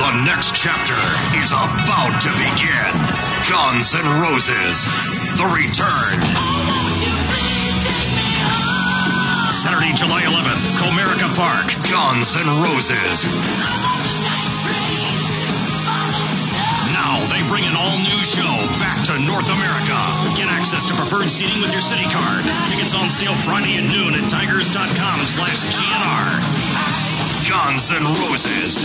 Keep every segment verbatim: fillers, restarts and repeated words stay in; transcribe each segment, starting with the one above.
The next chapter is about to begin. Guns N' Roses, The Return. Saturday, July eleventh, Comerica Park. Guns N' Roses. Now they bring an all-new show back to North America. Get access to preferred seating with your City card. Tickets on sale Friday at noon at tigers.com slash GNR. Guns N' Roses.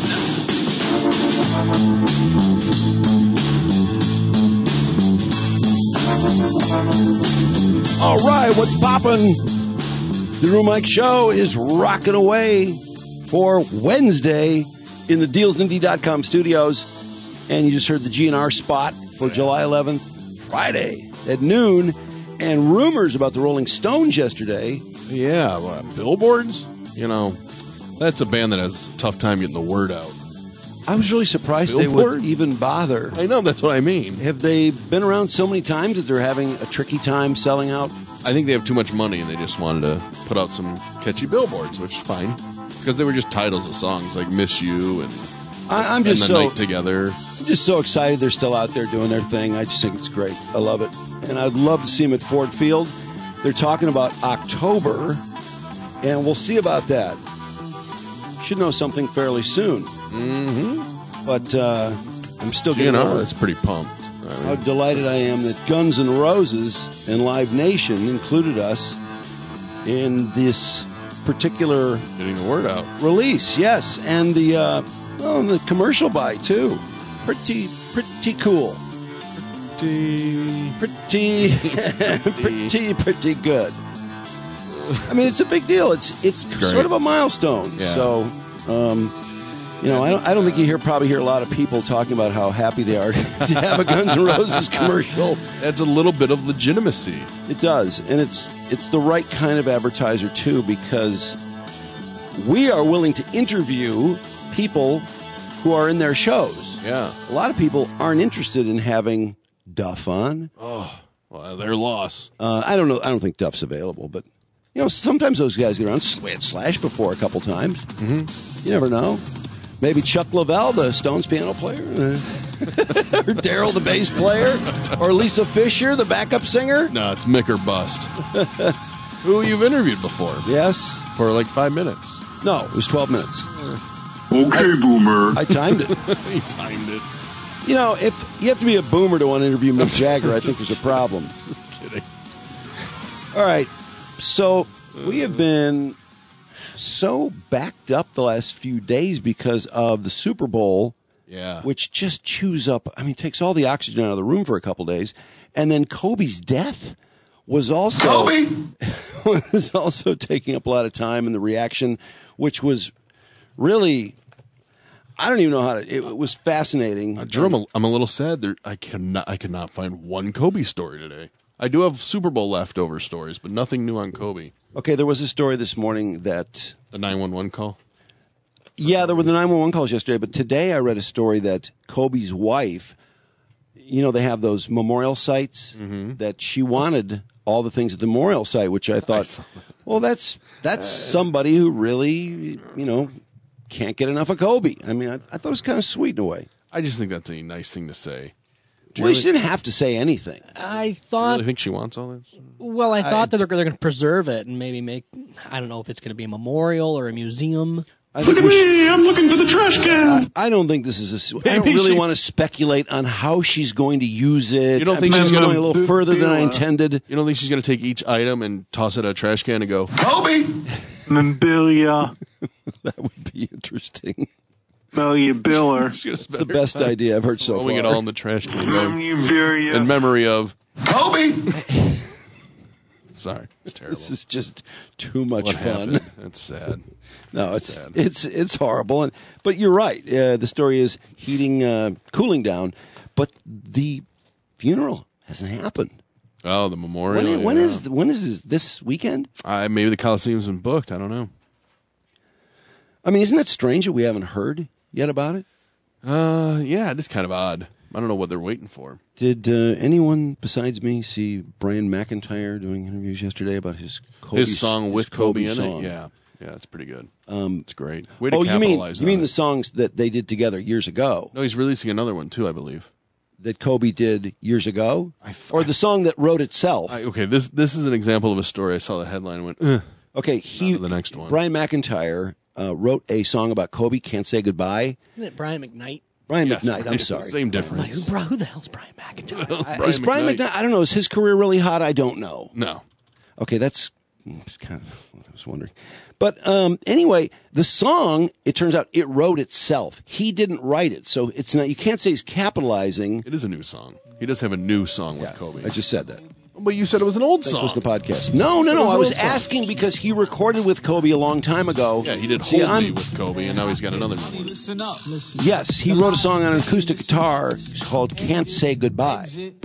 All right, what's poppin'? The Real Mike Show is rocking away for Wednesday in the deals and indie dot com studios. And you just heard the G N R spot for July eleventh, Friday at noon. And rumors about the Rolling Stones yesterday. Yeah, well, billboards? You know, that's a band that has a tough time getting the word out. I was really surprised Billboards? they would even bother. I know, that's what I mean. Have they been around so many times that they're having a tricky time selling out? I think they have too much money and they just wanted to put out some catchy billboards, which is fine. Because they were just titles of songs like Miss You and, I, I'm just and The so Night Together. I'm just so excited they're still out there doing their thing. I just think it's great. I love it. And I'd love to see them at Ford Field. They're talking about October, and we'll see about that. Should know something fairly soon. Mm-hmm. But uh, I'm still G getting N R, over that's pretty pumped. I mean, how delighted I am that Guns N' Roses and Live Nation included us in this particular getting the word out. release. Yes, and the uh, well, the commercial buy too. Pretty, pretty cool. Pretty, Pretty, pretty, pretty good. I mean, it's a big deal. It's it's, It's great. sort of a milestone. Yeah. So, um, you know, I don't I don't think you hear probably hear a lot of people talking about how happy they are to have a Guns N' Roses commercial. Adds a little bit of legitimacy. It does, and it's it's the right kind of advertiser too, because we are willing to interview people who are in their shows. Yeah. A lot of people aren't interested in having Duff on. Oh, well, their loss. Uh, I don't know. I don't think Duff's available, but you know, sometimes those guys get around. We had Slash before a couple times. Mm-hmm. You never know. Maybe Chuck Leavell, the Stones piano player, uh, or Daryl, the bass player, or Lisa Fisher, the backup singer. No, it's Mick or bust. Who you've interviewed before? Yes. For like five minutes. No, it was twelve minutes. Okay, boomer. I timed it. He timed it. You know, if you have to be a boomer to want to interview Mick Jagger, I think there's a problem. Just kidding. All right. So we have been so backed up the last few days because of the Super Bowl, Yeah. which just chews up, I mean, takes all the oxygen out of the room for a couple days. And then Kobe's death was also Kobe! was also taking up a lot of time, and the reaction, which was really, I don't even know how to, it was fascinating. Uh, Drew, I'm a, I'm a little sad. There, I cannot, I cannot find one Kobe story today. I do have Super Bowl leftover stories, but nothing new on Kobe. Okay, there was a story this morning that, The nine one one call? yeah, there were the nine one one calls yesterday, but today I read a story that Kobe's wife, you know, they have those memorial sites, Mm-hmm. that she wanted all the things at the memorial site, which I thought, saw well, that's that's somebody who really, you know, can't get enough of Kobe. I mean, I, I thought it was kind of sweet in a way. I just think that's a nice thing to say. Do you, Well, really, she didn't have to say anything. I do you thought, really think she wants all this? well, I thought that they're, they're going to preserve it and maybe make, I don't know if it's going to be a memorial or a museum. I Look think at we should- me, I'm looking for the trash can. I don't think this is a. I don't Maybe really she- want to speculate on how she's going to use it. You don't I think mean, she's I'm gonna going a little further than I intended? You don't think she's going to take each item and toss it in a trash can and go, Kobe! Memorabilia, That would be interesting. Value Biller, she's going to It's the best idea I've heard so far. throwing it all in the trash can going, Memorabilia. in memory of, Kobe! sorry, it's terrible. This is just too much What fun. happened? That's sad. No, it's Sad. it's it's horrible. And but you're right. Uh, the story is heating, uh, cooling down. But the funeral hasn't happened. Oh, the memorial. When, when yeah. is when is this, this weekend? Uh, maybe the Coliseum's been booked. I don't know. I mean, isn't it strange that we haven't heard yet about it? Uh, yeah, it's kind of odd. I don't know what they're waiting for. Did uh, anyone besides me see Brian McIntyre doing interviews yesterday about his Kobe, His song with Kobe in song? it, yeah. Yeah, it's pretty good. Um, it's great. Way to Oh, you mean capitalize you mean on the it. songs that they did together years ago No, he's releasing another one too, I believe. that Kobe did years ago, I th- or the song that wrote itself? I, okay, this this is an example of a story. I saw the headline and went, Ugh. Okay, he On to the next one. Brian McIntyre uh, wrote a song about Kobe. Can't say goodbye. Isn't it Brian McKnight? Brian Yes, McKnight. I'm right. sorry. Same Like, difference. who, who the hell's Brian McIntyre? Uh, Brian is Brian McKnight. McKnight? I don't know. Is his career really hot? I don't know. No. Okay, that's, that's kind of what I was wondering. But um, anyway, the song, it turns out it wrote itself. He didn't write it, so it's not. You can't say he's capitalizing. It is a new song. He does have a new song with Kobe. I just said that. But you said it was an old This song. was the podcast. No, no, It no. was I an was old song. asking because he recorded with Kobe a long time ago. Yeah, he did See, Hold I'm- Me with Kobe, and now he's got another one. Yes, he wrote a song on an acoustic guitar called Can't Say Goodbye.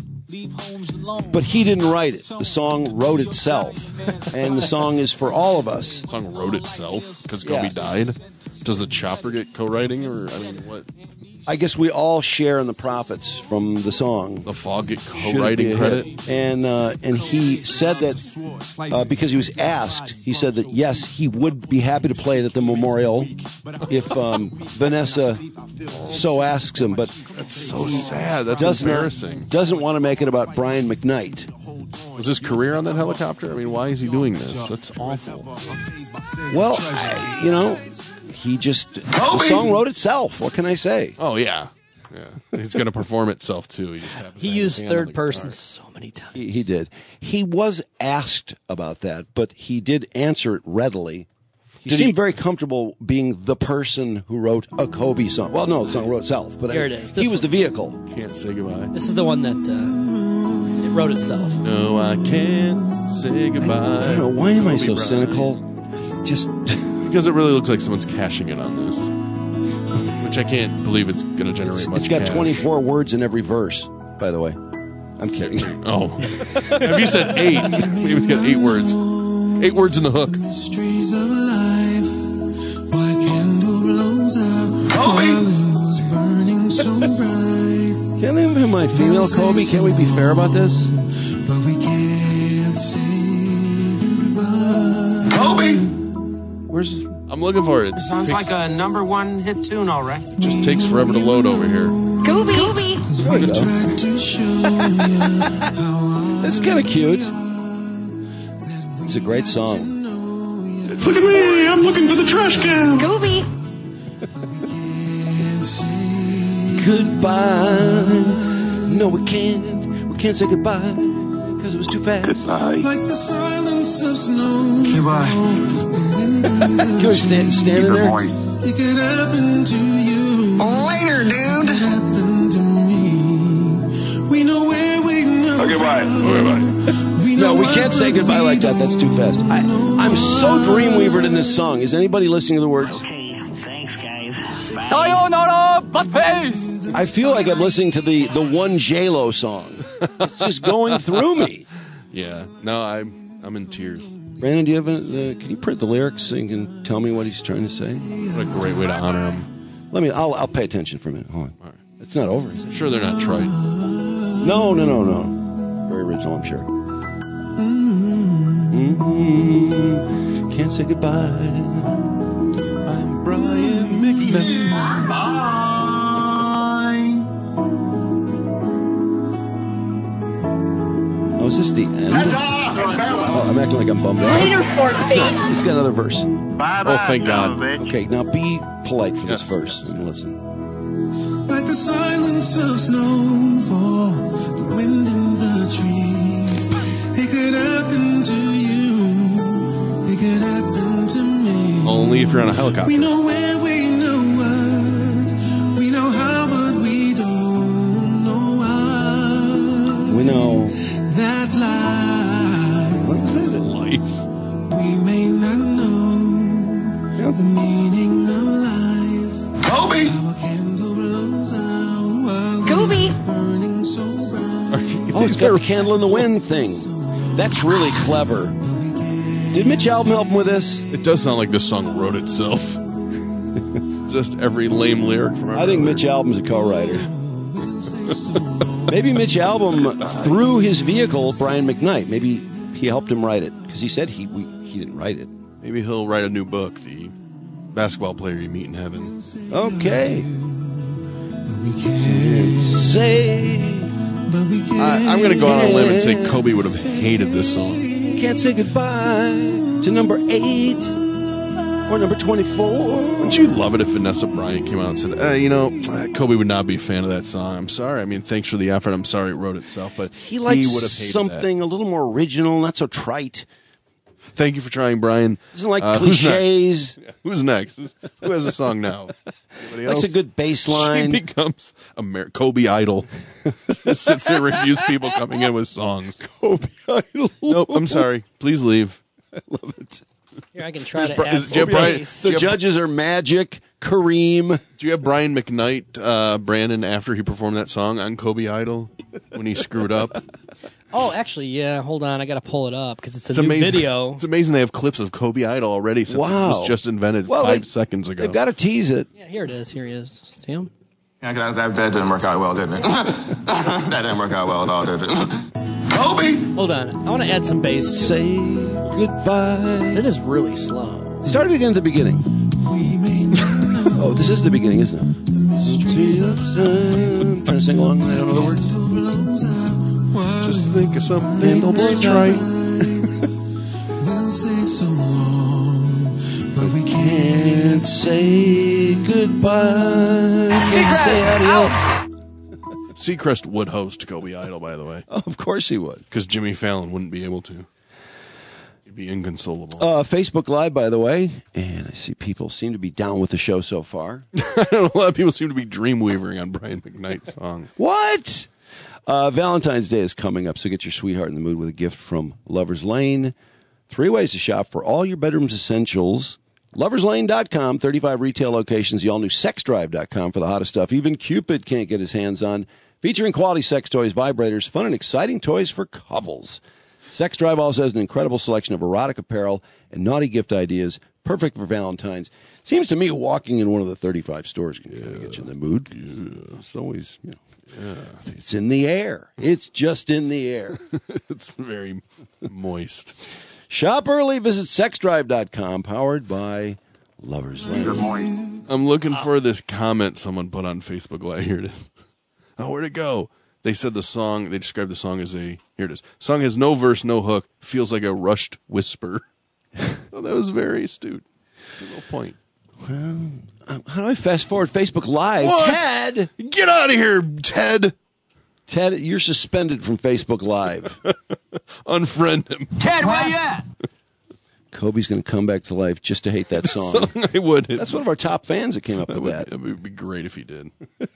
But he didn't write it. The song wrote itself. And the song is for all of us. The song wrote itself because Kobe Yeah. died. Does the Chopper get co-writing, or I mean, what? I guess we all share in the profits from the song. The Fog get Should it be co-writing a credit? hit? And uh, and he said that uh, because he was asked, he said that yes, he would be happy to play it at the memorial if um, Vanessa so asks him, but That's so sad. That's doesn't embarrassing. doesn't want to make it about Brian McKnight. Was his career on that helicopter? I mean, why is he doing this? That's awful. Well, I, you know, he just the song wrote itself. What can I say? Oh yeah, yeah. It's going to perform itself too. He just happens He to have used his hand on third the person guitar. so many times. He, he did. He was asked about that, but he did answer it readily. He Did seemed he- very comfortable being the person who wrote a Kobe song. Well, no, the song wrote itself, but I Here mean, it is. he This was the vehicle. Can't say goodbye. This is the one that uh, it wrote itself. No, I can't say goodbye. I don't know, why am I Kobe so Bryant. cynical? Just Because it really looks like someone's cashing in on this. Which I can't believe it's going to generate it's, much it's got cash. twenty-four words in every verse, by the way. I'm kidding. Oh. If you said eight, maybe it's got eight words. Eight words in the hook. Mysteries of life. Why candle blows out Kobe! while it was burning so bright. Can't they have my female Kobe? Can't we be fair about this? But we can't say goodbye. Kobe! Where's I'm looking for it. It Sounds takes, like a number one hit tune, all right. just takes forever to load over here. Gooby. Gooby. there we go. Tried to show you how It's kind of cute. It's a great song. Look at me! I'm looking for the trash can! Gooby. Goodbye. No, we can't. We can't say goodbye because it was too fast. Goodbye. like the silence of snow. Goodbye. You were stand, standing there. It could happen to you. Later, dude. It happened to me. We know where we know. Okay, bye. We No, know we what can't say goodbye like that. That's too fast. I, I'm so Dreamweavered in this song. Is anybody listening to the words? Okay, thanks, guys. Sayonara, buttface! I feel like I'm listening to the, the one J-Lo song. It's just going through me. Yeah. No, I'm I'm in tears. Brandon, do you have a, the? Can you print the lyrics so you can tell me what he's trying to say? What a great way to honor him. Let me. I'll I'll pay attention for a minute. Hold on. It's not over. Is it? Sure, they're not trite. No, no, no, no. Very original, I'm sure. Mm-hmm. Can't say goodbye. I'm Brian McKnight. Oh, is this the end? Oh, I'm acting like I'm bummed out. Later, Fort It's not. It's got another verse. Bye-bye, Oh, thank God. bitch. Okay, now be polite for this Yes, verse yes. and listen. Like the silence of snowfall, the wind in the trees. It could happen to you. It could happen to me. Only if you're on a We helicopter. know where, we know what. We know how, but we don't know how. We know. That's life. What was that? Life. We may not know the meaning of life. Kobe! Our candle blows out while Gooby. it's burning so bright. Oh, it's got the candle in the wind thing. That's really clever. Did Mitch Albom help him with this? It does sound like this song wrote itself. Just every lame lyric from. I think Mitch Albom's a co-writer. Maybe Mitch Albom, through his vehicle, Brian McKnight, maybe he helped him write it because he said he we, he didn't write it. Maybe he'll write a new book, The Basketball Player You Meet in Heaven. Okay. Can't say. I, I'm going to go out on a limb and say Kobe would have hated this song. Can't say goodbye to number eight or number twenty-four. Wouldn't you love it if Vanessa Bryant came out and said, uh, you know, uh, Kobe would not be a fan of that song. I'm sorry. I mean, thanks for the effort. I'm sorry it wrote itself, but He likes he would have hated something that. a little more original, not so trite. Thank you for trying, Brian. Doesn't like Uh, who's cliches. next? Who's next? Who has a song now? Anybody Likes else? a good bass line. She becomes a Mer- Kobe idol. Just sits there, reviews people coming in with songs. Kobe Idol. Nope, I'm sorry. Please leave. I love it. Here, I can try Here's to Bri- add is- do you some have Brian- bass. The Yep. judges are Magic, Kareem. Do you have Brian McKnight, uh, Brandon, after he performed that song on Kobe Idol when he screwed up? Oh, actually, yeah. Hold on, I got to pull it up because it's a It's new amazing. video. It's amazing they have clips of Kobe Idol already since Wow. it was just invented Well, five they- seconds ago. They've got to tease it. Yeah, here it is. Here he is. See him? Yeah, that, that, that didn't work out well, didn't it? That didn't work out well at all, did it? Kobe! Hold on. I want to add some bass. Say goodbye. It is really slow. Start it again at the beginning. Oh, this is the beginning, isn't it? I'm trying to sing along. I don't know the words. Just think of something almost right. We'll say so long, but we can't. Can't say goodbye. Can't say adios. Seacrest would host Kobe Idol, by the way, Oh, of course he would. because Jimmy Fallon wouldn't be able to. He'd be inconsolable. Uh, Facebook Live, by the way, and I see people seem to be down with the show so far. A lot of people seem to be dreamweavering on Brian McKnight's song. What? Uh, Valentine's Day is coming up, so get your sweetheart in the mood with a gift from Lover's Lane. Three ways to shop for all your bedroom's essentials. lovers lane dot com, thirty-five retail locations, the all-new sex drive dot com for the hottest stuff even Cupid can't get his hands on. Featuring quality sex toys, vibrators, fun and exciting toys for couples. Sex Drive also has an incredible selection of erotic apparel and naughty gift ideas, perfect for Valentine's. Seems to me walking in one of the thirty-five stores can kind of get you in the mood. Yeah. It's always, you know, yeah. It's in the air. It's just in the air. It's very moist. Shop early. Visit sex drive dot com, powered by Lover's Lane. I'm looking for this comment someone put on Facebook Live. Here it is. Oh, where'd it go? They said the song, they described the song as a, here it is. Song has no verse, no hook, feels like a rushed whisper. Oh, that was very astute. Good little point. Well, how do I fast forward Facebook Live? What? Ted! Get out of here, Ted! Ted, you're suspended from Facebook Live. Unfriend him. Ted, where you at? Kobe's going to come back to life just to hate that song. Song I would. That's one of our top fans that came up That with would, that. it would be great if he did.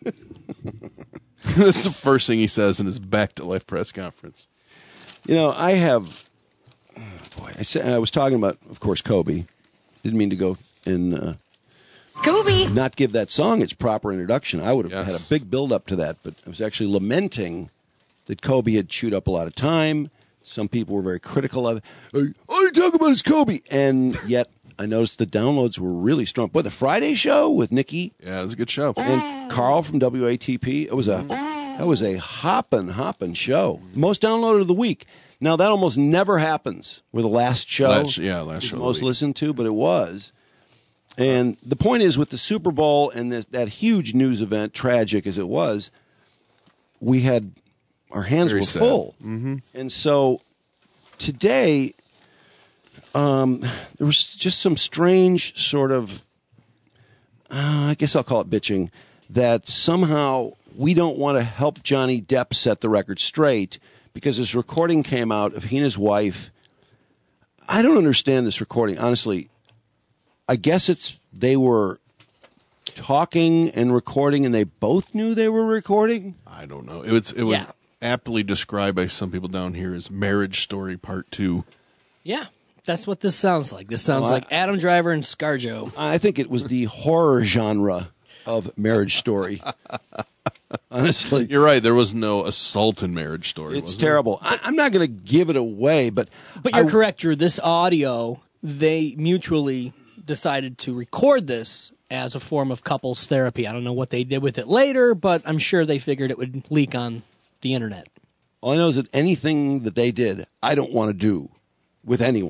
That's the first thing he says in his back to life press conference. You know, I have. Oh boy, I, said, I was talking about, of course, Kobe. Didn't mean to go and uh, Kobe. not give that song its proper introduction. I would have Yes. had a big build up to that, but I was actually lamenting that Kobe had chewed up a lot of time. Some people were very critical of it. Hey, all you talk about is Kobe, and yet I noticed the downloads were really strong. Boy, the Friday show with Nikki Yeah, it was a good show. and Carl from W A T P. It was a that was a hoppin' hoppin' show. Most downloaded of the week. Now that almost never happens. We're the last show. Last- yeah, last was show of the most week. listened to, but it was. And the point is, with the Super Bowl and the, that huge news event, tragic as it was, we had our hands Very were sad. full. Mm-hmm. And so today, um, there was just some strange sort of, uh, I guess I'll call it bitching, that somehow we don't want to help Johnny Depp set the record straight because this recording came out of he and his wife. I don't understand this recording, honestly. I guess it's they were talking and recording and they both knew they were recording. I don't know. It was it was Yeah. aptly described by some people down here as Marriage Story Part Two. Yeah, that's what this sounds like. This sounds Well, I- like Adam Driver and ScarJo. I think it was the horror genre of Marriage Story. Honestly. You're right. There was no assault in Marriage Story. It's was there? terrible. I, I'm not going to give it away, but But you're I- correct, Drew. This audio, they mutually decided to record this as a form of couples therapy. I don't know what they did with it later, but I'm sure they figured it would leak on the internet. All I know is that anything that they did, I don't want to do with anyone.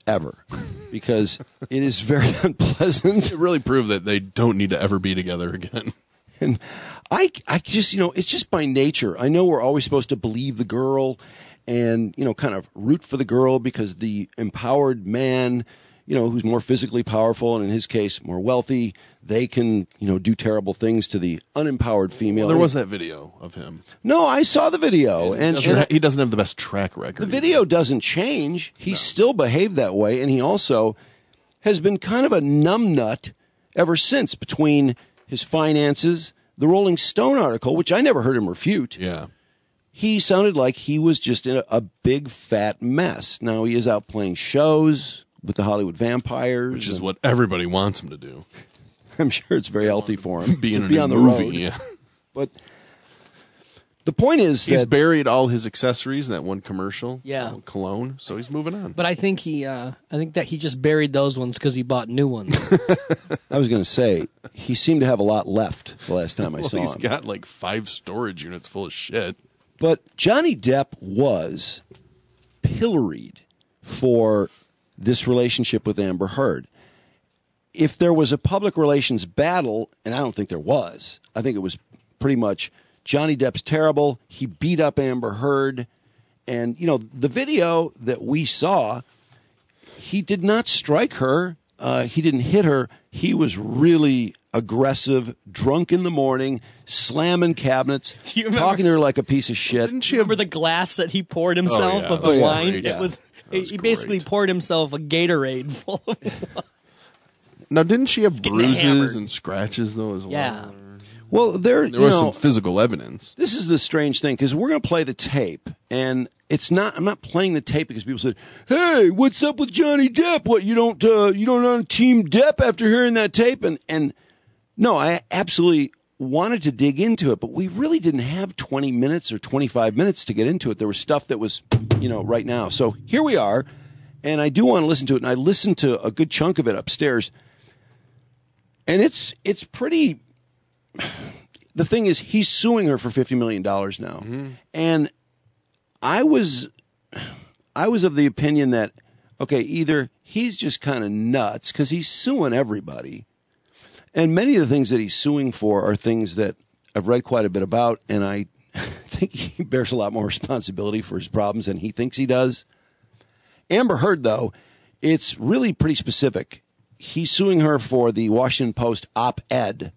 ever, because it is very unpleasant. It really proved that they don't need to ever be together again. And I, I just, you know, it's just by nature. I know we're always supposed to believe the girl and, you know, kind of root for the girl because the empowered man, you know, who's more physically powerful and in his case more wealthy, they can, you know, do terrible things to the unempowered female. Well, there was that video of him. No, I saw the video. He and, doesn't, and ha- he doesn't have the best track record. The video doesn't change. He no. still behaved that way. And he also has been kind of a numbnut ever since between his finances, the Rolling Stone article, which I never heard him refute. Yeah. He sounded like he was just in a, a big fat mess. Now he is out playing shows with the Hollywood Vampires. Which is what everybody wants him to do. I'm sure it's very healthy for him Being to be in a on the movie, road. Yeah. But the point is he's that buried all his accessories in that one commercial. Yeah. Cologne. So he's moving on. But I think he, uh, I think that he just buried those ones because he bought new ones. I was going to say, he seemed to have a lot left the last time I well, saw he's him. He's got like five storage units full of shit. But Johnny Depp was pilloried for this relationship with Amber Heard. If there was a public relations battle, and I don't think there was, I think it was pretty much Johnny Depp's terrible. He beat up Amber Heard. And, you know, the video that we saw, he did not strike her. Uh, he didn't hit her. He was really aggressive, drunk in the morning, slamming cabinets, talking to her like a piece of shit. Didn't you remember the glass that he poured himself oh, yeah. of the oh, yeah. wine? Yeah. It was, was he basically great. poured himself a Gatorade full of wine. Now, didn't she have bruises hammered. and scratches, though, as well? Yeah. Well, there, There you was know, some physical evidence. This is the strange thing, because we're going to play the tape, and it's not. I'm not playing the tape because people said, "Hey, what's up with Johnny Depp? What you don't uh, you don't on Team Depp after hearing that tape?" And and no, I absolutely wanted to dig into it, but we really didn't have twenty minutes or twenty-five minutes to get into it. There was stuff that was, you know, right now. So here we are, and I do want to listen to it, and I listened to a good chunk of it upstairs, and it's it's pretty. The thing is, he's suing her for fifty million dollars now. Mm-hmm. And I was I was of the opinion that, okay, either he's just kind of nuts because he's suing everybody. And many of the things that he's suing for are things that I've read quite a bit about, and I think he bears a lot more responsibility for his problems than he thinks he does. Amber Heard, though, it's really pretty specific. He's suing her for the Washington Post op-ed.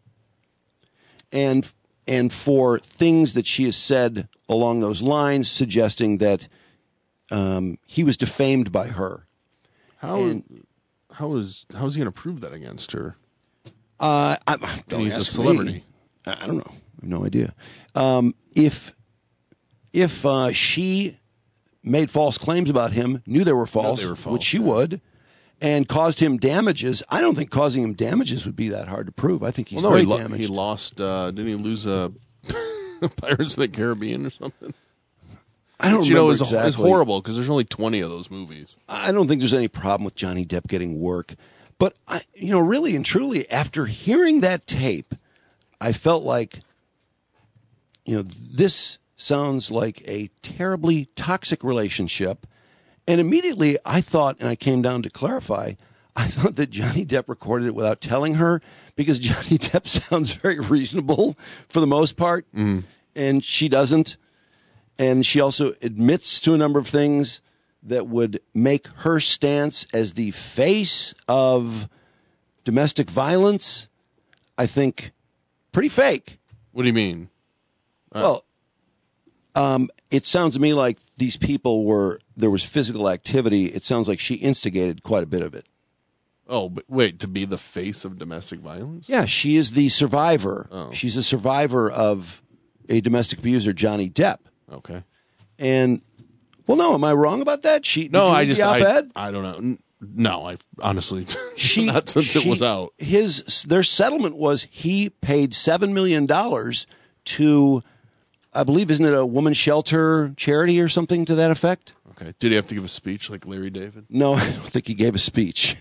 And and for things that she has said along those lines, suggesting that um, he was defamed by her. How and, how is how is he going to prove that against her? Uh, I, don't and he's a ask celebrity. Me. I don't know. I have no idea. Um, if if uh, she made false claims about him, knew they were false, they were false which she yeah. would, and caused him damages, I don't think causing him damages would be that hard to prove. I think he's well, no, very he, lo- damaged. he lost. Uh, didn't he lose a Pirates of the Caribbean or something? I don't Which, remember you know, is exactly. is horrible because there's only twenty of those movies. I don't think there's any problem with Johnny Depp getting work. But, I, you know, really and truly, after hearing that tape, I felt like, you know, this sounds like a terribly toxic relationship. And immediately I thought, and I came down to clarify, I thought that Johnny Depp recorded it without telling her because Johnny Depp sounds very reasonable for the most part, mm. and she doesn't. And she also admits to a number of things that would make her stance as the face of domestic violence, I think, pretty fake. What do you mean? Uh, well, um, it sounds to me like these people were, there was physical activity. It sounds like she instigated quite a bit of it. Oh, but wait, to be the face of domestic violence? Yeah, she is the survivor. Oh. She's a survivor of a domestic abuser, Johnny Depp. Okay. And, well, no, am I wrong about that? She No, did you I read just, the op-ed? I, I don't know. N- No, I honestly, She, not since she, it was out. His their settlement was he paid seven million dollars to, I believe, isn't it a woman's shelter charity or something to that effect? Okay. Did he have to give a speech like Larry David? No, I don't think he gave a speech.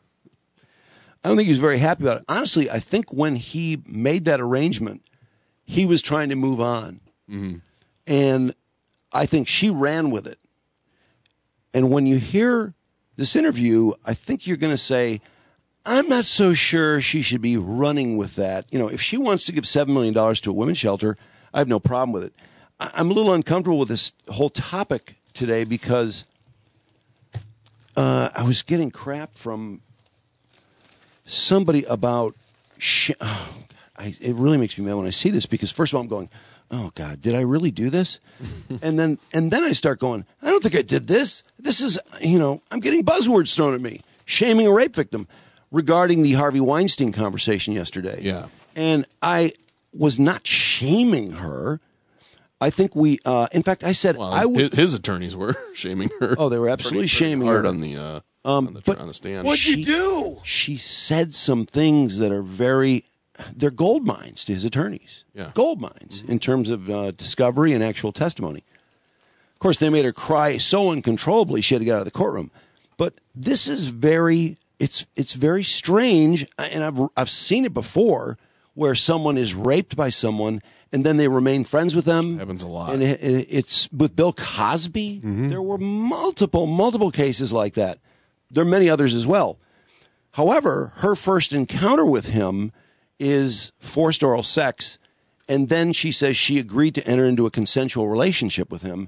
I don't think he was very happy about it. Honestly, I think when he made that arrangement, he was trying to move on. Mm-hmm. And I think she ran with it. And when you hear this interview, I think you're going to say, I'm not so sure she should be running with that. You know, if she wants to give seven million dollars to a women's shelter, I have no problem with it. I'm a little uncomfortable with this whole topic today because uh, I was getting crap from somebody about... Sh- oh, I, it really makes me mad when I see this because, first of all, I'm going, oh, God, did I really do this? and then and then I start going, I don't think I did this. This is, you know, I'm getting buzzwords thrown at me. Shaming a rape victim. Regarding the Harvey Weinstein conversation yesterday. Yeah. And I was not shaming her. I think we, uh, in fact, I said well, I would. His, his attorneys were shaming her. Oh, they were absolutely pretty, pretty shaming hard her. on the, uh, um, on, the but on the stand. What'd you do? She said some things that are very, they're gold mines to his attorneys. Yeah. Gold mines mm-hmm. in terms of uh, discovery and actual testimony. Of course, they made her cry so uncontrollably she had to get out of the courtroom. But this is very. It's it's very strange, and I've I've seen it before, where someone is raped by someone, and then they remain friends with them. Happens a lot. And it, it, it's with Bill Cosby. Mm-hmm. There were multiple multiple cases like that. There are many others as well. However, her first encounter with him is forced oral sex, and then she says she agreed to enter into a consensual relationship with him,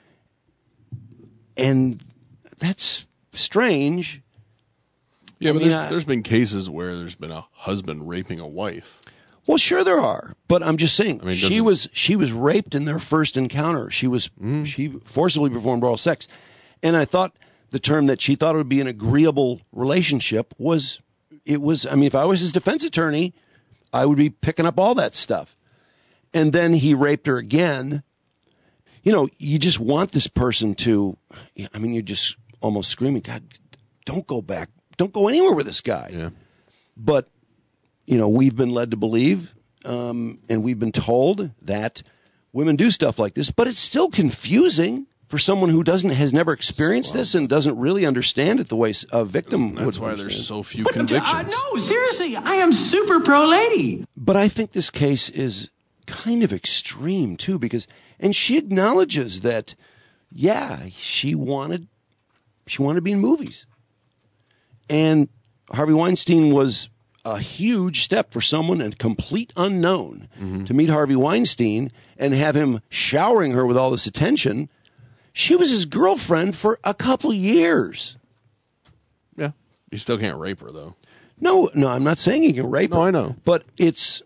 and that's strange. Yeah, but I mean, there's, I, there's been cases where there's been a husband raping a wife. Well, sure there are, but I'm just saying I mean, she was she was raped in their first encounter. She was mm. she forcibly performed oral sex, and I thought the term that she thought it would be an agreeable relationship was it was. I mean, if I was his defense attorney, I would be picking up all that stuff. And then he raped her again. You know, you just want this person to. I mean, you're just almost screaming, God, don't go back. Don't go anywhere with this guy. Yeah. But, you know, we've been led to believe um, and we've been told that women do stuff like this, but it's still confusing for someone who doesn't has never experienced well, this and doesn't really understand it the way a victim would. That's why understand. there's so few but, convictions. Uh, no, seriously, I am super pro lady. But I think this case is kind of extreme, too, because, and she acknowledges that, yeah, she wanted, she wanted to be in movies. And Harvey Weinstein was a huge step for someone, a complete unknown, mm-hmm. to meet Harvey Weinstein and have him showering her with all this attention. She was his girlfriend for a couple years. Yeah. You still can't rape her, though. No, no, I'm not saying you can rape no, her. No, I know. But it's...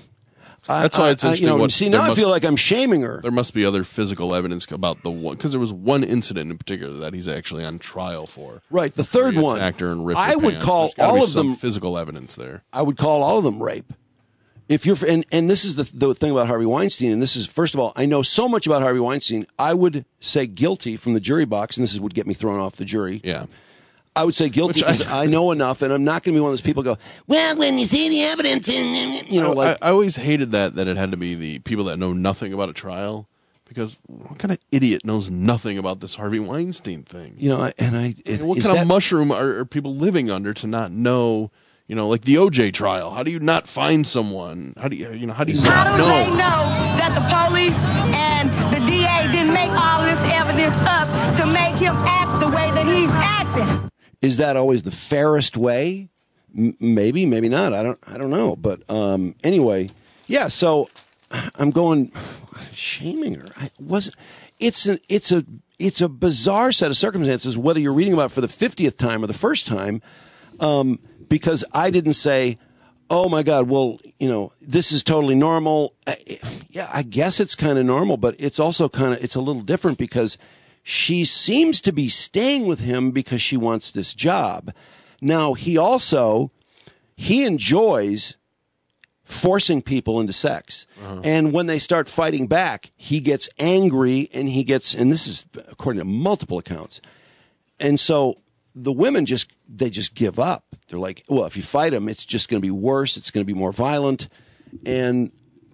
That's why it's I, interesting. I, you know, what, see, now I must, feel like I'm shaming her. There must be other physical evidence about the one, because there was one incident in particular that he's actually on trial for. Right, the third one. Actor and ripped I would pants. call all all be of some them physical evidence there. I would call all of them rape. If you're and and this is the the thing about Harvey Weinstein, and this is first of all, I know so much about Harvey Weinstein. I would say guilty from the jury box, and this is would get me thrown off the jury. Yeah. I would say guilty because I, I know enough, and I'm not going to be one of those people who go, well, when you see the evidence, and you know, like I, I always hated that that it had to be the people that know nothing about a trial, because what kind of idiot knows nothing about this Harvey Weinstein thing? You know, and I it, what kind that, of mushroom are, are people living under to not know? You know, like the O J trial. How do you not find someone? How do you, you know, how do you how not do know? They know that the police and the D A didn't make all this evidence up to make him act the way that he's acting? Is that always the fairest way? M- maybe, maybe not. I don't. I don't know. But um, anyway, yeah. So I'm going shaming her. I wasn't. It's an. It's a. It's a bizarre set of circumstances. Whether you're reading about it for the fiftieth time or the first time, um, because I didn't say, "Oh my God!" Well, you know, this is totally normal. I, yeah, I guess it's kind of normal, but it's also kind of. It's a little different because she seems to be staying with him because she wants this job. Now, he also, he enjoys forcing people into sex. Uh-huh. And when they start fighting back, he gets angry and he gets, and this is according to multiple accounts. And so the women just, they just give up. They're like, well, if you fight him, it's just going to be worse. It's going to be more violent. And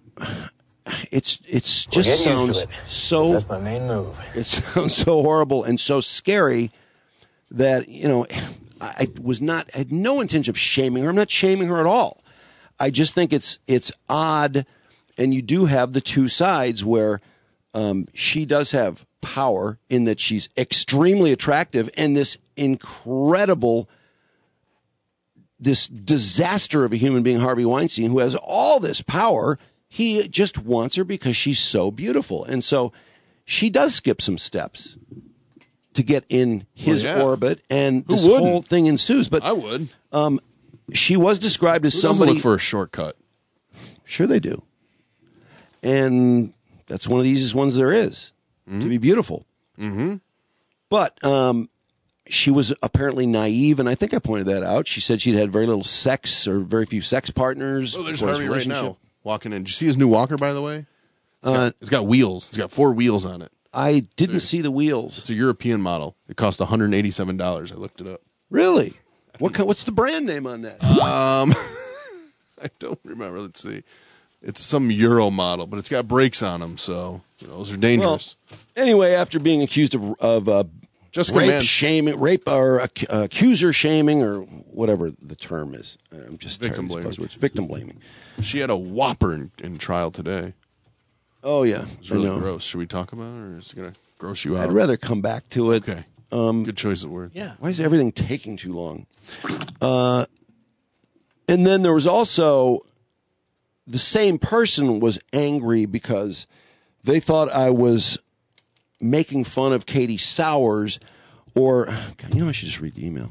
It's it's just well, sounds it. so. That's my main move. It sounds so horrible and so scary that you know I, I was not I had no intention of shaming her. I'm not shaming her at all. I just think it's it's odd, and you do have the two sides where um, she does have power in that she's extremely attractive, and this incredible, this disaster of a human being, Harvey Weinstein, who has all this power, he just wants her because she's so beautiful. And so she does skip some steps to get in his well, yeah. orbit, and Who this wouldn't? whole thing ensues. But I would. Um, she was described as Who doesn't somebody. look for a shortcut? Sure, they do. And that's one of the easiest ones there is, Mm-hmm. to be beautiful. Mm-hmm. But um, she was apparently naive, and I think I pointed that out. She said she'd had very little sex or very few sex partners. Oh, there's before this Harvey right now relationship. walking in. Did you see his new walker, by the way? It's got, Uh, it's got wheels. It's got four wheels on it. I didn't see the wheels. It's a European model. It cost one hundred eighty-seven dollars. I looked it up. Really? What kind, what's the brand name on that? Um, I don't remember. Let's see. It's some Euro model, but it's got brakes on them, so you know, those are dangerous. Well, anyway, after being accused of of uh, Jessica rape Mann. shaming, rape or ac- accuser shaming, or whatever the term is, I'm just Victim tired of these blaming. buzzwords. Victim blaming. She had a whopper in, in trial today. Oh yeah, It's really I know. gross. Should we talk about it, or is it going to gross you out? I'd rather come back to it. Okay. Um, Good choice of word. Yeah. Why is everything taking too long? Uh, and then there was also the same person was angry because they thought I was making fun of Katie Sowers, or God, you know, I should just read the email.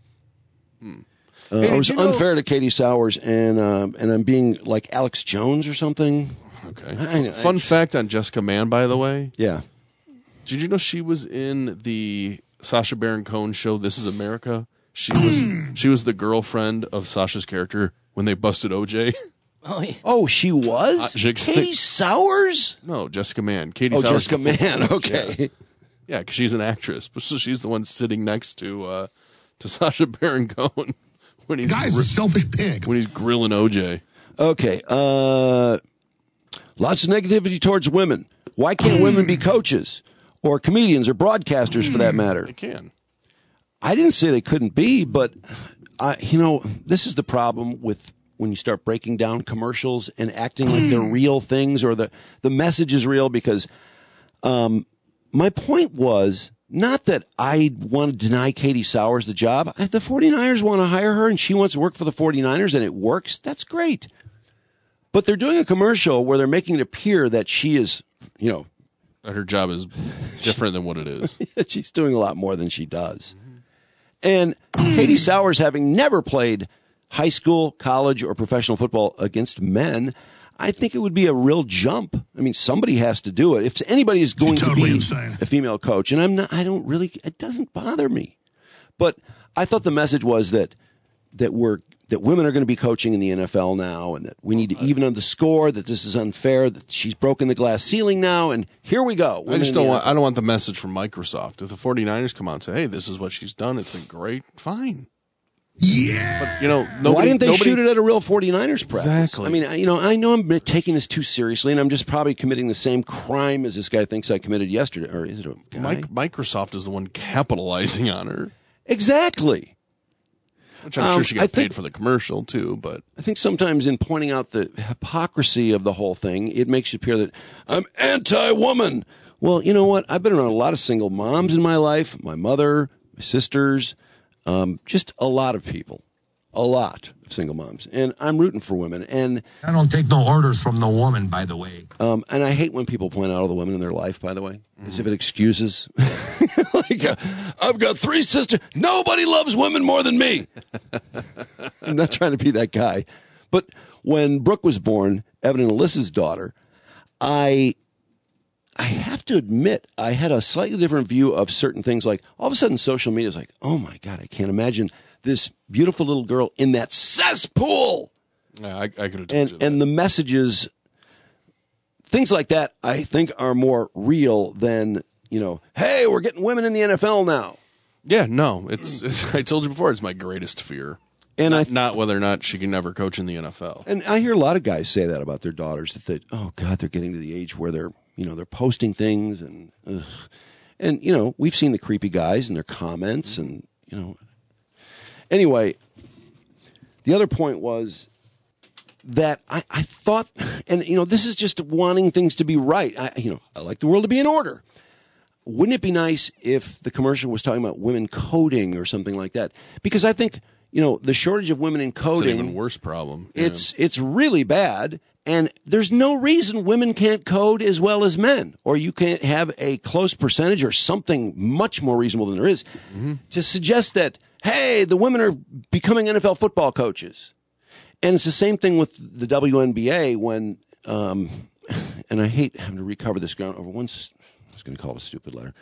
Hmm. Uh, Hey, I did was you know- unfair to Katie Sowers, and um, and I'm being like Alex Jones or something. Okay. I- I Fun just- fact on Jessica Mann, by the way. Yeah. Did you know she was in the Sacha Baron Cohen show This Is America? She was she was the girlfriend of Sasha's character when they busted O J. Oh, yeah. Oh, she was Uh, she- Katie Sowers. No, Jessica Mann. Katie Oh, Sowers. Jessica before- Mann. Okay. Yeah, because she's an actress, but so she's the one sitting next to uh, to Sacha Baron Cohen when he's Guy's a selfish pig. when he's grilling O J. Okay. Uh, lots of negativity towards women. Why can't women be coaches or comedians or broadcasters for that matter? They can. I didn't say they couldn't be, but I, you know, this is the problem with when you start breaking down commercials and acting like they're real things or the, the message is real, because um, my point was not that I want to deny Katie Sowers the job. If the 49ers want to hire her and she wants to work for the 49ers and it works, that's great. But they're doing a commercial where they're making it appear that she is, you know, That her job is different than what it is. she's doing a lot more than she does. And Katie Sowers, having never played high school, college, or professional football against men, I think it would be a real jump. I mean, somebody has to do it. If anybody is going totally to be insane. a female coach, and I'm not, I don't really, it doesn't bother me. But I thought the message was that that we're that women are going to be coaching in the N F L now, and that we need to even on the score, that this is unfair, that she's broken the glass ceiling now, and here we go. I Women just in the don't want. N F L. I don't want the message from Microsoft. If the 49ers come out and say, "Hey, this is what she's done. It's been great." Fine. Yeah. But you know, nobody, Why didn't they nobody, shoot it at a real 49ers practice? Exactly. I mean, I- you know, I know I'm taking this too seriously, and I'm just probably committing the same crime as this guy thinks I committed yesterday. Or is it a guy? Mike, Microsoft is the one capitalizing on her, Exactly. which I'm Um, sure she got I paid think- for the commercial too. But I think sometimes in pointing out the hypocrisy of the whole thing, it makes it appear that I'm anti-woman. Well, you know what? I've been around a lot of single moms in my life, my mother, my sisters, um, just a lot of people. A lot of single moms. And I'm rooting for women. And I don't take no orders from no woman, by the way. Um, and I hate when people point out all the women in their life, by the way, as if it excuses. like, uh, I've got three sisters. Nobody loves women more than me. I'm not trying to be that guy. But when Brooke was born, Evan and Alyssa's daughter, I I have to admit, I had a slightly different view of certain things. Like, all of a sudden, social media is like, oh, my God, I can't imagine this beautiful little girl in that cesspool. yeah, I, I could have told And you that. and the messages, things like that, I think are more real than, you know, hey, we're getting women in the N F L now. yeah, no, it's, it's. I told you before, it's my greatest fear. And not, I not whether or not she can never coach in the N F L. and I hear a lot of guys say that about their daughters, that they, oh God, they're getting to the age where they're, you know, they're posting things and ugh. And you know, we've seen the creepy guys and their comments, and you know. Anyway, the other point was that I, I thought, and you know, this is just wanting things to be right. I, you know, I like the world to be in order. Wouldn't it be nice if the commercial was talking about women coding or something like that? Because I think, you know, the shortage of women in coding. It's an even worse problem. Yeah. It's it's really bad, and there's no reason women can't code as well as men, or you can't have a close percentage or something much more reasonable than there is mm-hmm. to suggest that, hey, the women are becoming N F L football coaches. And it's the same thing with the W N B A when, um, and I hate having to recover this ground over once. I was going to call it a stupid letter.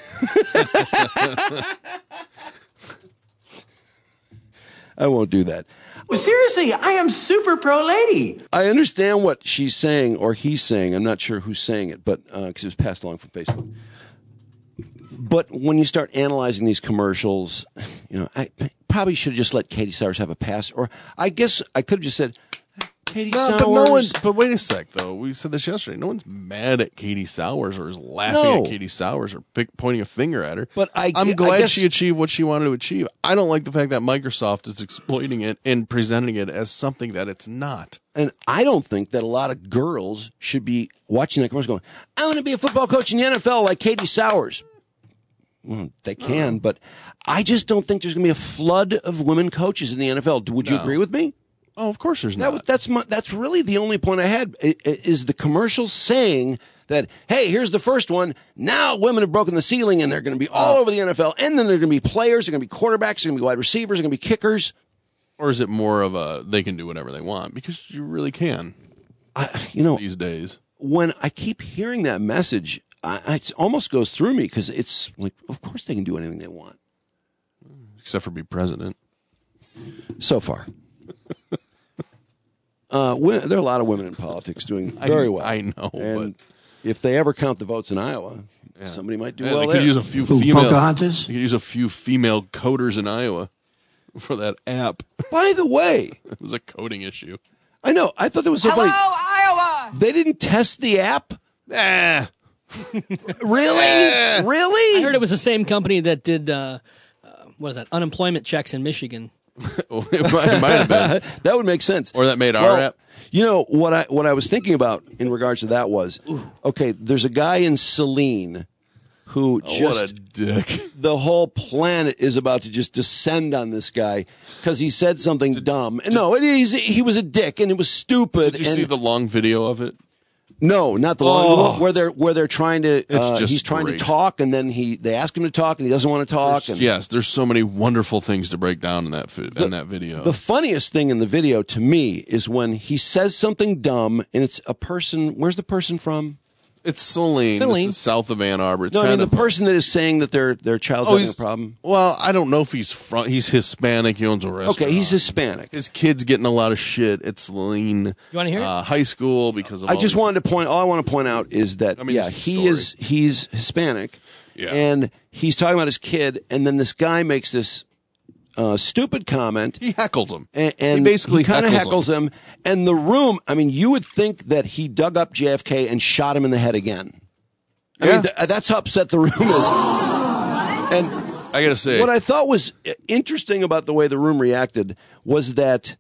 I won't do that. Well, seriously, I am super pro lady. I understand what she's saying or he's saying. I'm not sure who's saying it, but because uh, it was passed along from Facebook. But when you start analyzing these commercials, you know, I probably should have just let Katie Sowers have a pass. Or I guess I could have just said, Katie no, Sowers. But, no one, but wait a sec, though. We said this yesterday. No one's mad at Katie Sowers or is laughing no. at Katie Sowers or pick, pointing a finger at her. But I, I'm glad I guess, she achieved what she wanted to achieve. I don't like the fact that Microsoft is exploiting it and presenting it as something that it's not. And I don't think that a lot of girls should be watching that commercial going, I want to be a football coach in the N F L like Katie Sowers. Well, they can, but I just don't think there's going to be a flood of women coaches in the N F L. Would you No. agree with me? Oh, of course there's That, not. that's my, that's really the only point I had, is the commercial saying that, hey, here's the first one. Now women have broken the ceiling, and they're going to be all over the N F L, and then they're going to be players, they're going to be quarterbacks, they're going to be wide receivers, they're going to be kickers. Or is it more of a they can do whatever they want? Because you really can. I, you know, these days. When I keep hearing that message, I, it almost goes through me because it's like, of course they can do anything they want. Except for be president. So far. uh, we, there are a lot of women in politics doing very I, well. I know. And but if they ever count the votes in Iowa, yeah. somebody might do yeah, well they there. could use a few Ooh, female. Pocahontas? They could use a few female coders in Iowa for that app. By the way. It was a coding issue. I know. I thought that was so Hello, funny. Iowa! They didn't test the app? Ah. Really? Really? I heard it was the same company that did, uh, uh, what is that, unemployment checks in Michigan. it, might, it might have been. That would make sense. Or that made our well, app. You know, what I what I was thinking about in regards to that was, okay, there's a guy in Saline who oh, just... What a dick. The whole planet is about to just descend on this guy because he said something did, dumb. Did, no, it is, he was a dick and it was stupid. Did you and, see the long video of it? No, not the oh. long where they're where they're trying to. Uh, just he's trying great. to talk, and then he they ask him to talk, and he doesn't want to talk. There's, And yes, there's so many wonderful things to break down in that fi- the, in that video. The funniest thing in the video to me is when he says something dumb, and it's a person. Where's the person from? It's Saline. Saline. This is south of Ann Arbor. It's no, I kind mean of the person that is saying that their their child's oh, having a problem. Well, I don't know if he's from. He's Hispanic. He owns a restaurant. Okay, he's Hispanic. His kid's getting a lot of shit at Saline. You want to hear uh, it? High school because of. I all just these- wanted to point. All I want to point out is that I mean, yeah, it's the he story. is he's Hispanic, Yeah. and he's talking about his kid, and then this guy makes this uh, stupid comment. He heckles him. And, and he basically kind of heckles, heckles him. And the room, I mean, you would think that he dug up J F K and shot him in the head again. I Yeah. mean, th- that's how upset the room is. And I gotta say, what I thought was interesting about the way the room reacted was that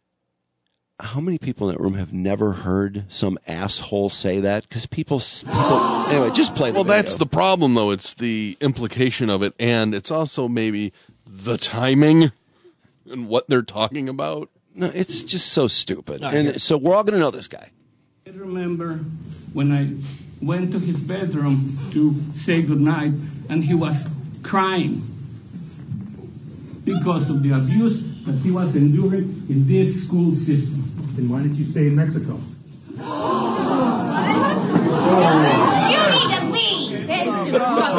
how many people in that room have never heard some asshole say that? Because people, people, anyway, just play the well, video. that's the problem, though. It's the implication of it, and it's also maybe the timing and what they're talking about. No, it's just so stupid. Right, and here. so we're all going to know this guy. I remember when I went to his bedroom to say goodnight, and he was crying because of the abuse that he was enduring in this school system. Then why did you stay in Mexico? You need to leave. It's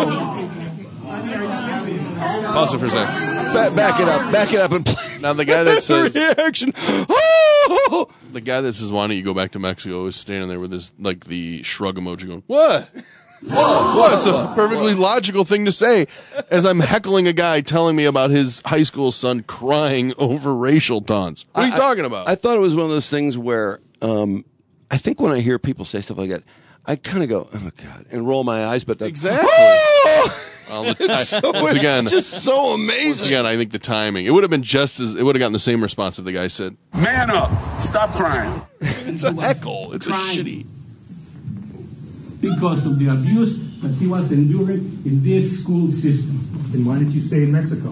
Pause it for a second. Ba- back it up. Back it up and play. Now the guy that says reaction. Oh! the guy that says why don't you go back to Mexico is standing there with his like the shrug emoji going what? Whoa, what? It's a perfectly logical thing to say as I'm heckling a guy telling me about his high school son crying over racial taunts. What are you I, talking about? I thought it was one of those things where um, I think when I hear people say stuff like that, I kind of go, oh God, and roll my eyes, but the, Exactly. Well, the, It's so- once it's again, just so amazing. Once again, I think the timing. It would have been just as. It would have gotten the same response if the guy said, Man up. Stop crying. It's a heckle. It's a shitty. Because of the abuse that he was enduring in this school system. Then why did you stay in Mexico?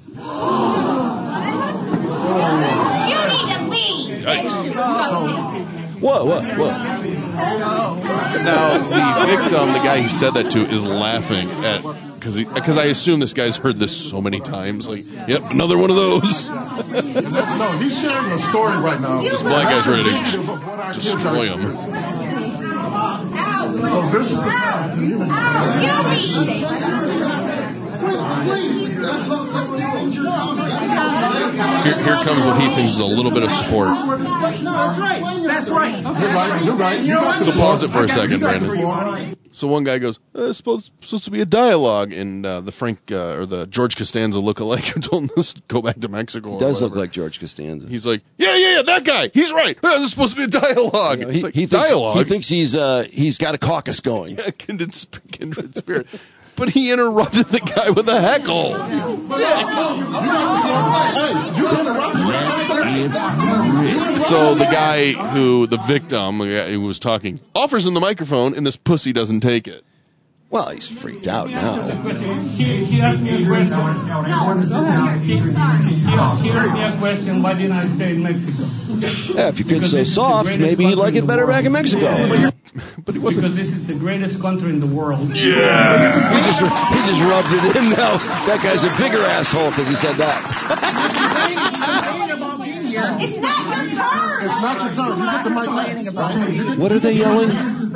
You need to leave. Whoa, whoa, whoa. Now, the victim, the guy he said that to, is laughing at. Because because I assume this guy's heard this so many times. Like, yep, another one of those. And that's no, he's sharing a story right now. This black guy's ready to just destroy him. So this Here, here comes what he thinks is a little bit of support. That's right. That's right. You're right. You're right. You got So pause it for a second, Brandon. So one guy goes, uh, "It's supposed, supposed to be a dialogue," and uh, the Frank uh, or the George Costanza lookalike who told him to go back to Mexico. It does look like George Costanza. He's like, "Yeah, yeah, yeah, that guy. He's right. Uh, this is supposed to be a dialogue." You know, It's he, like, he thinks, dialogue. he thinks he's uh, he's got a caucus going. Yeah, kindred, sp- kindred spirit. But he interrupted the guy with a heckle. So the guy who, the victim who was talking, offers him the microphone, and this pussy doesn't take it. Well, he's freaked out now. He, he asked me a question. He, he, he asked me a question, why didn't I stay in Mexico? Yeah, if your kid's so Because soft, it's the maybe he'd greatest like it better country back in Mexico. Yeah. But he wasn't. Because this is the greatest country in the world. Yeah. He just he just rubbed it in now. That guy's a bigger asshole because he said that. It's not your turn. It's not your turn. You get the mic last. What are they yelling?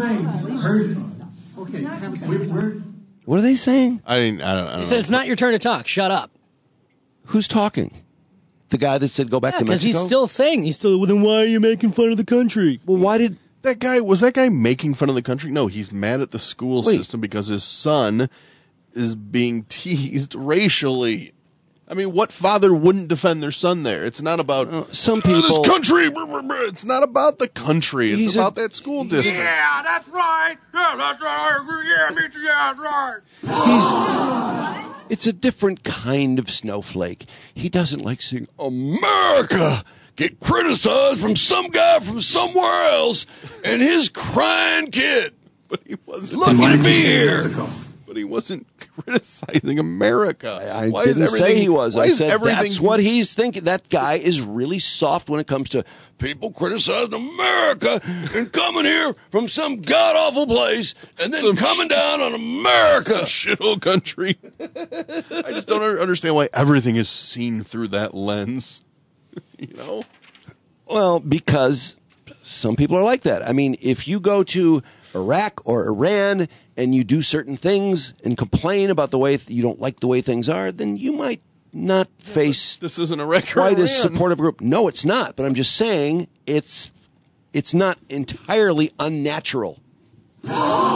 What are they saying? I didn't. I don't, I don't He said know. it's not your turn to talk. Shut up. Who's talking? The guy that said go back Yeah, to because Mexico? he's still saying he's still. Well, then why are you making fun of the country? Well, why did That guy, was that guy making fun of the country? No, he's mad at the school Wait. system because his son is being teased racially. I mean, what father wouldn't defend their son there? It's not about uh, some "Oh, people? this country. It's not about the country. It's He's a- about that school district. Yeah, that's right. Yeah, that's right. I agree. Yeah, me too. Yeah, that's right. He's. It's a different kind of snowflake. He doesn't like seeing America get criticized from some guy from somewhere else and his crying kid. But he wasn't. Lucky to be here. But he wasn't criticizing America. I Why is didn't say everything- he was. why I is said everything- that's what he's thinking. That guy is really soft when it comes to people criticizing America and coming here from some god-awful place and then Some coming sh- down on America. shithole country. I just don't un- understand why everything is seen through that lens. You know? Well, because some people are like that. I mean, if you go to Iraq or Iran and you do certain things and complain about the way th- you don't like the way things are, then you might not face This isn't a record. quite as supportive group. No, it's not. But I'm just saying it's it's not entirely unnatural. Hey,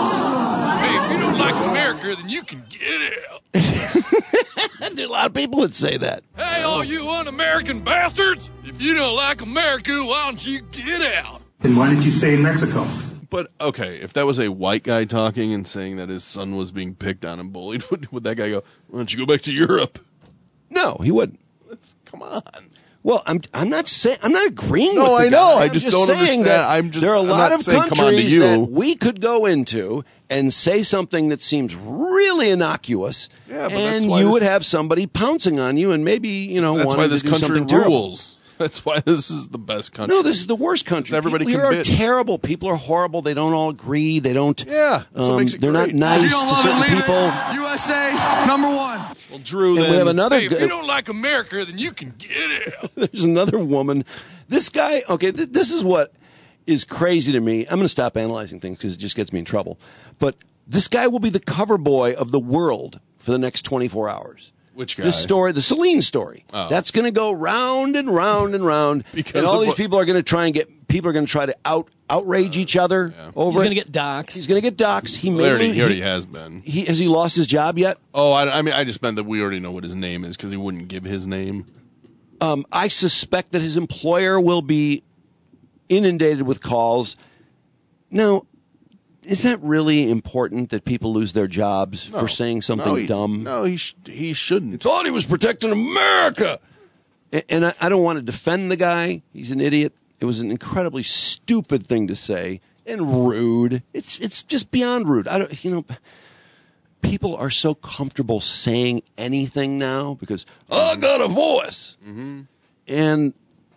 if you don't like America, then you can get out. There are a lot of people that say that. Hey, all you un-American bastards! If you don't like America, why don't you get out? Then why did you stay in Mexico? But, okay, if that was a white guy talking and saying that his son was being picked on and bullied, would, would that guy go, why don't you go back to Europe? No, he wouldn't. Let's, come on. Well, I'm I'm not saying I'm not agreeing No, with the I know. guy. I I'm just just don't saying understand. that I'm just- there are a I'm lot not of saying come on to countries you. that we could go into and say something that seems really innocuous, Yeah, but that's and why you this- would have somebody pouncing on you and maybe you know That's wanting why this to do country something terrible. rules. That's why this is the best country. No, this is the worst country. Everybody People can here are bitch. terrible. People are horrible. They don't all agree. They don't. Yeah, that's what um, makes it they're great. not nice If you don't to love it, certain leave people. it. U S A, number one. Well, Drew, And then. we have another. Hey, if gu- you don't like America, then you can get out. There's another woman. This guy, okay, th- this is what is crazy to me. I'm going to stop analyzing things because it just gets me in trouble. But this guy will be the cover boy of the world for the next twenty-four hours. Which guy? This story, the Celine story. Oh. That's going to go round and round and round. Because and all of these what- people are going to try and get, people are going to try to out outrage each other over He's it. going to get doxxed. He's going to get doxxed. He Well, may he already, lose- he already he- has been. he- has he lost his job yet? Oh, I, I mean, I just meant that we already know what his name is because he wouldn't give his name. Um, I suspect that his employer will be inundated with calls. Now, is that really important that people lose their jobs No. for saying something no, he, dumb? No, he sh- he shouldn't. He thought he was protecting America. And, and I, I don't want to defend the guy. He's an idiot. It was an incredibly stupid thing to say and rude. It's it's just beyond rude. I don't, you know, people are so comfortable saying anything now because I got a voice. Mm-hmm. And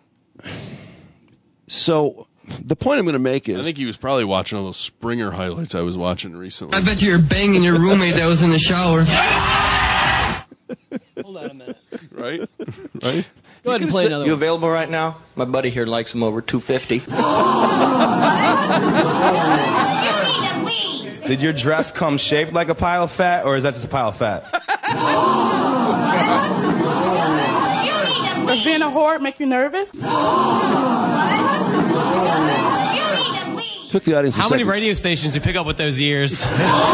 so the point I'm going to make is, I think he was probably watching all those Springer highlights I was watching recently. I bet you were banging your roommate that was in the shower. Hold on a minute. Right? Right? Go ahead and play another You one. available right now? My buddy here likes them over two fifty. Did your dress come shaped like a pile of fat, or is that just a pile of fat? Does being a whore make you nervous? took the audience a How many second. radio stations you pick up with those ears?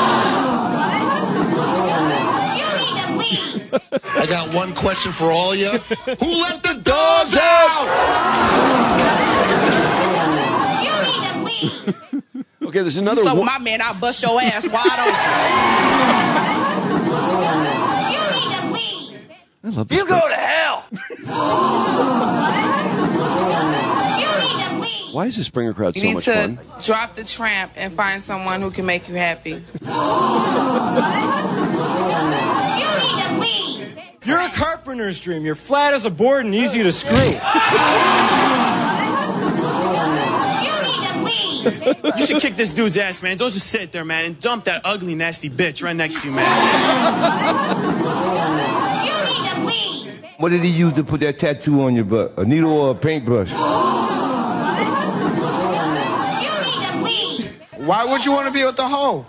I got one question for all of you. Who let the dogs out? Okay, there's another So wo- my man, I'll bust your ass wide I love this. You go to hell. Why is the Springer crowd You so need much to fun? drop the tramp and find someone who can make you happy. You're a carpenter's dream. You're flat as a board and easy to screw. You should kick this dude's ass, man. Don't just sit there, man, and dump that ugly, nasty bitch right next to you, man. What did he use to put that tattoo on your butt? A needle or a paintbrush? Why would you want to be with the hoe?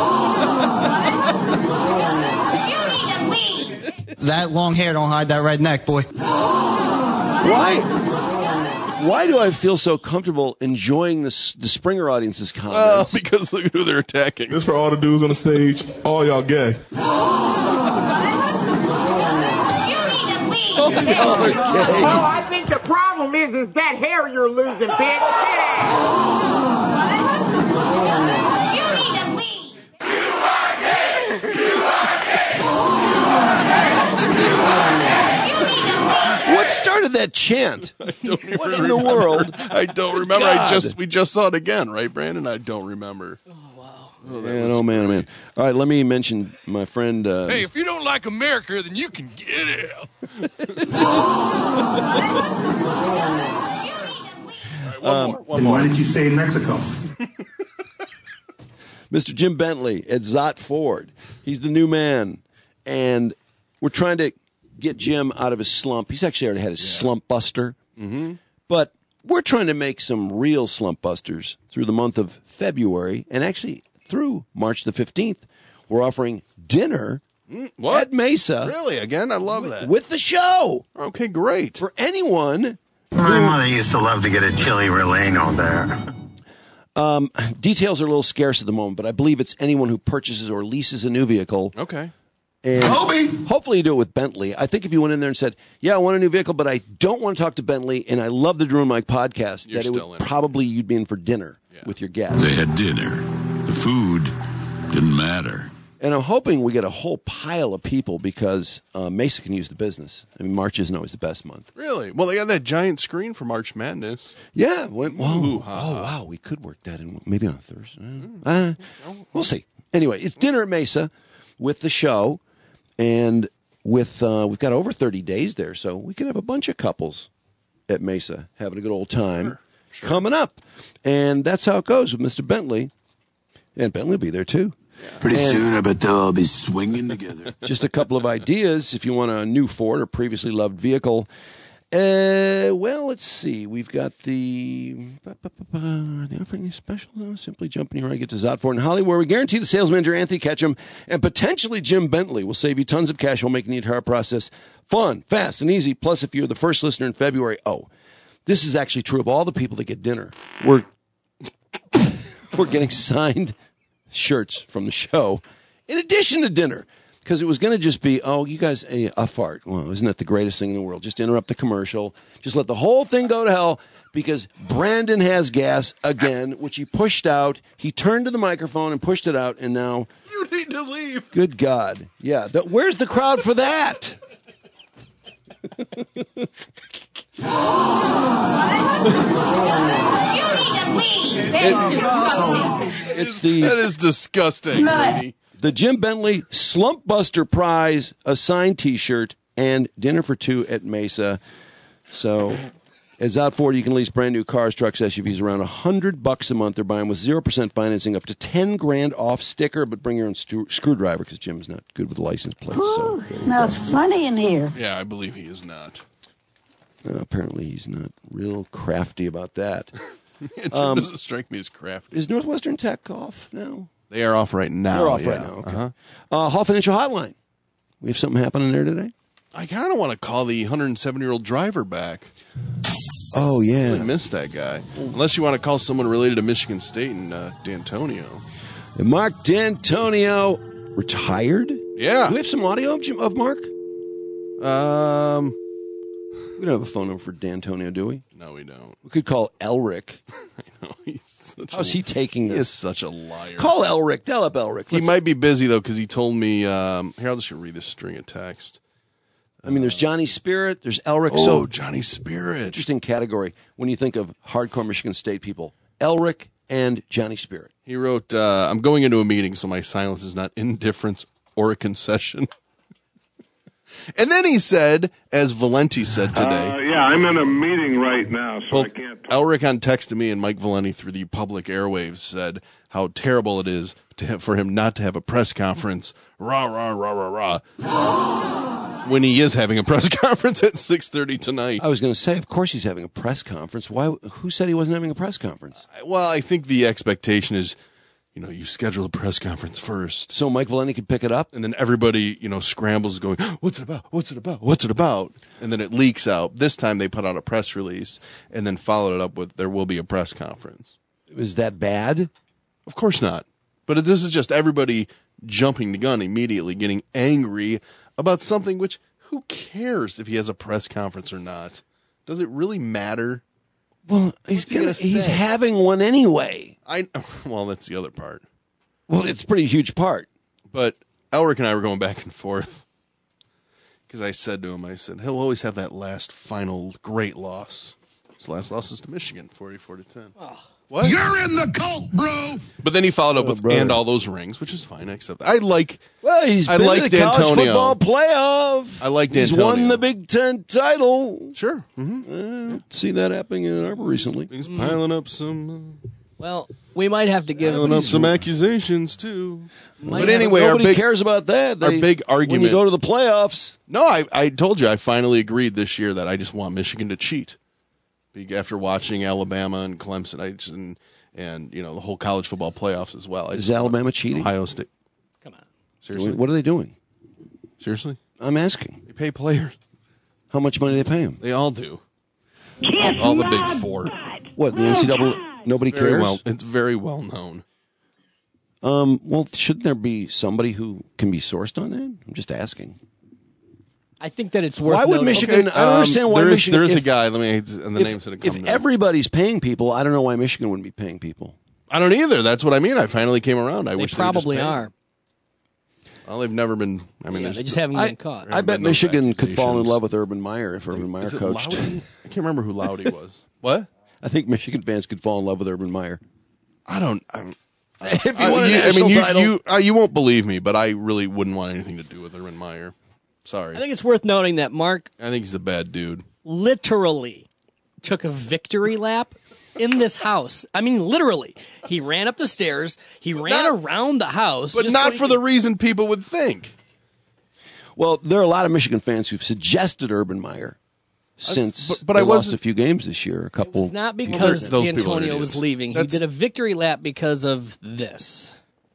That long hair don't hide that red neck, boy. Why? Why do I feel so comfortable enjoying this, the Springer audience's Well, comments? because look at who they're attacking. This for all the dudes on the stage. All y'all gay. Oh, Well, I think the problem is, is that hair you're losing, bitch. What started that chant? I don't even What in remember. the world? I don't remember. I God. just we just saw it again, right, Brandon? I don't remember. Man, oh man, oh man. All right, let me mention my friend. Uh, Hey, if you don't like America, then you can get out. Um, And why did you stay in Mexico? Mister Jim Bentley at Zott Ford. He's the new man. And we're trying to get Jim out of his slump. He's actually already had his slump buster. Mm-hmm. But we're trying to make some real slump busters through the month of February. And actually, through March the fifteenth, we're offering dinner What? at Mesa. Really? Again? I love that. With the show. Okay, great. For anyone. My mother used to love to get a chili relleno there. Um, details are a little scarce at the moment, but I believe it's anyone who purchases or leases a new vehicle. Okay. And Kobe. hopefully you do it with Bentley. I think if you went in there and said, yeah, I want a new vehicle, but I don't want to talk to Bentley, and I love the Drew and Mike podcast, You're that it still would in. probably you'd be in for dinner with your guests. They had dinner. The food didn't matter. And I'm hoping we get a whole pile of people because uh, Mesa can use the business. I mean, March isn't always the best month. Really? Well, they got that giant screen for March Madness. Yeah. When, whoa, Ooh, oh, wow. We could work that in maybe on a Thursday. Uh, we'll see. Anyway, it's dinner at Mesa with the show. And with uh, we've got over thirty days there, so we could have a bunch of couples at Mesa having a good old time Sure, sure. coming up. And that's how it goes with Mister Bentley. And Bentley will be there, too. Pretty And soon, I bet they'll all be swinging together. just a couple of ideas if you want a new Ford or previously loved vehicle. Uh, well, let's see. We've got the the offering special. Uh, simply jump in here. I get to Zott Ford in Hollywood, where we guarantee the sales manager Anthony Ketchum and potentially Jim Bentley will save you tons of cash while making the entire process fun, fast, and easy. Plus, if you're the first listener in February, oh, this is actually true of all the people that get dinner. We're we're getting signed shirts from the show in addition to dinner. because it was going to just be, oh, you guys, a, a fart. Well, isn't that the greatest thing in the world? Just interrupt the commercial. Just let the whole thing go to hell because Brandon has gas again, which he pushed out. He turned to the microphone and pushed it out, and now... You need to leave. Good God. Yeah. The, where's the crowd for that? It, it's the that is disgusting. Lady. The Jim Bentley Slump Buster Prize, a signed T-shirt, and dinner for two at Mesa. So, as out forward, you can lease brand new cars, trucks, S U Vs around a hundred bucks a month. They're buying with zero percent financing, up to ten grand off sticker, but bring your own stu- screwdriver because Jim's not good with the license plates. Ooh, so smells funny in here. Yeah, I believe he is not. Uh, apparently, he's not real crafty about that. It um, doesn't strike me as crafty. Is Northwestern Tech off now? They are off right now. They're off yeah. right now. Okay. Uh-huh. Uh, Hall Financial Hotline. We have something happening there today? I kind of want to call the one hundred seven-year-old driver back. Oh, yeah. I missed that guy. Unless you want to call someone related to Michigan State and uh, D'Antonio. And Mark D'Antonio retired? Yeah. Do we have some audio of, Jim, of Mark? Um, We don't have a phone number for D'Antonio, do we? No, we don't. We could call Elric. I know. He's such How's a, he taking this? He is such a liar. Call Elric. Tell up Elric. He Let's- might be busy, though, because he told me... Um, here, I'll just read this string of text. I mean, there's Johnny Spirit, there's Elric. Oh, so Johnny Spirit. Interesting category when you think of hardcore Michigan State people. Elric and Johnny Spirit. He wrote, uh, I'm going into a meeting, so my silence is not indifference or a concession. And then he said, as Valenti said today... Uh, yeah, I'm in a meeting right now, so both I can't... Elric on text to me and Mike Valenti through the public airwaves said how terrible it is to have, for him not to have a press conference. Rah, rah, rah, rah, rah. When he is having a press conference at six thirty tonight. I was going to say, of course he's having a press conference. Why? Who said he wasn't having a press conference? Well, I think the expectation is, you know, you schedule a press conference first. So Mike Valenti could pick it up? And then everybody, you know, scrambles going, what's it about? What's it about? What's it about? And then it leaks out. This time they put out a press release and then followed it up with, there will be a press conference. Is that bad? Of course not. But this is just everybody jumping the gun immediately, getting angry about something which, who cares if he has a press conference or not? Does it really matter? Well, he's he gonna, gonna he's say? having one anyway. I well, that's the other part. Well, it's a pretty huge part. But Elric and I were going back and forth because I said to him, I said, he'll always have that last final great loss. His last loss is to Michigan, forty-four to ten. Oh. What? You're in the cult, bro. But then he followed up Oh, with brother. and all those rings, which is fine. I accept that. I like. Well, he's I been like to the college D'Antonio. football playoff. I like He's D'Antonio. won the Big Ten title. Sure. Mm-hmm. I don't see that happening in Ann Arbor recently. He's piling up some. Uh, Well, we might have to give piling up some accusations too. Might But have- anyway, our Nobody big cares about that. our They- big argument. When you go to the playoffs, No, I, I told you I finally agreed this year that I just want Michigan to cheat. Be- After watching Alabama and Clemson, I just, and, and you know the whole college football playoffs as well. I is just want Alabama cheating? Ohio State. Come on. Seriously, What are they doing? seriously, I'm asking. they pay players. How much money do they pay him? They all do. All, all the big four. What, the N C double A? Nobody Very cares? well, it's very well known. Um, well, shouldn't there be somebody who can be sourced on that? I'm just asking. I think that it's worth Why would noting- Michigan- I don't um, understand why there is, Michigan- There is a if- guy. Let me. And the If, name's going to if come. to me. everybody's paying people, I don't know why Michigan wouldn't be paying people. I don't either. That's what I mean. I finally came around. I They wish probably they would just pay. are. Well, they've never been. I mean, Yeah, there's- they just haven't I, been caught. I bet been those Michigan could fall in accusations. love with Urban Meyer if Urban Meyer Is it coached. Loudy? I can't remember who Loudy was. What? I think Michigan fans could fall in love with Urban Meyer. I don't. I'm, If you I, want a you, I national mean, you title. you, uh, you won't believe me, but I really wouldn't want anything to do with Urban Meyer. Sorry. I think it's worth noting that Mark I think he's a bad dude. literally took a victory lap in this house. I mean, literally. He ran up the stairs. He ran not- around the house. But just not so he for could- the reason people would think. Well, there are a lot of Michigan fans who've suggested Urban Meyer since but- but they I lost wasn't- a few games this year. A couple. It's not Well, because those people are Antonio was idiots. leaving. That's- He did a victory lap because of this.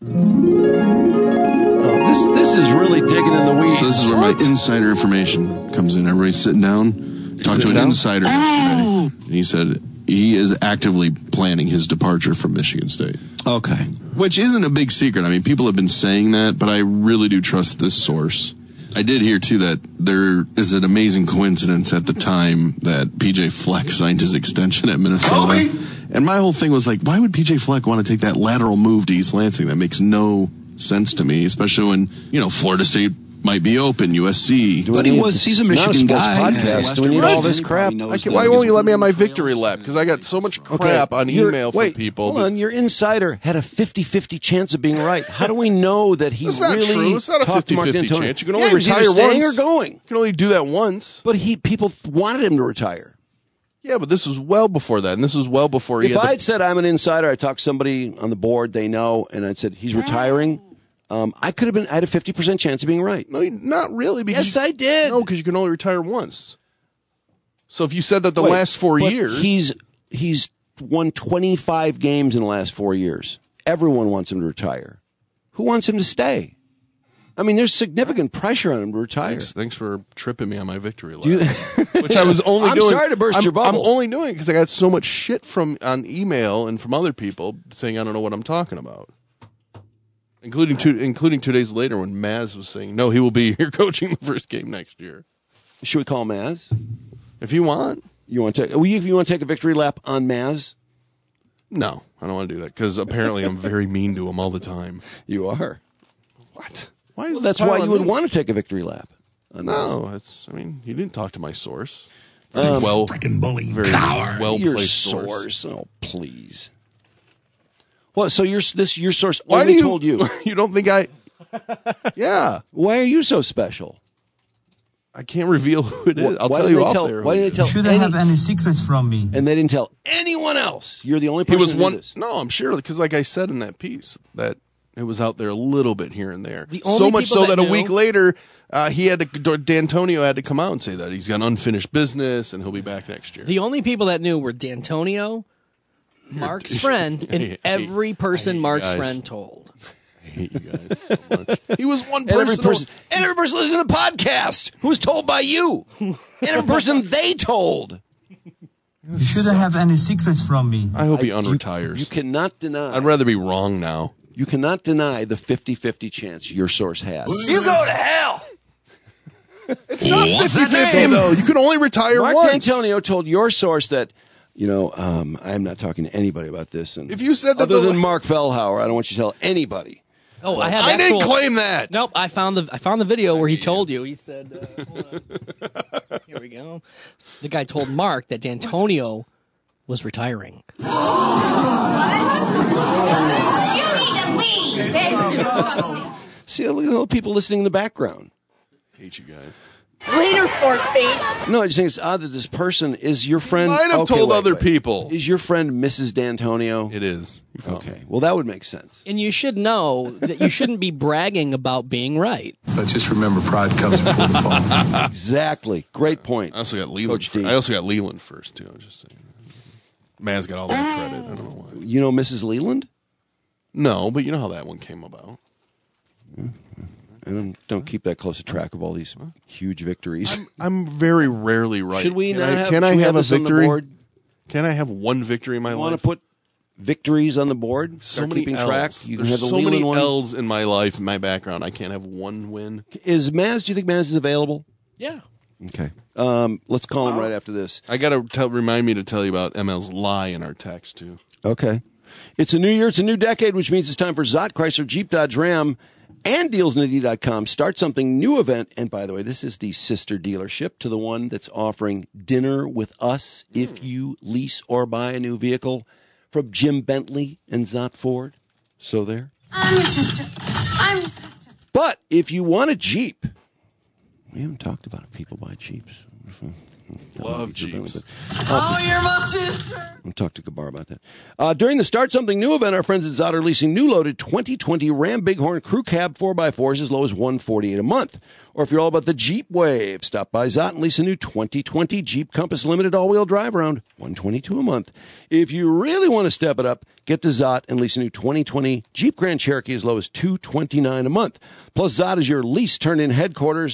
Oh, this this is really digging in the weeds. So this is where my insider information comes in. Everybody's sitting down. Talked to Sitting an down? insider yesterday, and he said he is actively planning his departure from Michigan State. Okay. Which isn't a big secret. I mean, people have been saying that, but I really do trust this source. I did hear, too, that there is an amazing coincidence at the time that P J Fleck signed his extension at Minnesota. Kobe. And my whole thing was like, why would P J Fleck want to take that lateral move to East Lansing? That makes no sense to me, especially when, you know, Florida State might be open, U S C. But he was, he's a Michigan guy. Podcast. Do we need all this crap? I can, why won't you let me on my victory lap? Because I got so much crap okay. on You're, email wait, from people. Hold on, your insider had a fifty-fifty chance of being right. How do we know that he That's really not true. It's not a talked to Mark fifty-fifty D'Antoni? chance. You can yeah, only retire staying once. or going. You can only do that once. But he people wanted him to retire. Yeah, but this was well before that, and this was well before he If had I had the- said I'm an insider, I talked to somebody on the board they know, and I'd said he's retiring. Um, I could have been. I had a fifty percent chance of being right. No, not really. Because yes, I did. No, because you can only retire once. So if you said that the Wait, last four but years, he's he's won twenty-five games in the last four years. Everyone wants him to retire. Who wants him to stay? I mean, there's significant pressure on him to retire. Thanks, thanks for tripping me on my victory lap, You, which I was only I'm doing. sorry to burst I'm, your bubble. I'm only doing it because I got so much shit from on email and from other people saying I don't know what I'm talking about. Including two, including two days later when Maz was saying, no, he will be here coaching the first game next year. Should we call Maz? If you want. You want to take, if you want to take a victory lap on Maz? No, I don't want to do that because apparently I'm very mean to him all the time. You are. What? Why is Well, that's this why pile you on would me? want to take a victory lap. No, it's, I mean, he didn't talk to my source. Um, Very well, freaking bullying very coward. well Your placed source. source. Oh, please. Well, so your this your source Why only do you, told you. You don't think I? Yeah. Why are you so special? I can't reveal who it is. I'll Why tell didn't you they off tell, there. Why who didn't it they tell? is. Shouldn't have any secrets from me. And they didn't tell anyone else. You're the only He person was who did one. this. No, I'm sure because, like I said in that piece, that it was out there a little bit here and there. The only So much people so that, that a week knew- later, uh, he had to. D'Antonio had to come out and say that he's got unfinished business and he'll be back next year. The only people that knew were D'Antonio, Mark's friend, and hate- every person you Mark's guys. friend told. I hate you guys so much. He was one And every person. person, and every person listening to the podcast who was told by you, and every person they told. You shouldn't have any secrets from me. I hope he I- unretires. You, you cannot deny. I'd rather be wrong now. You cannot deny the fifty-fifty chance your source had. You go to hell. It's not What's that fifty-fifty, name? though. You can only retire Mark once. D'Antonio told your source that, you know, um, I'm not talking to anybody about this. And If you said that other the- than Mark Fellhauer, I don't want you to tell anybody. Oh, I have. I actual, didn't claim that. Nope, I found the I found the video where he told you. He said, uh, hold on. "Here we go." The guy told Mark that D'Antonio was retiring. You need to leave. That's disgusting. See, look at all the people listening in the background. Hate you guys. Later, fart face. No, I just think it's odd that this person is your friend. Might have Okay, told wait, other wait. people. Is your friend Missus D'Antonio? It is. Okay. Well, that would make sense. And you should know that you shouldn't be bragging about being right. But just remember, pride comes before the fall. Exactly. Great point. I also got Leland. Coach D. I also got Leland first too. I was just saying. Man's got all that credit. I don't know why. You know Missus Leland? No, but you know how that one came about. And um, don't keep that close a track of all these huge victories. I'm, I'm very rarely right. Should we can not I, have? Can should I we have, a this on the victory? board? Can I have one victory in my You life? want to put victories on the board? so Start many keeping L's. track. You can There's have the so Leland many one. L's in my life, in my background. I can't have one win. Is Maz? Do you think Maz is available? Yeah. Okay. Um, let's call him right after this. I got to tell, remind me to tell you about M L's lie in our text too. Okay. It's a new year. It's a new decade, which means it's time for Zott, Chrysler, Jeep, Dodge, Ram, and deals nitty dot com. Start something new event. And by the way, this is the sister dealership to the one that's offering dinner with us if you lease or buy a new vehicle from Jim Bentley and Zott Ford. So there. I'm your sister. I'm your sister. But if you want a Jeep, we haven't talked about if people buy Jeeps. Love Jeeps. Oh, you're my sister. I'll talk to Gabar about that. Uh, during the Start Something New event, our friends at Zott are leasing new loaded twenty twenty Ram Bighorn Crew Cab four by fours as low as one hundred forty-eight dollars a month. Or if you're all about the Jeep wave, stop by Zott and lease a new twenty twenty Jeep Compass Limited all-wheel drive around one hundred twenty-two dollars a month. If you really want to step it up, get to Zott and lease a new twenty twenty Jeep Grand Cherokee as low as two hundred twenty-nine dollars a month. Plus, Zott is your lease turn-in headquarters.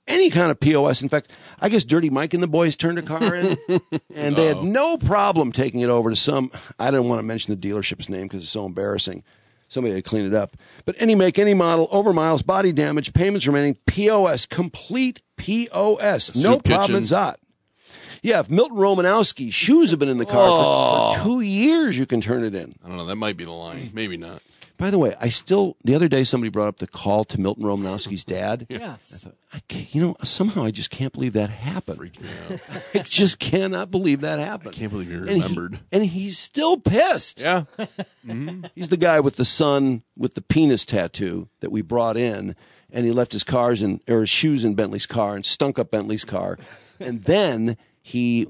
any kind of P O S. In fact, I guess Dirty Mike and the boys turned a car in, and they had no problem taking it over to some, I don't want to mention the dealership's name because it's so embarrassing. Somebody had to clean it up. But any make, any model, over miles, body damage, payments remaining, P O S, complete P O S. No Soup problem kitchen. at Zott. Yeah, if Milton Romanowski's shoes have been in the car Oh. for, for two years, you can turn it in. I don't know. That might be the line. Maybe not. By the way, I still, the other day somebody brought up the call to Milton Romanowski's dad. Yes. I thought, I can't, you know, somehow I just can't believe that happened. Freaked me out. I just cannot believe that happened. I can't believe you And he- remembered. And, he's still pissed. Yeah. Mm-hmm. He's the guy with the son with the penis tattoo that we brought in, and he left his cars in, or his shoes in Bentley's car and stunk up Bentley's car. And then he...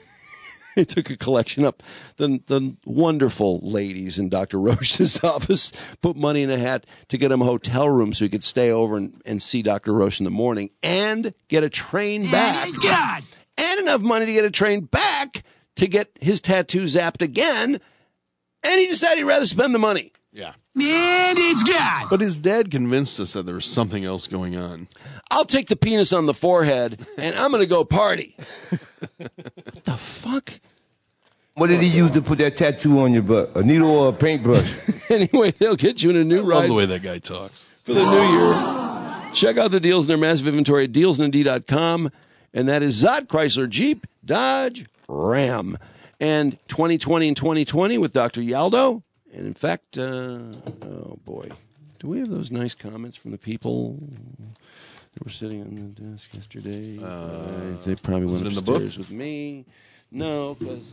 He took a collection up. The, the wonderful ladies in Doctor Roche's office put money in a hat to get him a hotel room so he could stay over and, and see Doctor Roche in the morning and get a train back. God! And enough money to get a train back to get his tattoo zapped again. And he decided he'd rather spend the money. Yeah. And it's God! But his dad convinced us that there was something else going on. I'll take the penis on the forehead and I'm going to go party. What the fuck? What did he use to put that tattoo on your butt? A needle or a paintbrush? Anyway, they'll get you in a new I love ride the way that guy talks. for the new year. Check out the deals in their massive inventory at deals and d dot com. And that is Zott, Chrysler, Jeep, Dodge, Ram. And twenty twenty and twenty twenty with Doctor Yaldo. And in fact, uh, oh boy, do we have those nice comments from the people that were sitting on the desk yesterday? Uh, they probably was went it in the upstairs book? with me. No, because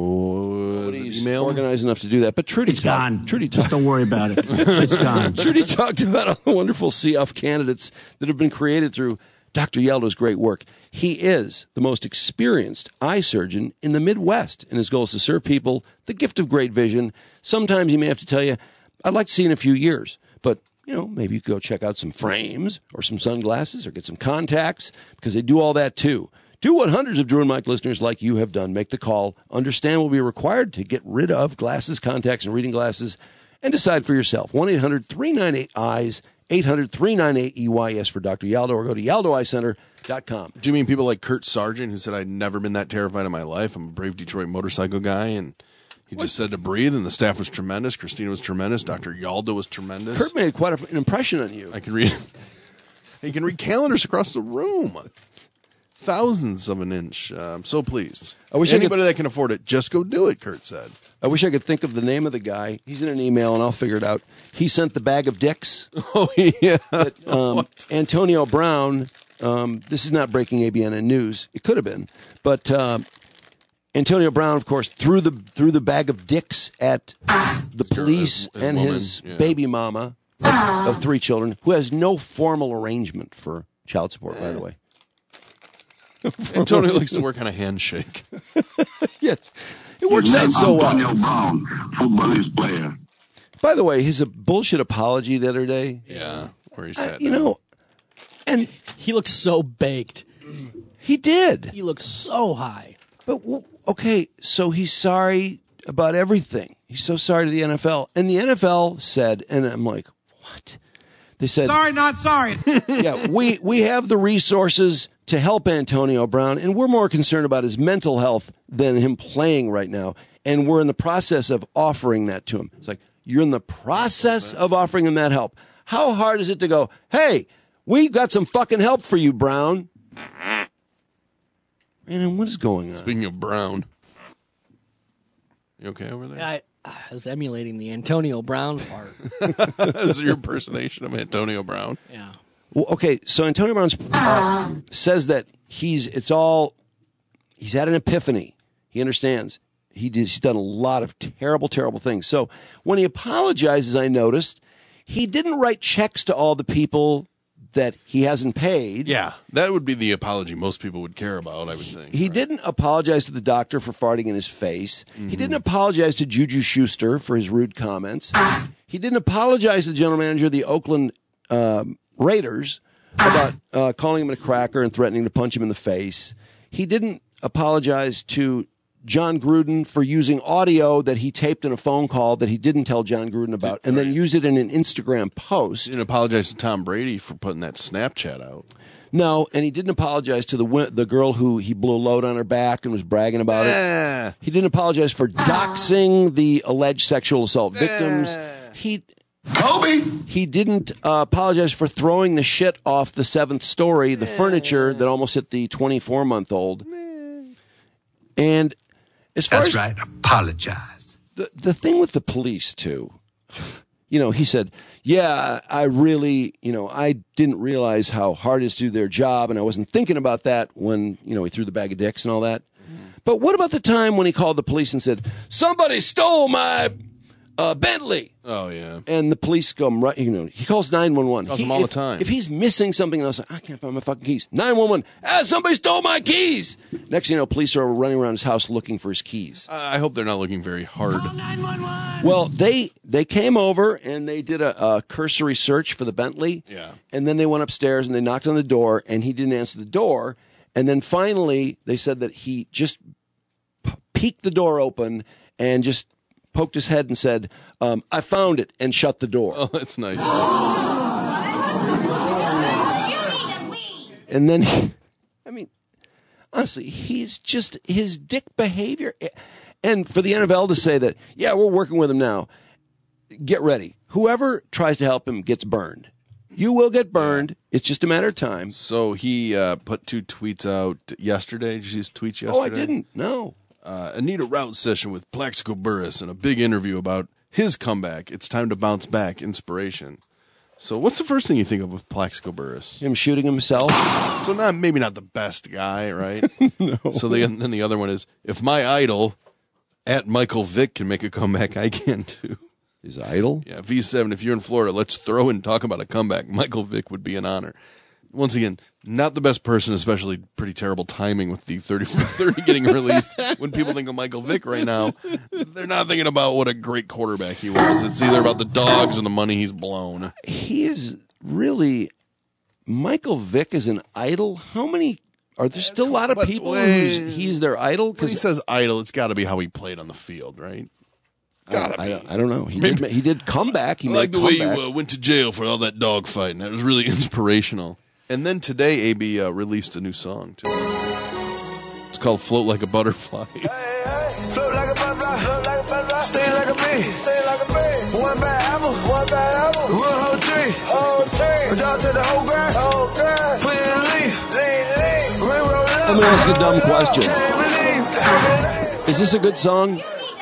Was it nobody's email? organized enough to do that. But Trudy It's talked- gone. Trudy Just talked. don't worry about it. It's gone. Trudy talked about all the wonderful C F candidates that have been created through Doctor Yaldo's great work. He is the most experienced eye surgeon in the Midwest, and his goal is to serve people the gift of great vision. Sometimes he may have to tell you, I'd like to see in a few years, but you know, maybe you could go check out some frames or some sunglasses or get some contacts because they do all that too. Do what hundreds of Drew and Mike listeners like you have done. Make the call. Understand what will be required to get rid of glasses, contacts, and reading glasses, and decide for yourself. one eight hundred three nine eight eyes, eight hundred three nine eight E Y S for Doctor Yaldo, or go to yaldo eye center dot com. Do you mean people like Kurt Sargent, who said, I'd never been that terrified in my life? I'm a brave Detroit motorcycle guy, and he just said to breathe, and the staff was tremendous. Christina was tremendous. Doctor Yaldo was tremendous. Kurt made quite a, an impression on you. I can read. You can read calendars across the room. Thousands of an inch. Uh, I'm so pleased. I wish I Anybody could- that can afford it, just go do it, Kurt said. I wish I could think of the name of the guy. He's in an email, and I'll figure it out. He sent the bag of dicks. Oh, yeah. That, um, Antonio Brown, um, this is not breaking A B N N news. It could have been. But um, Antonio Brown, of course, threw the threw the bag of dicks at the police his and woman, his yeah. baby mama of, of three children, who has no formal arrangement for child support, by the way. Antonio likes to work on a handshake. Yes. It works out so well. Antonio Brown, footballist player. By the way, his uh, bullshit apology the other day, Yeah, where he sat you down. know, and He looks so baked. he did. He looks so high. But, w- okay, so he's sorry about everything. He's so sorry to the N F L. And the N F L said, and I'm like, what? They said, Sorry, not sorry. yeah, we, we have the resources to help Antonio Brown, and we're more concerned about his mental health than him playing right now. And we're in the process of offering that to him. It's like, you're in the process of offering him that help. How hard is it to go, hey, we got some fucking help for you, Brown? Man, what is going on? Speaking of Brown. You okay over there? I, I was emulating the Antonio Brown part. That's your impersonation of Antonio Brown. Yeah. Well, okay, so Antonio Brown uh, says that he's it's all he's had an epiphany. He understands. He did, he's done a lot of terrible, terrible things. So when he apologizes, I noticed he didn't write checks to all the people that he hasn't paid. Yeah, that would be the apology most people would care about, I would think. He didn't apologize to the doctor for farting in his face. Mm-hmm. He didn't apologize to Juju Schuster for his rude comments. He didn't apologize to the general manager of the Oakland um, Raiders about uh, calling him a cracker and threatening to punch him in the face. He didn't apologize to John Gruden for using audio that he taped in a phone call that he didn't tell John Gruden about, and then use it in an Instagram post. He didn't apologize to Tom Brady for putting that Snapchat out. No, and he didn't apologize to the wi- the girl who he blew a load on her back and was bragging about Eh. it. He didn't apologize for doxing the alleged sexual assault victims. He Kobe. He didn't uh, apologize for throwing the shit off the seventh story, the furniture that almost hit the twenty-four month old. And as far That's as right. Apologize. the the thing with the police too, you know, he said, yeah, I really, you know, I didn't realize how hard it is to do their job, and I wasn't thinking about that when, you know, he threw the bag of dicks and all that. But what about the time when he called the police and said, somebody stole my uh, Bentley? Oh, yeah. And the police come right, you know, he calls nine one one. Calls He- them all if, the time. If he's missing something, and I was like, I can't find my fucking keys. nine one one, ah, somebody stole my keys. Next thing you know, police are running around his house looking for his keys. I I hope they're not looking very hard. Well, they they came over and they did a, a cursory search for the Bentley. Yeah. And then they went upstairs and they knocked on the door and he didn't answer the door. And then finally they said that he just p- peeked the door open and just poked his head and said, um, I found it, and shut the door. Oh, that's nice. And then, he, I mean, honestly, he's just his dick behavior. And for the N F L to say that, yeah, we're working with him now, get ready. Whoever tries to help him gets burned. You will get burned. It's just a matter of time. So he uh, put two tweets out yesterday. Did you see his tweets yesterday? Oh, I didn't. No. Uh, Anita Rout session with Plaxico Burress and a big interview about his comeback. It's time to bounce back. Inspiration. So what's the first thing you think of with Plaxico Burress? Him shooting himself? So not maybe not the best guy, right? No. So the, then the other one is, if my idol at Michael Vick can make a comeback, I can too. His idol? Yeah, V seven, if you're in Florida, let's throw and talk about a comeback. Michael Vick would be an honor. Once again, not the best person, especially pretty terrible timing with the thirty for thirty getting released. When people think of Michael Vick right now, they're not thinking about what a great quarterback he was. It's either about the dogs and the money he's blown. He is really, Michael Vick is an idol. How many, are there still a lot of But people wait. who's he's their idol? When he says idol, it's got to be how he played on the field, right? Gotta I, I, be. don't, I don't know. He Maybe- did, he did come back. He I made like the a way comeback. you uh, went to jail for all that dog fighting. That was really inspirational. And then today, A B uh, released a new song, too. It's called Float Like a Butterfly. Float like a butterfly, float like a butterfly, stay like a bee, stay like a bee. One bad apple, one bad apple, one whole tree, whole tree. A dog to the whole grass, whole grass. Put it in a leaf, leaf, leaf. Rainbow love. Let me ask a dumb question. Is this a good song?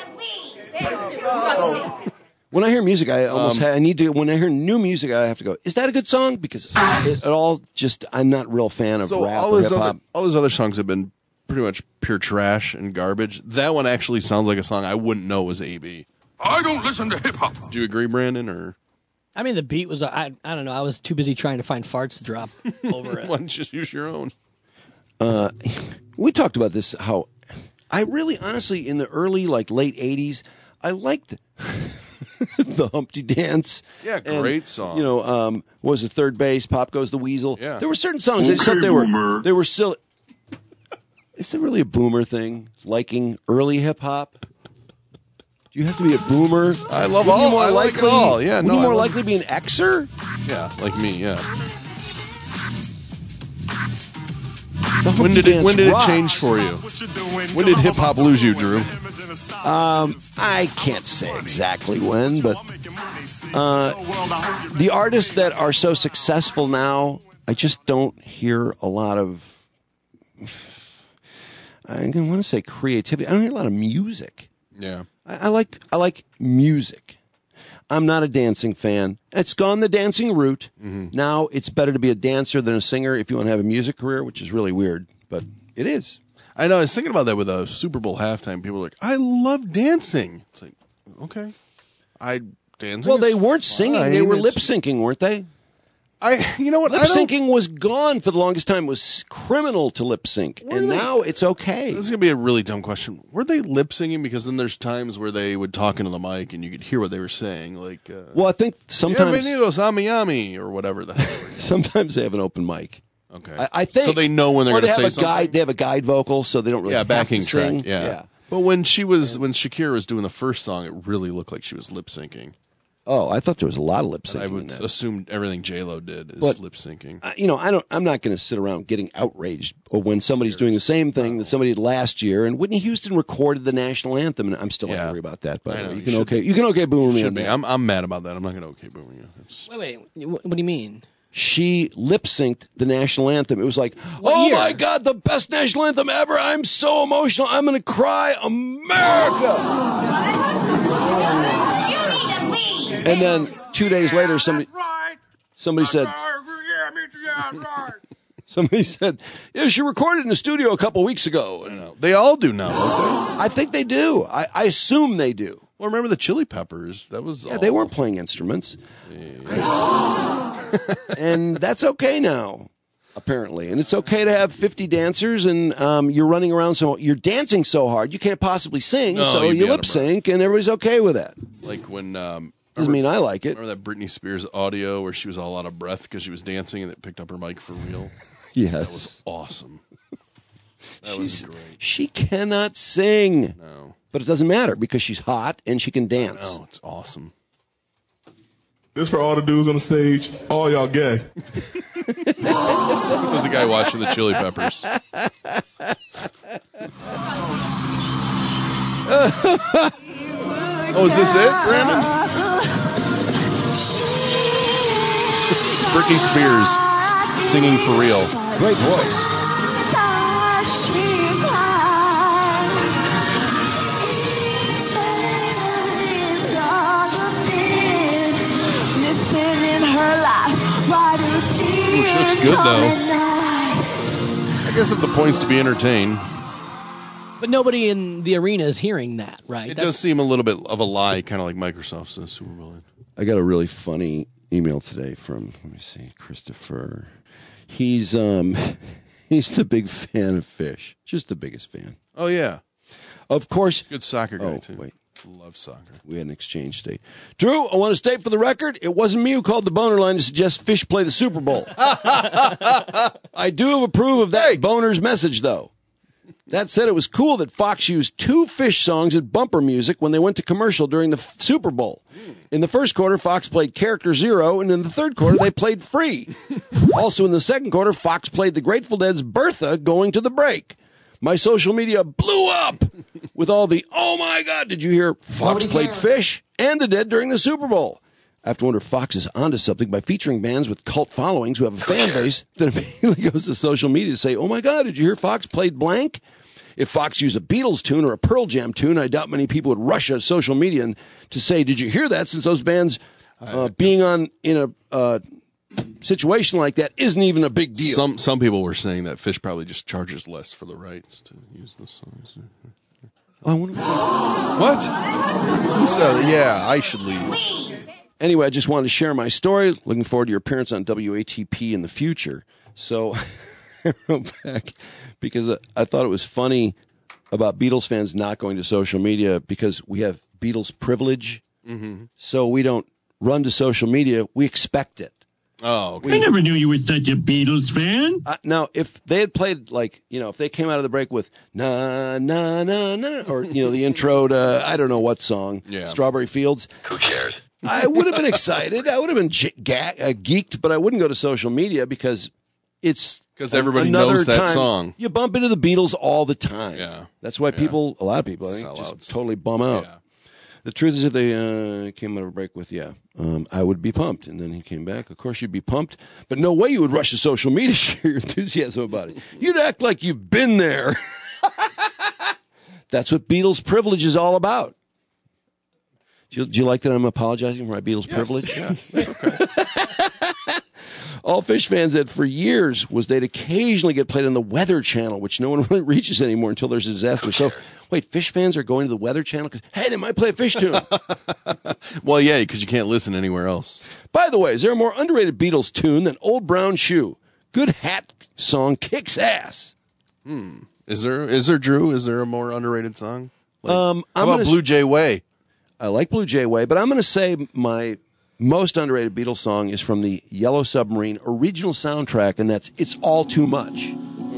When I hear music, I almost Um, ha- I need to. When I hear new music, I have to go. Is that a good song? Because it, it all just I'm not a real fan of So rap all or his hip hop. other, all his other songs have been pretty much pure trash and garbage. That one actually sounds like a song I wouldn't know was A B. I don't listen to hip hop. Do you agree, Brandon? Or I mean, the beat was, I, I don't know, I was too busy trying to find farts to drop over it. why don't you just use your own? Uh, we talked about this. How I really, honestly, in the early like late eighties, I liked the Humpty Dance. Yeah, and, great song. You know, um, what was the Third Base? Pop Goes the Weasel. Yeah. There were certain songs I just Okay, thought they were boomer. they were silly. Is that really a boomer thing? Liking early hip hop? Do you have to be a boomer? I love Wouldn't you all- more I like it likely, all. Yeah, wouldn't no, you I more love- likely be an Xer? Yeah, like me. Yeah. The Humpty When did it Dance When did it rocked. change for you? When did hip hop lose you, Drew? Um, I can't say exactly when, but uh, the artists that are so successful now, I just don't hear a lot of. I want to say creativity. I don't hear a lot of music. Yeah. I, I like I like music. I'm not a dancing fan. It's gone the dancing route. Mm-hmm. Now it's better to be a dancer than a singer if you want to have a music career, which is really weird, but it is. I know. I was thinking about that with a Super Bowl halftime. People were like, "I love dancing." It's like, okay, I dancing. Well, is they weren't singing; they fine. were It's- lip syncing, weren't they? I, you know what? Lip I don't- syncing was gone for the longest time. It was criminal to lip sync, and they- now it's okay. This is gonna be a really dumb question. Were they lip syncing? Because then there's times where they would talk into the mic and you could hear what they were saying. Like, uh, Well, I think sometimes Bienvenidos a Miami or whatever the hell. sometimes they have an open mic. Okay, I, I think so they know when they're or going they to have say a something. guide. They have a guide vocal, so they don't really yeah, have backing to track. sing. Yeah. yeah. But when she was when Shakira was doing the first song, it really looked like she was lip syncing. Oh, I thought there was a lot of lip syncing. I in would that. assume everything J Lo did is But- lip syncing. Uh, you know, I don't. I'm not going to sit around getting outraged when somebody's doing the same thing that somebody did last year. And Whitney Houston recorded the national anthem, and I'm still Yeah. angry about that. But I know, you you can should okay, be. you can okay boomer me Should on be. that. I'm I'm mad about that. I'm not going to okay boomer you. It's, Wait, wait. What do you mean? She lip synced the national anthem. It was like, What oh year? my God, the best national anthem ever. I'm so emotional. I'm going to cry, America. And then two days later, somebody somebody said, somebody said, yeah, she recorded in the studio a couple weeks ago. And know. They all do now, don't I think they do. I, I assume they do. they? Well, remember the Chili Peppers? That was Yeah, all. they weren't playing instruments. And that's okay now, apparently. And it's okay to have fifty dancers, and um, you're running around, so you're dancing so hard, you can't possibly sing, No, so you'd be you out of lip sync, and everybody's okay with that. Like when. Um, Doesn't mean I like it. Remember that Britney Spears audio where she was all out of breath because she was dancing and it picked up her mic for real? Yes. That was awesome. That was She's, great. she cannot sing. No. But it doesn't matter because she's hot and she can dance. No, it's awesome. This for all the dudes on the stage. All y'all gay. There's a guy watching the Chili Peppers. Oh, is this it, Brandon? It's Britney Spears singing for real. Great voice. Ooh, she looks good, though. I guess if the point's to be entertained. But nobody in the arena is hearing that, right? It That's- does seem a little bit of a lie, kind of like Microsoft's uh, Super Bowl. I got a really funny email today from, let me see, Christopher. He's um he's the big fan of fish. Just the biggest fan. Oh, yeah. Of course. Good soccer guy, Oh, too. wait. Love soccer. We had an exchange state. Drew, I want to state for the record, it wasn't me who called the boner line to suggest fish play the Super Bowl. I do approve of that boner's message, though. That said, it was cool that Fox used two Fish songs at bumper music when they went to commercial during the f- Super Bowl. In the first quarter, Fox played Character Zero, and in the third quarter, they played Free. Also, in the second quarter, Fox played the Grateful Dead's Bertha going to the break. My social media blew up with all the, oh my God, did you hear Fox played Fish and the Dead during the Super Bowl? I have to wonder if Fox is onto something by featuring bands with cult followings who have a fan base that immediately goes to social media to say, oh my God, did you hear Fox played blank? If Fox used a Beatles tune or a Pearl Jam tune, I doubt many people would rush at social media and to say, did you hear that? Since those bands uh, being on in a uh, situation like that isn't even a big deal. Some some people were saying that Fish probably just charges less for the rights to use the songs. I wonder what? Who said? Yeah, I should leave. Anyway, I just wanted to share my story. Looking forward to your appearance on W A T P in the future. So I wrote back because I thought it was funny about Beatles fans not going to social media because we have Beatles privilege. Mm-hmm. So we don't run to social media. We expect it. Oh, okay. I never knew you were such a Beatles fan. Uh, now, if they had played, like, you know, if they came out of the break with na, na, na, na, or, you know, the intro to, I don't know what song, Yeah. Strawberry Fields. Who cares? I would have been excited. I would have been ge- ga- uh, geeked, but I wouldn't go to social media because it's 'Cause everybody another knows that time. song. You bump into the Beatles all the time. Yeah. That's why people, a lot of people, I think, Sellouts. just totally bum out. Yeah. The truth is, if they uh, came out of a break with, yeah, um, I would be pumped. And then he came back. Of course, you'd be pumped. But no way you would rush to social media to share your enthusiasm about it. You'd act like you've been there. That's what Beatles privilege is all about. Do you, do you like that I'm apologizing for my Beatles Yes. privilege? Yeah, that's okay. All Fish fans said for years was they'd occasionally get played on the Weather Channel, which no one really reaches anymore until there's a disaster. So, wait, Fish fans are going to the Weather Channel because, hey, they might play a Fish tune. Well, yeah, because you can't listen anywhere else. By the way, is there a more underrated Beatles tune than Old Brown Shoe? Good Hat song kicks ass. Hmm. Is there? Is there, Drew? Is there a more underrated song? Like, Um, how I'm about gonna Blue s- Jay Way? I like Blue Jay Way, but I'm going to say my most underrated Beatles song is from the Yellow Submarine original soundtrack, and that's It's All Too Much.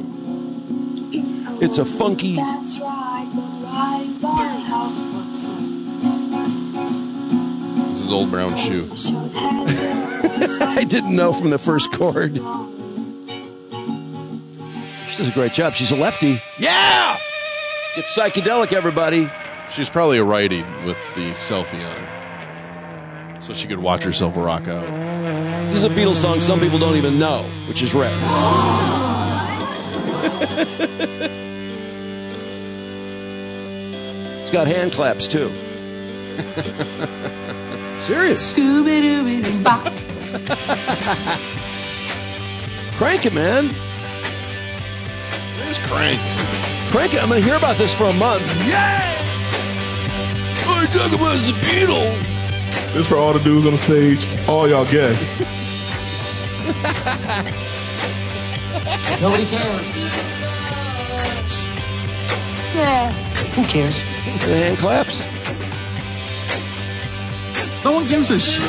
It's a funky... That's right, but right is all I have. Is his old brown shoe. I didn't know from the first chord. She does a great job. She's a lefty. Yeah! Get psychedelic, everybody. She's probably a righty with the selfie on. So she could watch herself rock out. This is a Beatles song some people don't even know, which is rare. It's got hand claps, too. Serious. Crank it, man. It is cranked. Crank it. I'm going to hear about this for a month. Yeah! All I talk about is the Beatles. This for all the dudes on the stage. All y'all gay. Nobody cares. Yeah. Who cares? The hand claps. No one gives a shit.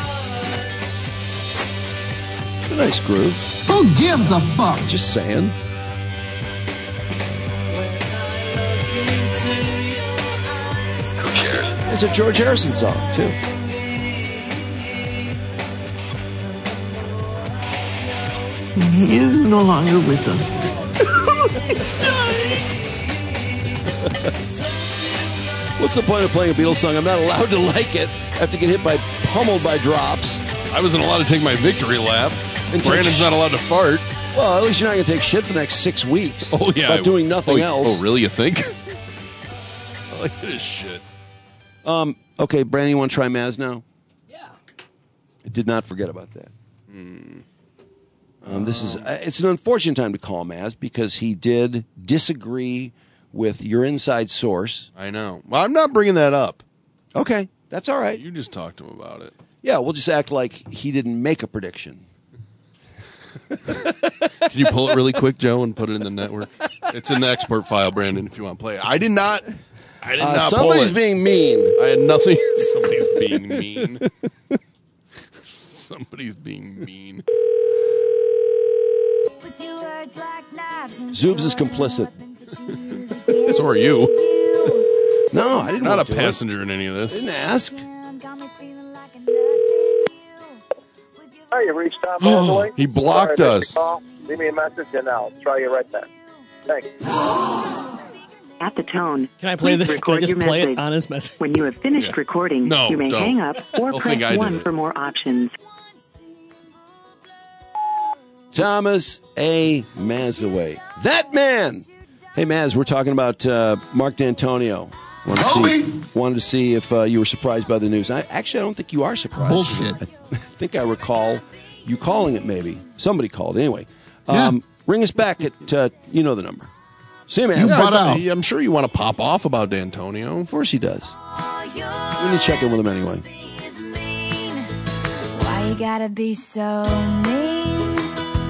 It's a nice groove. Who gives a fuck? Just saying. Who cares? It's a George Harrison song, too. He's no longer with us. What's the point of playing a Beatles song? I'm not allowed to like it. I have to get hit by, pummeled by drops. I wasn't allowed to take my victory lap. And Brandon's sh- not allowed to fart. Well, at least you're not going to take shit for the next six weeks. Oh, yeah. About doing nothing oh, else. Oh, really, you think? I like this shit. Um, okay, Brandon, you want to try Maz now? Yeah. I did not forget about that. Hmm. Um, this is uh, it's an unfortunate time to call Maz because he did disagree with your inside source. I know. Well, I'm not bringing that up. Okay, that's all right. You just talk to him about it. Yeah, we'll just act like he didn't make a prediction. Can you pull it really quick, Joe, and put it in the network? It's in the export file, Brandon, if you want to play it. I did not. I did Uh, not pull somebody's it. being mean. I had nothing. Somebody's being mean. Somebody's being mean. Zoobs is complicit. So are you. No, I didn't Not a want to do passenger in any of it. this. Didn't ask. Hi, you reached out, Hathaway. He blocked Sorry, I us. missed your call. Leave me a message and I'll try you right back. Thanks. At the tone, Can I play please this? Can I record just your play message. it on his message? When you have finished Yeah. recording, No, you may don't. hang up or They'll think I press did one it. for more options. Thomas A. Mazaway. That man! Hey, Maz, we're talking about uh, Mark D'Antonio. Wanted to see, wanted to see if uh, you were surprised by the news. I, actually, I don't think you are surprised. Bullshit. I think I recall you calling it maybe. Somebody called. Anyway, Yeah. um, ring us back at, uh, you know the number. See you, man. You Yeah, brought I- out. I'm sure you want to pop off about D'Antonio. Of course he does. We need to check in with him anyway. Why you gotta be so mean?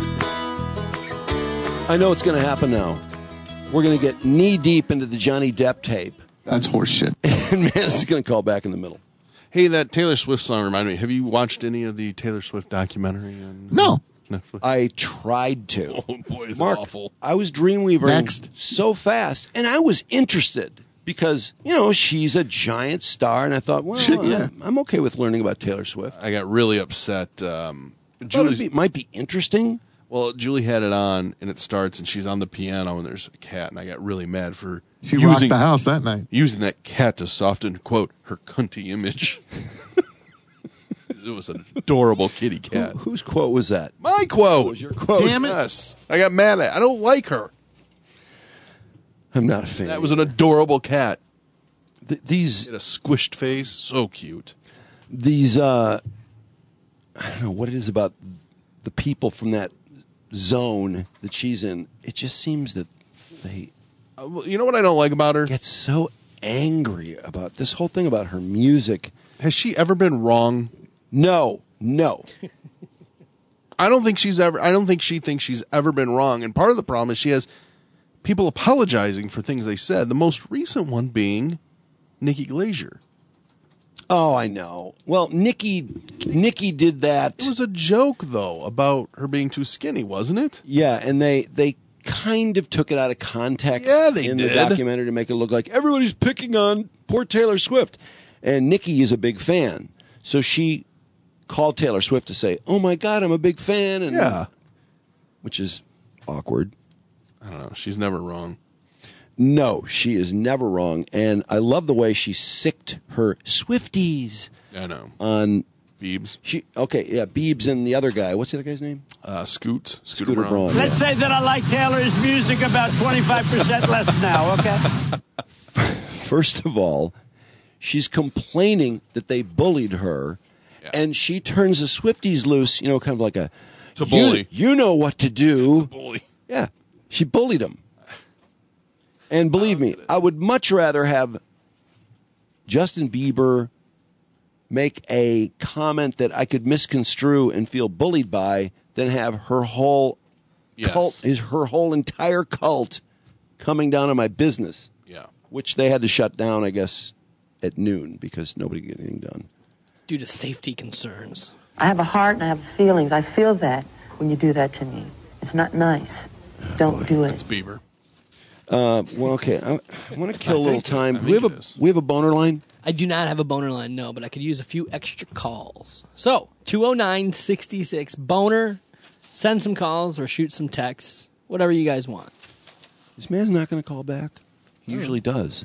I know it's going to happen now. We're going to get knee deep into the Johnny Depp tape. That's horseshit. And Maz is going to call back in the middle. Hey, that Taylor Swift song reminded me. Have you watched any of the Taylor Swift documentary on No. Netflix? I tried to. Oh, boy, is it Mark, awful. I was Dreamweavering Next. so fast, and I was interested because, you know, she's a giant star, and I thought, well, Shit, yeah. I'm, I'm okay with learning about Taylor Swift. I got really upset. Um, Julie Julie, might be interesting. well, Julie had it on, and it starts, and she's on the piano, and there's a cat, and I got really mad for She rocked using the house that night. using that cat to soften, quote, her cunty image. It was an adorable kitty cat. Who, whose quote was that? My quote. was your quote? Damn it. Yes. I got mad at I don't like her. I'm not a fan. That was an adorable cat. Th- these It had a squished face. So cute. these uh, I don't know what it is about the people from that zone that she's in. It just seems that they Uh, well, you know what I don't like about her? get so angry about this whole thing about her music. Has she ever been wrong? No, no. I don't think she's ever. I don't think she thinks she's ever been wrong. And part of the problem is she has people apologizing for things they said. The most recent one being Nikki Glaser. Oh, I know. Well, Nikki, Nikki did that. It was a joke though about her being too skinny, wasn't it? Yeah, and they they kind of took it out of context. Yeah, they in did. the documentary to make it look like everybody's picking on poor Taylor Swift, and Nikki is a big fan. So she called Taylor Swift to say, "Oh my God, I'm a big fan," and Yeah. which is awkward. I don't know. She's never wrong. No, she is never wrong, and I love the way she sicked her Swifties. I know. On Biebs. She okay, yeah, Biebs and the other guy. What's the other guy's name? Uh, Scoots. Scooter, Scooter Braun. Braun. Let's say that I like Taylor's music about twenty-five percent less now, okay? First of all, she's complaining that they bullied her, Yeah. and she turns the Swifties loose, you know, kind of like a To bully. You, you know what to do. Bully. Yeah, she bullied him. And believe me, I would much rather have Justin Bieber make a comment that I could misconstrue and feel bullied by than have her whole Yes. cult, is her whole entire cult coming down on my business. Yeah. Which they had to shut down, I guess, at noon because nobody could get anything done. Due to safety concerns. I have a heart and I have feelings. I feel that when you do that to me. It's not nice. Don't do it. That's Bieber. Uh, well, okay. I, I want to kill I a little think- time. I Do we have think a it is. we have a boner line? I do not have a boner line, no, but I could use a few extra calls. So, two oh nine, sixty-six, boner. Send some calls or shoot some texts. Whatever you guys want. This man's not going to call back. He usually does.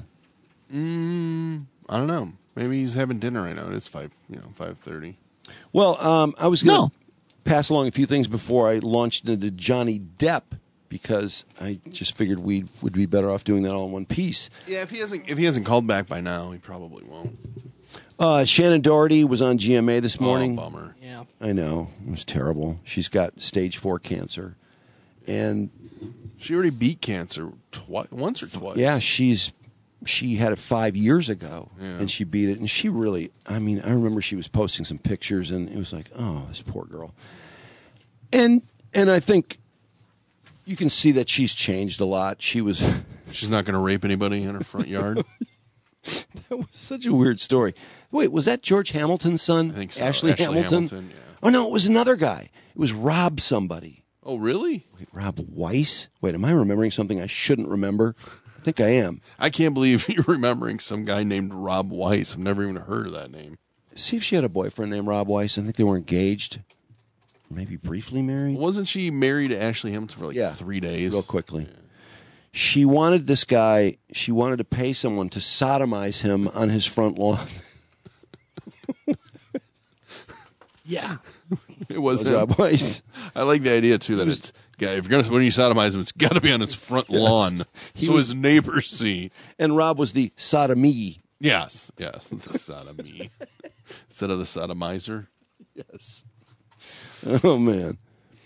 Mm, I don't know. Maybe he's having dinner right now. It is five, you know, five thirty. Well, um, I was going to pass along a few things before I launched into Johnny Depp because I just figured we would be better off doing that all in one piece. Yeah, if he hasn't if he hasn't called back by now, he probably won't. Uh, Shannon Doherty was on G M A this morning. Oh, bummer. Yeah. I know. It was terrible. She's got stage four cancer. And She already beat cancer twice, once or twice. yeah, she's she had it five years ago, Yeah. and she beat it. And she really, I mean, I remember she was posting some pictures, and it was like, oh, this poor girl. And and I think you can see that she's changed a lot. She was She's not going to rape anybody in her front yard. that was such a weird story. Wait, was that George Hamilton's son? I think so. Ashley, Ashley Hamilton. Hamilton, yeah. Oh no, it was another guy. It was Rob somebody. Oh, really? Wait, Rob Weiss? Wait, am I remembering something I shouldn't remember? I think I am. I can't believe you're remembering some guy named Rob Weiss. I've never even heard of that name. See if she had a boyfriend named Rob Weiss. I think they were engaged. Maybe briefly married. Wasn't she married to Ashley Hamilton for like Yeah. three days? Real quickly. She wanted this guy, she wanted to pay someone to sodomize him on his front lawn. Yeah. It was Rob him. Weiss. I like the idea too that it's guy. If you're gonna when you sodomize him, it's got to be on his front lawn, He so was- his neighbors see. And Rob was the sodomy. Yes, yes, the sodomy instead of the sodomizer. Yes. Oh, man.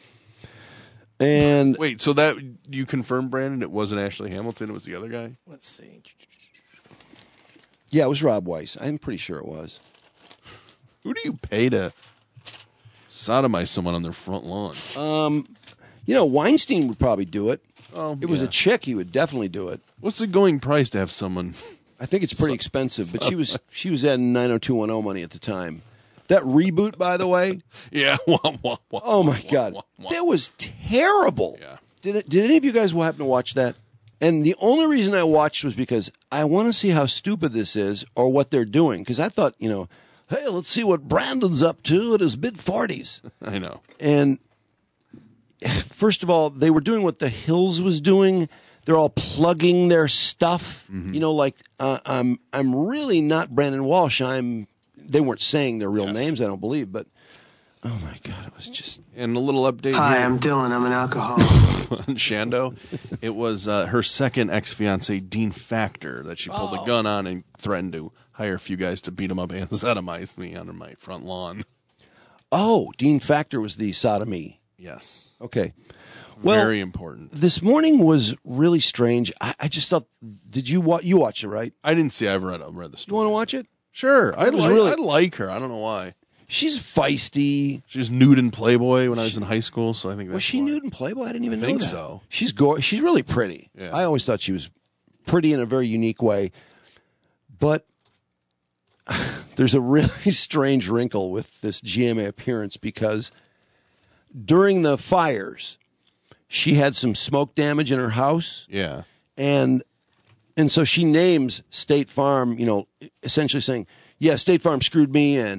And Wait, so that you confirmed, Brandon? It wasn't Ashley Hamilton; it was the other guy. Let's see. yeah, it was Rob Weiss. I'm pretty sure it was. Who do you pay to sodomize someone on their front lawn? Um, you know, Weinstein would probably do it. Oh, It was yeah. a chick, he would definitely do it. What's the going price to have someone? I think it's pretty expensive, but she was she was at nine oh two one oh money at the time. That reboot, by the way, Yeah. Wah, wah, wah, oh my wah, God, wah, wah. that was terrible. Yeah. Did it, did any of you guys happen to watch that? And the only reason I watched was because I want to see how stupid this is or what they're doing. Because I thought, you know, hey, let's see what Brandon's up to at his mid forties. I know. And first of all, they were doing what The Hills was doing. They're all plugging their stuff. Mm-hmm. You know, like uh, I'm I'm really not Brandon Walsh. I'm. They weren't saying their real Yes. names, I don't believe, but oh my God, it was just. And a little update Hi, here I'm Dylan. I'm an alcoholic. on Shando. It was uh, her second ex-fiance, Dean Factor, that she pulled a gun on and threatened to hire a few guys to beat him up and sodomize me on my front lawn. Oh, Dean Factor was the sodomy. Yes. Okay. Well, Very important. this morning was really strange. I, I just thought, did you watch? You watched it, right? I didn't see. I've read. I've read the You story. want to watch it? Sure. I It was like. really- I like her. I don't know why. She's feisty. She's nude in Playboy when I was in high school, so I think that's Was she why. nude in Playboy? I didn't even I know think that. so. She's go- She's really pretty. Yeah. I always thought she was pretty in a very unique way, but there's a really strange wrinkle with this G M A appearance because during the fires, she had some smoke damage in her house, Yeah. and and so she names State Farm, you know, essentially saying, "Yeah, State Farm screwed me, and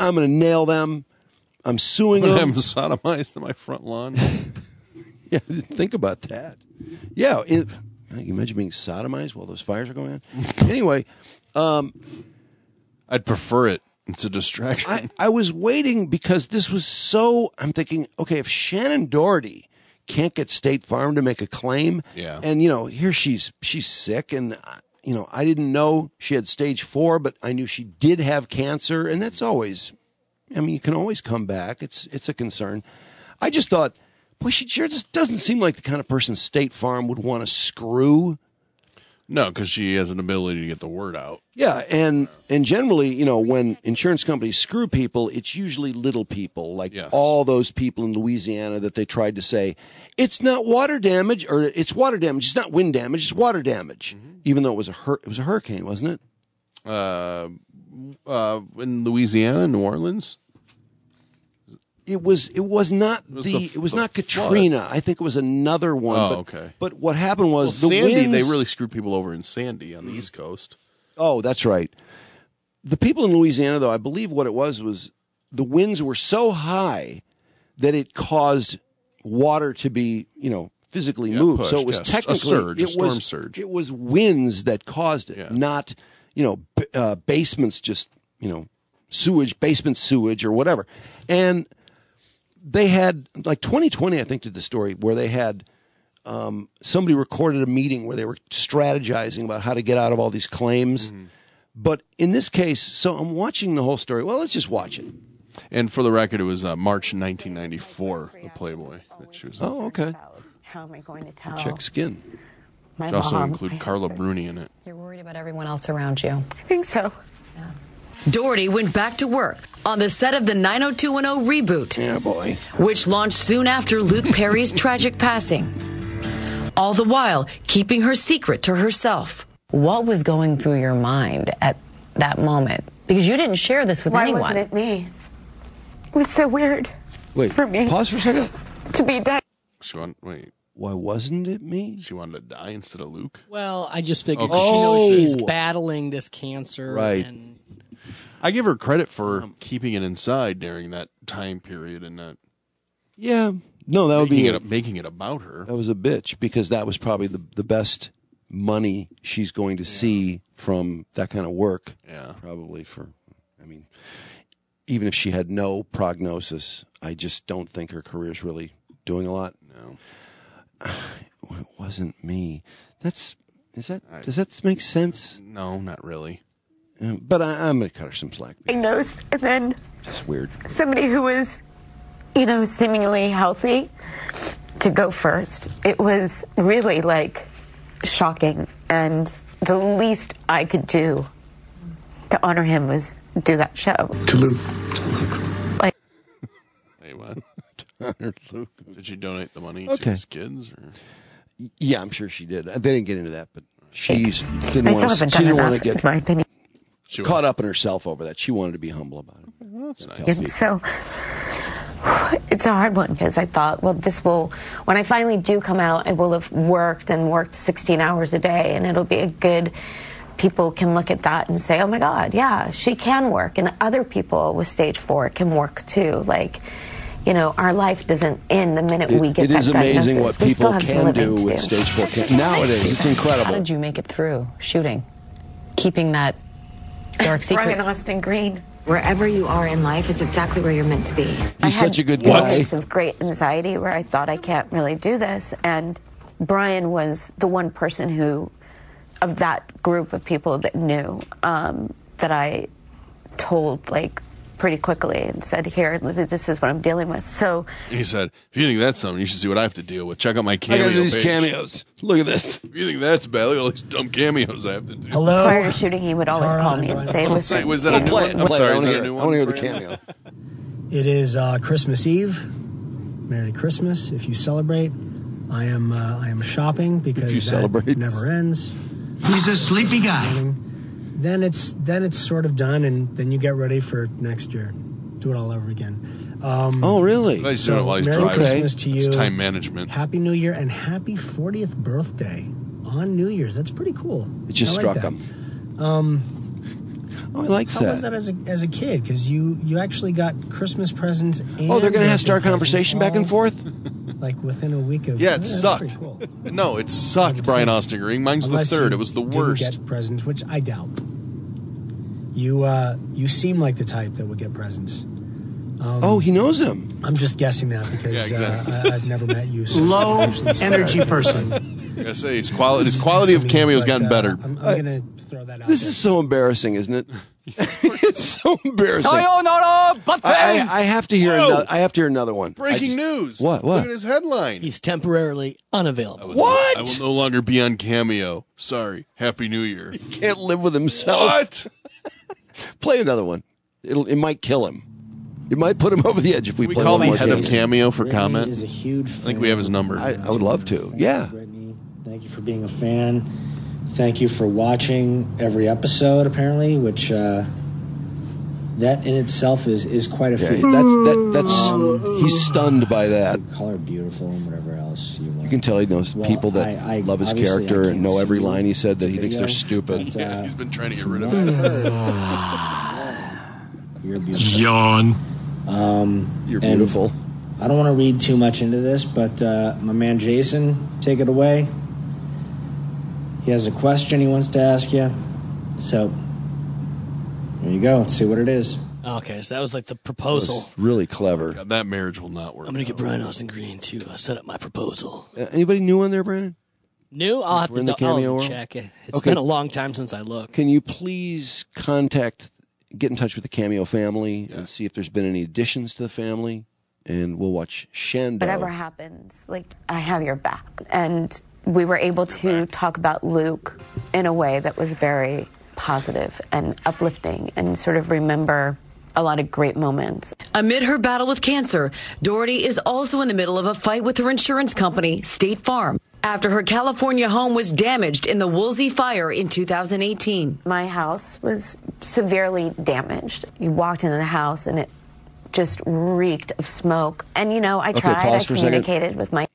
I'm going to nail them. I'm suing I'm them. going to have them sodomized in my front lawn. Yeah, I didn't think about that. Yeah, it, can you imagine being sodomized while those fires are going on? Anyway, um, I'd prefer it. It's a distraction. I, I was waiting because this was so. I'm thinking, okay, if Shannon Doherty can't get State Farm to make a claim, Yeah. and you know, here she's she's sick, and uh, you know, I didn't know she had stage four, but I knew she did have cancer, and that's always. I mean, you can always come back. It's it's a concern. I just thought, boy, she sure just doesn't seem like the kind of person State Farm would want to screw. No, because she has an ability to get the word out. Yeah, and and generally, you know, when insurance companies screw people, it's usually little people, like Yes. all those people in Louisiana that they tried to say, it's not water damage, or it's water damage, it's not wind damage, it's water damage, Mm-hmm. even though it was a hur- it was a hurricane, wasn't it? Uh, uh, in Louisiana, New Orleans? It was it was not was the, the- it was the not flood. Katrina. I think it was another one. Oh, but, okay. But what happened was Well, the Sandy, winds, they really screwed people over in Sandy on the East Coast. Oh, that's right. The people in Louisiana, though, I believe what it was was the winds were so high that it caused water to be, you know, physically Yeah, moved. pushed, so it was yes. A technically surge, a it storm was, surge. It was winds that caused it, Yeah. not, you know, b- uh, basements just, you know, sewage, basement sewage or whatever. And they had, like twenty twenty, I think, did the story where they had um, somebody recorded a meeting where they were strategizing about how to get out of all these claims. Mm-hmm. But in this case, so I'm watching the whole story. Well, let's just watch it. And for the record, it was uh, March nineteen ninety-four, the Playboy that she was in. Oh, okay. How am I going to tell? Check skin. My Which also mom, include my Carla husband. Bruni in it. You're worried about everyone else around you. I think so. Doherty went back to work on the set of the nine oh two one oh reboot. Yeah, boy. Which launched soon after Luke Perry's tragic passing. All the while, keeping her secret to herself. What was going through your mind at that moment? Because you didn't share this with Why anyone. wasn't it me? It was so weird. Wait, for me. Pause for a second. To be dead. She want, wait. Why wasn't it me? She wanted to die instead of Luke? Well, I just figured Okay. she knows Oh. she's battling this cancer. Right. And I give her credit for keeping it inside during that time period and not Yeah. No, that would making be it, making it about her. That was a bitch because that was probably the the best money she's going to see from that kind of work. Yeah. Probably for, I mean, even if she had no prognosis, I just don't think her career's really doing a lot. No. It wasn't me. That's, is that, does that make sense? No, not really. Uh, but I, I'm going to cut her some slack. I knows, and then Just weird. somebody who was, you know, seemingly healthy to go first. It was really like shocking, and the least I could do to honor him was do that show. To Luke. Like, Hey, what? Luke. Did she donate the money Okay. to his kids? Or? Yeah, I'm sure she did. They didn't get into that, but she didn't I still want to. haven't She done didn't want to enough, get in my opinion. She caught up in herself over that. She wanted to be humble about it. That's nice. Tell And people. so it's a hard one because I thought, well, this will, when I finally do come out, I will have worked and worked sixteen hours a day, and it'll be a good, people can look at that and say, oh my God, yeah, she can work. And other people with stage four can work too. Like, you know, our life doesn't end the minute It- we get it that is amazing diagnosis. what We still people have some can living do to with stage four cancer. Nowadays, it's How incredible. did you make it through shooting? Keeping that dark secret? Brian Austin Green. Wherever you are in life, it's exactly where you're meant to be. He's such a good I had guy. moments of great anxiety where I thought I can't really do this, and Brian was the one person who, of that group of people that knew, um, that I told like pretty quickly and said, "Here, this is what I'm dealing with." So He said, if you think that's something, you should see what I have to deal with. Check out my I cameo got these page. cameos. Look at this. If you think that's bad, look at all these dumb cameos I have to do. Hello. prior to shooting, he would always call me and say, What's that- "Listen." was that a new Play one? it. I'm Play it. sorry, I is want that to a hear, new I wanna hear the one? cameo. It is uh, Christmas Eve. Merry Christmas if you celebrate. I am uh, I am shopping because you that celebrate. never ends. He's a sleepy guy. Then it's then it's sort of done, and then you get ready for next year. Do it all over again. Um, Oh, really? He's doing it while he's Merry driving. Christmas to you. It's time management. Happy New Year and happy fortieth birthday on New Year's. That's pretty cool. It just I like struck that. him. Um, Oh, I like How that. was that as a as a kid? Because you you actually got Christmas presents. And Oh, they're going to have start birthday conversation back and presents forth? all, like within a week of. Yeah, it that's sucked. pretty cool. No, it sucked, Brian Austin Green. Mine's Unless the third. you It was the didn't worst. Get presents, which I doubt. You uh, you seem like the type that would get presents. Um, Oh, he knows him. I'm just guessing that because Yeah, exactly. uh, I, I've never met you. So Low I usually say energy that. person. I gotta say, his quality, his quality of To me, cameo's but, gotten uh, better. I'm, I'm going to throw that out. This there. is so embarrassing, isn't it? It's so embarrassing. Sayonara, butt I, face! I, I have to hear Whoa. another. I have to hear another one. I Breaking just- news. What? What? Look at his headline. He's temporarily unavailable. What? I will no longer be on Cameo. Sorry. Happy New Year. Can't live with himself. What? Play another one. It'll. It might kill him. It might put him over the edge if we, We play call one the more head of game. Cameo for Brittany comment. is a huge I think we have his number. I, I would love to. Yeah. Brittany, thank you for being a fan. Thank you for watching every episode, apparently, which uh, that in itself is, is quite a Yeah, feat. that's that. That's he's stunned by that. Call her beautiful and whatever else you want. You can tell he knows Well, people that I- I- love his obviously I character and can't know every see line he said that he the thinks they're video, stupid. but, uh, Yeah, he's been trying to get rid of from it. what I've heard, You're beautiful. Yawn. Um, You're and beautiful. I don't want to read too much into this, but uh, my man Jason, take it away. He has a question he wants to ask you. So, there you go. Let's see what it is. Okay, so that was like the That proposal. was really clever. God, that marriage will not work. I'm going to out. get Brian Austin Green to uh, set up my proposal. Uh, anybody new on there, Brandon? New? I'll have We're to in the I'll Cameo world? check it. It's Okay. been a long time since I looked. Can you please contact, get in touch with the Cameo family and see if there's been any additions to the family, and we'll watch Shando. Whatever happens, like, I have your back. And we were able to talk about Luke in a way that was very positive and uplifting and sort of remember a lot of great moments. Amid her battle with cancer, Doherty is also in the middle of a fight with her insurance company, State Farm, after her California home was damaged in the Woolsey fire in two thousand eighteen. My house was severely damaged. You walked into the house and it just reeked of smoke. And, you know, I Okay, tried, I pause for a second. communicated with my...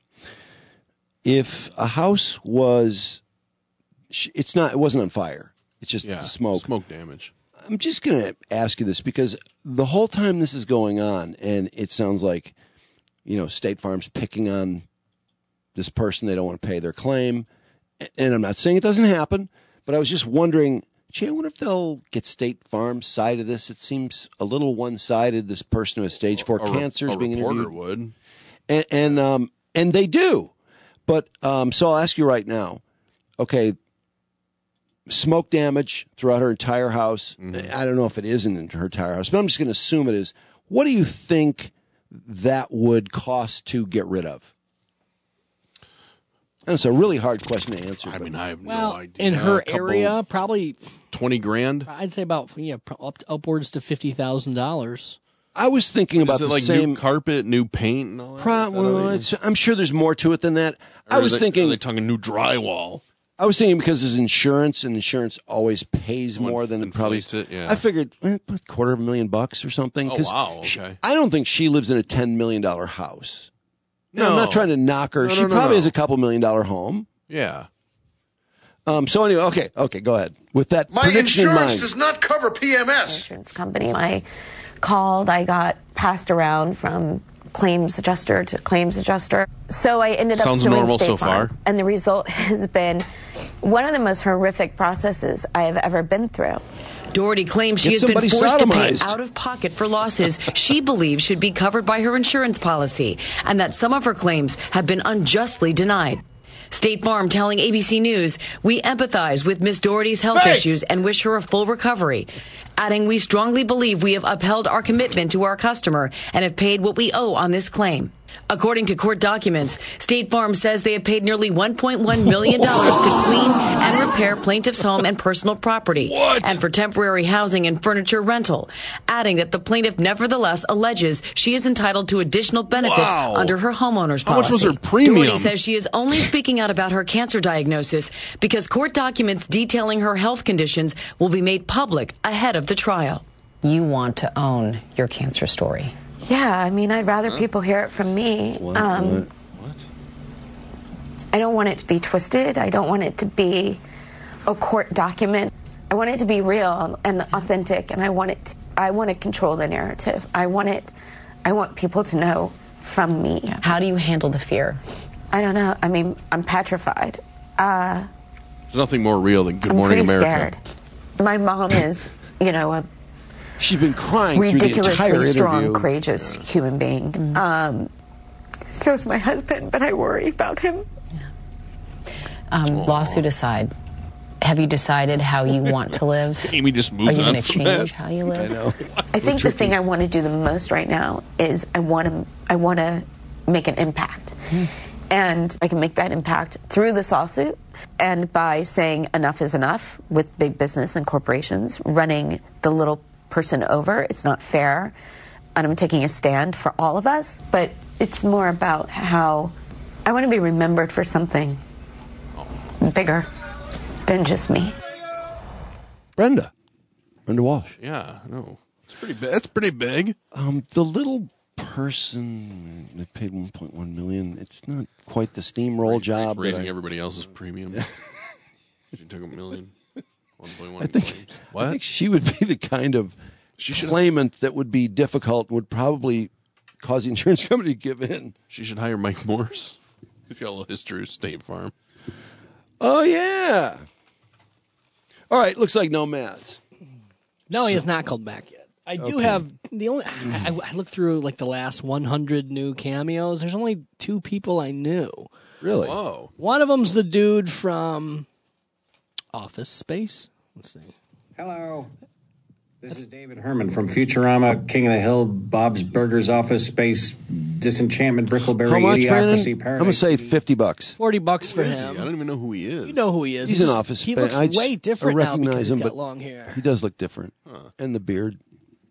If a house was, sh- it's not, it wasn't on fire. It's just Yeah, smoke. Smoke damage. I'm just going to ask you this because the whole time this is going on, and it sounds like, you know, State Farm's picking on this person. They don't want to pay their claim. And I'm not saying it doesn't happen, but I was just wondering, gee, I wonder if they'll get State Farm's side of this. It seems a little one-sided, this person who has stage four A re- cancer is a being reporter interviewed. would. And, and, um, and they do. But um, so I'll ask you right now, okay, smoke damage throughout her entire house. Mm-hmm. I don't know if it is in her entire house, but I'm just going to assume it is. What do you think that would cost to get rid of? And it's a really hard question to answer. I mean, I have Well, no idea. in her A couple- area, probably twenty grand. I'd say about yeah, pro- up, upwards to fifty thousand dollars. I was thinking about Is it the like same new carpet, new paint, and all that? Pro- Is that well, how they- it's, I'm sure there's more to it than that. or I are was they- thinking. Are they talking new drywall? I was thinking because it's insurance, and insurance always pays more than it probably. inflates it, yeah. I figured eh, a quarter of a million bucks or something. Oh, 'cause wow, she- okay. I don't think she lives in a ten million dollar house. No, I'm No. not trying to knock her. No, she no, no, probably no. has a couple million dollar home. Yeah. Um. So anyway, okay, okay, go ahead with that My prediction in insurance mind. does not cover P M S. insurance company. I called, I got passed around from claims adjuster to claims adjuster. So I ended up Sounds suing normal State so Farm. far. And the result has been one of the most horrific processes I have ever been through. Doherty claims she Get has been somebody forced to pay sodomized. out of pocket for losses she believes should be covered by her insurance policy, and that some of her claims have been unjustly denied. State Farm telling A B C News, "We empathize with Miss Doherty's health Hey! issues and wish her a full recovery." Adding, "We strongly believe we have upheld our commitment to our customer and have paid what we owe on this claim." According to court documents, State Farm says they have paid nearly one point one million dollars to clean and repair plaintiff's home and personal property, What? and for temporary housing and furniture rental, adding that the plaintiff nevertheless alleges she is entitled to additional benefits Wow. under her homeowner's How policy. much was her premium? Doherty says she is only speaking out about her cancer diagnosis because court documents detailing her health conditions will be made public ahead of the trial. You want to own your cancer story. Yeah, I mean, I'd rather people hear it from me. Um, What? I don't want it to be twisted. I don't want it to be a court document. I want it to be real and authentic, and I want it. To, I want to control the narrative. I want it. I want people to know from me. How do you handle the fear? I don't know. I mean, I'm petrified. Uh, There's nothing more real than Good I'm Morning pretty America. Scared. My mom is, you know, a she's been crying through the ridiculously entire strong, interview. courageous yeah. human being. Mm-hmm. Um, so is my husband, but I worry about him. Um, lawsuit aside, have you decided how you want to live? Amy just moves on. Are you going to from change that. how you live? I know. I think the thing I want to do the most right now is I want to I want to make an impact. Mm. And I can make that impact through this lawsuit and by saying enough is enough with big business and corporations running the little person over. It's not fair. And I'm taking a stand for all of us. But it's more about how I want to be remembered for something bigger than just me. Brenda. Brenda Walsh. Yeah, no. It's pretty big. That's pretty big. Um, the little person that paid one point one million dollars, it's not quite the steamroll Raising, job. Raising I, everybody else's premium. She took a million. one point one I think, million. What? I think she would be the kind of she claimant that would be difficult, would probably cause the insurance company to give in. She should hire Mike Morse. He's got a little history of State Farm. Oh, yeah. All right, looks like no Maz. No, he has not called back yet. I do Okay. have the only. I, I looked through like the last one hundred new cameos. There's only two people I knew. Really? Whoa. One of them's the dude from Office Space. Let's see. Hello. This is David Herman from Futurama, King of the Hill, Bob's Burgers, Office Space, Disenchantment, Brickleberry, How much, Idiocracy, Brandon? I'm Paradise. going to say fifty bucks. Forty bucks for Who is he? him. I don't even know who he is. You know who he is. He's He an just- Office He Space. looks I just- way different I now because recognize he's him, got but long hair. He does look different. Huh. And the beard.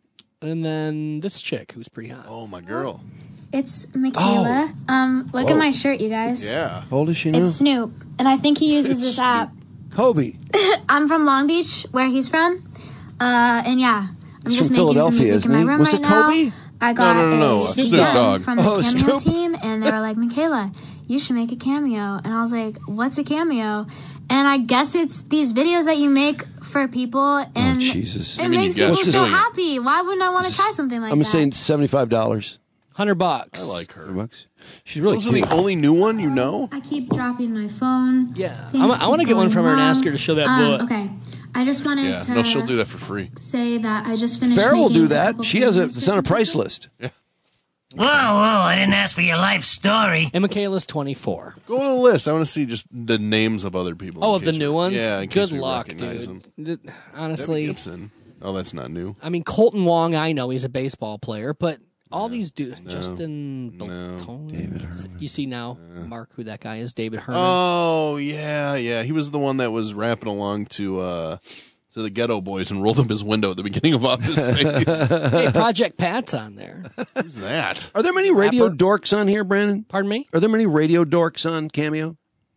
And then this chick who's pretty hot. Oh, my girl. It's Michaela. Oh. Um, look Whoa. at my shirt, you guys. Yeah. How old is she now? It's Snoop, and I think he uses It's this app. Kobe. I'm from Long Beach, where he's from, uh, and yeah, I'm He's just from making some Philadelphia, music in my isn't he? room Was right it Kobe? now. I got No, no, no, no, a Snoop D M Dogg. from the Oh, cameo Snoop. team, and they were like, "Michaela, you should make a cameo," and I was like, "What's a cameo?" And I guess it's these videos that you make for people, and Oh, Jesus. it I mean, makes you people guys so are- happy. Why wouldn't I want to try something like I'm that? saying seventy-five dollars. Hundred bucks. I like her. Bucks. She's really Those are cute. the only new one you know? I keep dropping my phone. Yeah. Things I'm- I want to keep get one going from her and wrong. ask her to show that Um, book. Okay. I just wanted Yeah. to No, she'll do that for free. say that I just finished Farrah will making do a that. couple She has a, videos it's on a for price something. list. Yeah. Whoa, whoa, I didn't ask for your life story. And Michaela's twenty-four. Go to the list. I want to see just the names of other people. Oh, in of the case new we- ones? Yeah, in Good case we luck, recognize dude. them. Th- Debbie Honestly, Gibson. Oh, that's not new. I mean, Colton Wong, I know he's a baseball player, but all these dudes, No. Justin No. Beltone. David Herman. You see now, Mark, who that guy is, David Herman. Oh, yeah, yeah. He was the one that was rapping along to uh, to the Ghetto Boys and rolled up his window at the beginning of Office Space. Hey, Project Pat's on there. Who's that? Are there many radio Rapper. dorks on here, Brandon? Pardon me? Are there many radio dorks on Cameo?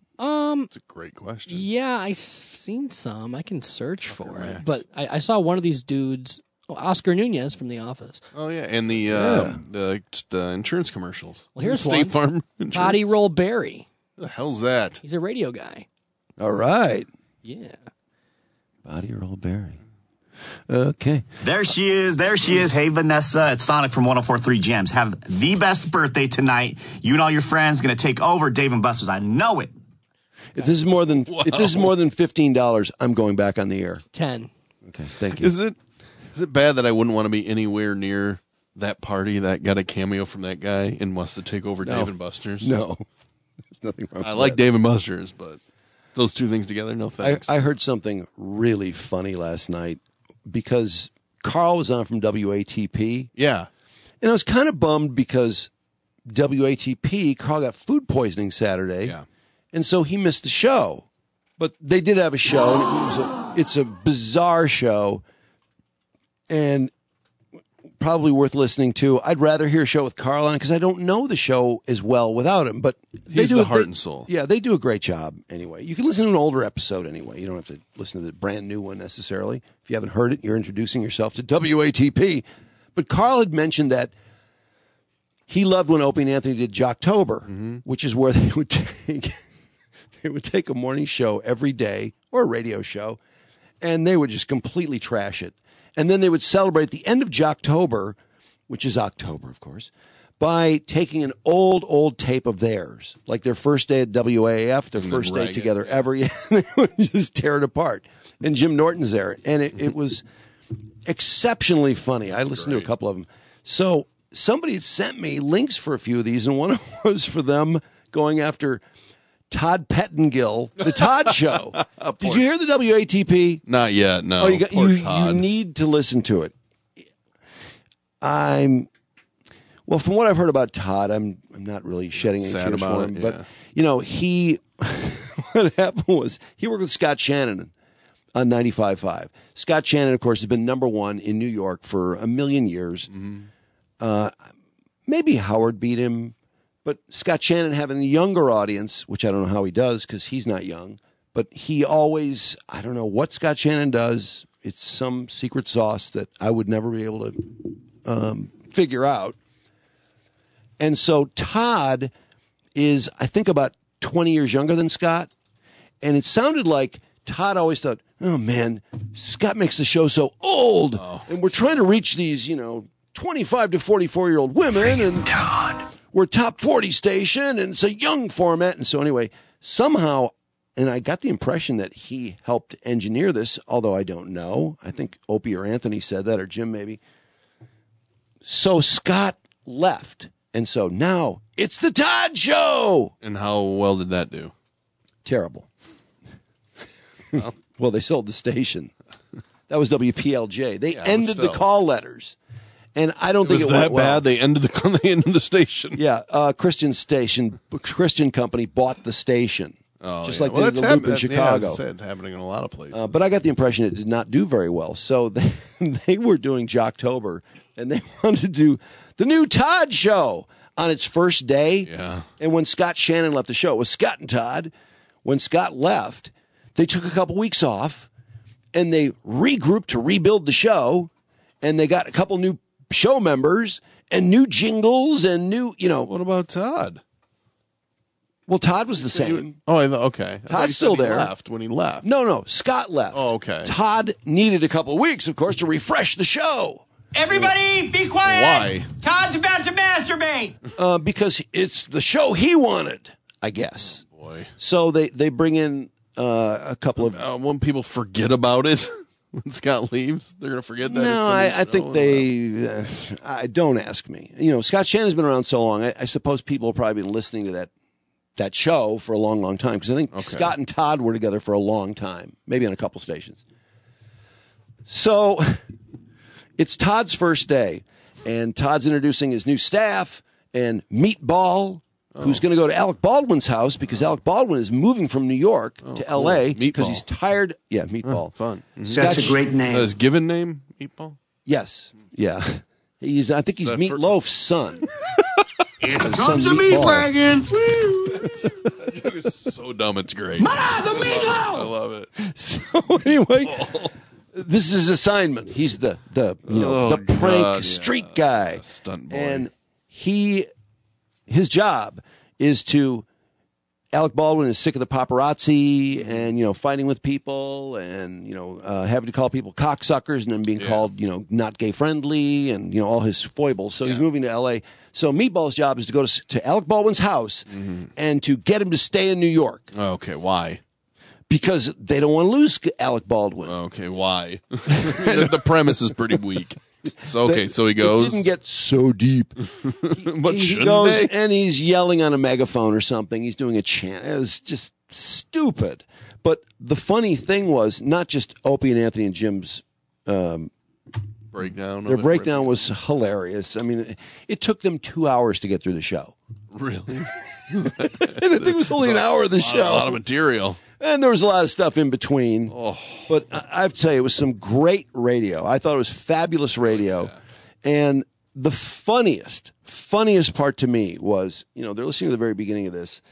Um, That's a great question. yeah, I've seen some. I can search for Max. it. But I, I saw one of these dudes, oh, Oscar Nunez from The Office. Oh, yeah, and the uh, Yeah. the the insurance commercials. Well, here's State one. Farm Insurance. Body Roll Barry. Who the hell's that? He's a radio guy. All right. Yeah. Body roll Barry. Okay. There she is. There she is. Hey, Vanessa. It's Sonic from one oh four point three Gems. Have the best birthday tonight. You and all your friends going to take over Dave and Buster's. I know it. If this is more than Wow. if this is more than fifteen dollars, I'm going back on the air. Ten. Okay. Thank you. Is it is it bad that I wouldn't want to be anywhere near that party that got a cameo from that guy and wants to take over No. Dave and Buster's? No. There's nothing wrong I with like that. Dave and Buster's, but those two things together, no I, thanks. I heard something really funny last night because Carl was on from W A T P. yeah. And I was kind of bummed because W A T P, Carl got food poisoning Saturday. Yeah. And so he missed the show. But they did have a show, and it was a, it's a bizarre show and probably worth listening to. I'd rather hear a show with Carl on it because I don't know the show as well without him. But they He's do the a- heart they- and soul. Yeah, they do a great job anyway. You can listen to an older episode anyway. You don't have to listen to the brand new one necessarily. If you haven't heard it, you're introducing yourself to W A T P. But Carl had mentioned that he loved when Opie and Anthony did Jocktober, Mm-hmm. which is where they would take they would take a morning show every day or a radio show, and they would just completely trash it. And then they would celebrate the end of Jocktober, which is October, of course, by taking an old, old tape of theirs, like their first day at W A A F, their And first then day rag it, together yeah. ever. Yeah, they would just tear it apart. And Jim Norton's there. And it, it was exceptionally funny. I listened to a couple of them. So somebody had sent me links for a few of these, and one was for them going after Todd Pettengill, the Todd Show. Did you hear the W A T P? Not yet, no. Oh, you, got, Poor you, Todd. you need to listen to it. I'm well, from what I've heard about Todd, I'm I'm not really shedding any Sad tears about for him. it, But yeah. you know, he what happened was he worked with Scott Shannon on ninety-five point five. Scott Shannon, of course, has been number one in New York for a million years. Mm-hmm. Uh, maybe Howard beat him, but Scott Shannon having a younger audience, which I don't know how he does because he's not young, but he always, I don't know what Scott Shannon does. It's some secret sauce that I would never be able to um, figure out. And so Todd is, I think, about twenty years younger than Scott. And it sounded like Todd always thought, oh, man, Scott makes the show so old. Oh. And we're trying to reach these, you know, twenty-five to forty-four-year-old women. Friggin' And Todd. we're a top forty station, and it's a young format. And so anyway, somehow, and I got the impression that he helped engineer this, although I don't know. I think Opie or Anthony said that, or Jim maybe. So Scott left. And so now it's the Todd Show. And how well did that do? Terrible. Well, well they sold the station. That was W P L J. They Yeah, but ended the still. call letters. And I don't It think was it that went well. bad. They ended the they ended the station. Yeah, uh, Christian station, Christian company bought the station. Oh, just yeah. like well, they did that's the Loop in hap- that- yeah, Chicago. as I said, it's happening in a lot of places. Uh, but I got the impression it did not do very well. So they, they were doing Jocktober, and they wanted to do the new Todd Show on its first day. Yeah. And when Scott Shannon left the show, it was Scott and Todd. When Scott left, they took a couple weeks off, and they regrouped to rebuild the show, and they got a couple new show members and new jingles and new, you know. What about Todd? Well, Todd was the same. Oh, I thought, okay. I thought Todd's you said still he there. Left when he left. No, no, Scott left. Oh, okay. Todd needed a couple of weeks, of course, to refresh the show. Everybody, be quiet. Why? Todd's about to masturbate. Uh, because it's the show he wanted, I guess. Oh, boy. So they, they bring in uh, a couple of. Uh, when people forget about it when Scott leaves, they're going to forget that. No, it's a I, new I think show. they. Uh, I don't ask me. You know, Scott Shannon's been around so long. I, I suppose people have probably been listening to that that show for a long, long time because I think Okay. Scott and Todd were together for a long time, maybe on a couple stations. So it's Todd's first day, and Todd's introducing his new staff and Meatball, who's Oh. going to go to Alec Baldwin's house because Alec Baldwin is moving from New York to L A because Meatball. he's tired. Yeah, Meatball. Oh, fun. Mhm. Scott That's a Sh- great name. Uh, his given name, Meatball? Yes. Yeah. He's. I think he's Is that for- Meatloaf's son. Here His comes son, the meat Meatball. wagon. That joke is so dumb, it's great. I love it. I love it. So anyway, this is his assignment. He's the the you know Oh, the prank God, yeah. street guy, Stunt boy. and he his job is to. Alec Baldwin is sick of the paparazzi and, you know, fighting with people and, you know, uh, having to call people cocksuckers and then being Yeah. called, you know, not gay friendly and, you know, all his foibles. So he's Yeah. moving to L A. So Meatball's job is to go to, to Alec Baldwin's house and to get him to stay in New York Okay, why? because they don't want to lose Alec Baldwin. Okay, why? the, the premise is pretty weak. So, okay, so he It goes. didn't get so deep. but he shouldn't goes they? and he's yelling on a megaphone or something. He's doing a chant. It was just stupid. But the funny thing was not just Opie and Anthony and Jim's um, breakdown. their of it? breakdown was hilarious. I mean, it, it took them two hours to get through the show. Really? And I think it was only an hour of the A lot, a lot of show. material. And there was a lot of stuff in between. Oh. But I I have to tell you, it was some great radio. I thought it was fabulous radio. And the funniest, funniest part to me was, you know, they're listening to the very beginning of this.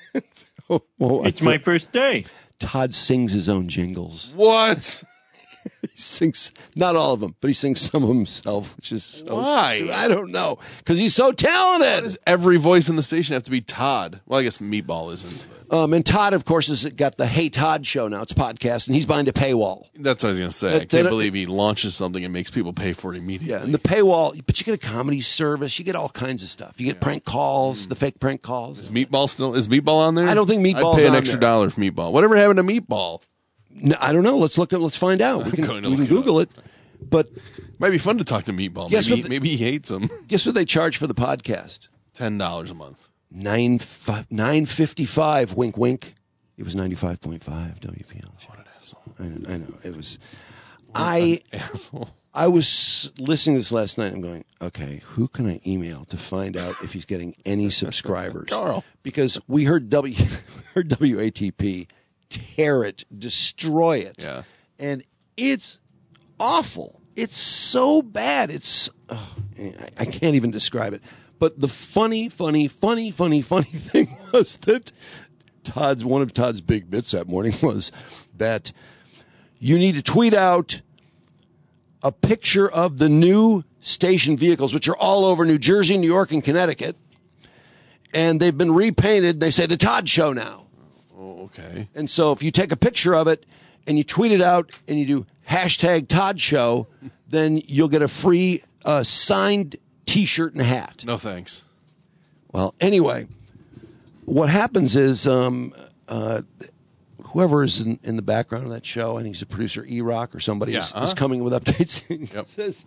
oh, oh, I It's my thought- first day. Todd sings his own jingles. What? He sings, not all of them, but he sings some of himself, which is so Why? stupid. I don't know. Because he's so talented. Why does every voice in the station have to be Todd? Well, I guess Meatball isn't. Um, and Todd, of course, has got the Hey Todd show now. It's a podcast, and he's behind a paywall. That's what I was going to say. That- I can't that- believe he launches something and makes people pay for it immediately. Yeah, and the paywall, but you get a comedy service. You get all kinds of stuff. You get prank calls, the fake prank calls. Is Meatball still? Is Meatball on there? I don't think Meatball's I'd pay an on extra there. dollar for Meatball. Whatever happened to Meatball? No, I don't know. Let's look at. Let's find out. We can, going to we can look it Google it. But Might be fun to talk to Meatball. Guess Maybe, what the- maybe he hates him. guess what they charge for the podcast? Ten dollars a month. Nine fi- nine fifty five. Wink, wink. It was ninety five point five W P L. What an asshole! I know. I know. It was. I asshole. I was listening to this last night. I'm going, okay, who can I email to find out if he's getting any subscribers? Carl. Because we heard W heard W A T P tear it, destroy it, Yeah. and it's awful. It's so bad. It's oh, I, I can't even describe it. But the funny, funny, funny, funny, funny thing was that Todd's one of Todd's big bits that morning was that you need to tweet out a picture of the new station vehicles, which are all over New Jersey, New York, and Connecticut, and they've been repainted. They say the Todd Show now. Oh, okay. And so if you take a picture of it and you tweet it out and you do hashtag Todd Show, then you'll get a free uh, signed T-shirt and hat. No thanks. Well, anyway, what happens is um, uh, whoever is in, in the background of that show, I think he's a producer, E-Rock or somebody, Yeah, is, uh-huh. is coming with updates. Yep. Says,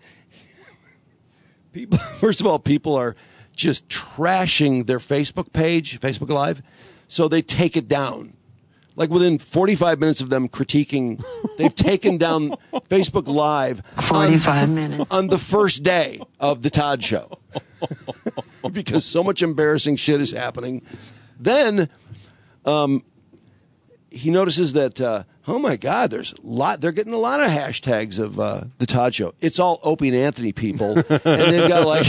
people, first of all, people are just trashing their Facebook page, Facebook Live, so they take it down. Like within forty-five minutes of them critiquing, they've taken down Facebook Live forty-five on, minutes on the first day of the Todd Show because so much embarrassing shit is happening. Then um, he notices that, uh, oh my God, there's a lot. They're getting a lot of hashtags of uh, the Todd Show. It's all Opie and Anthony people, and they've got like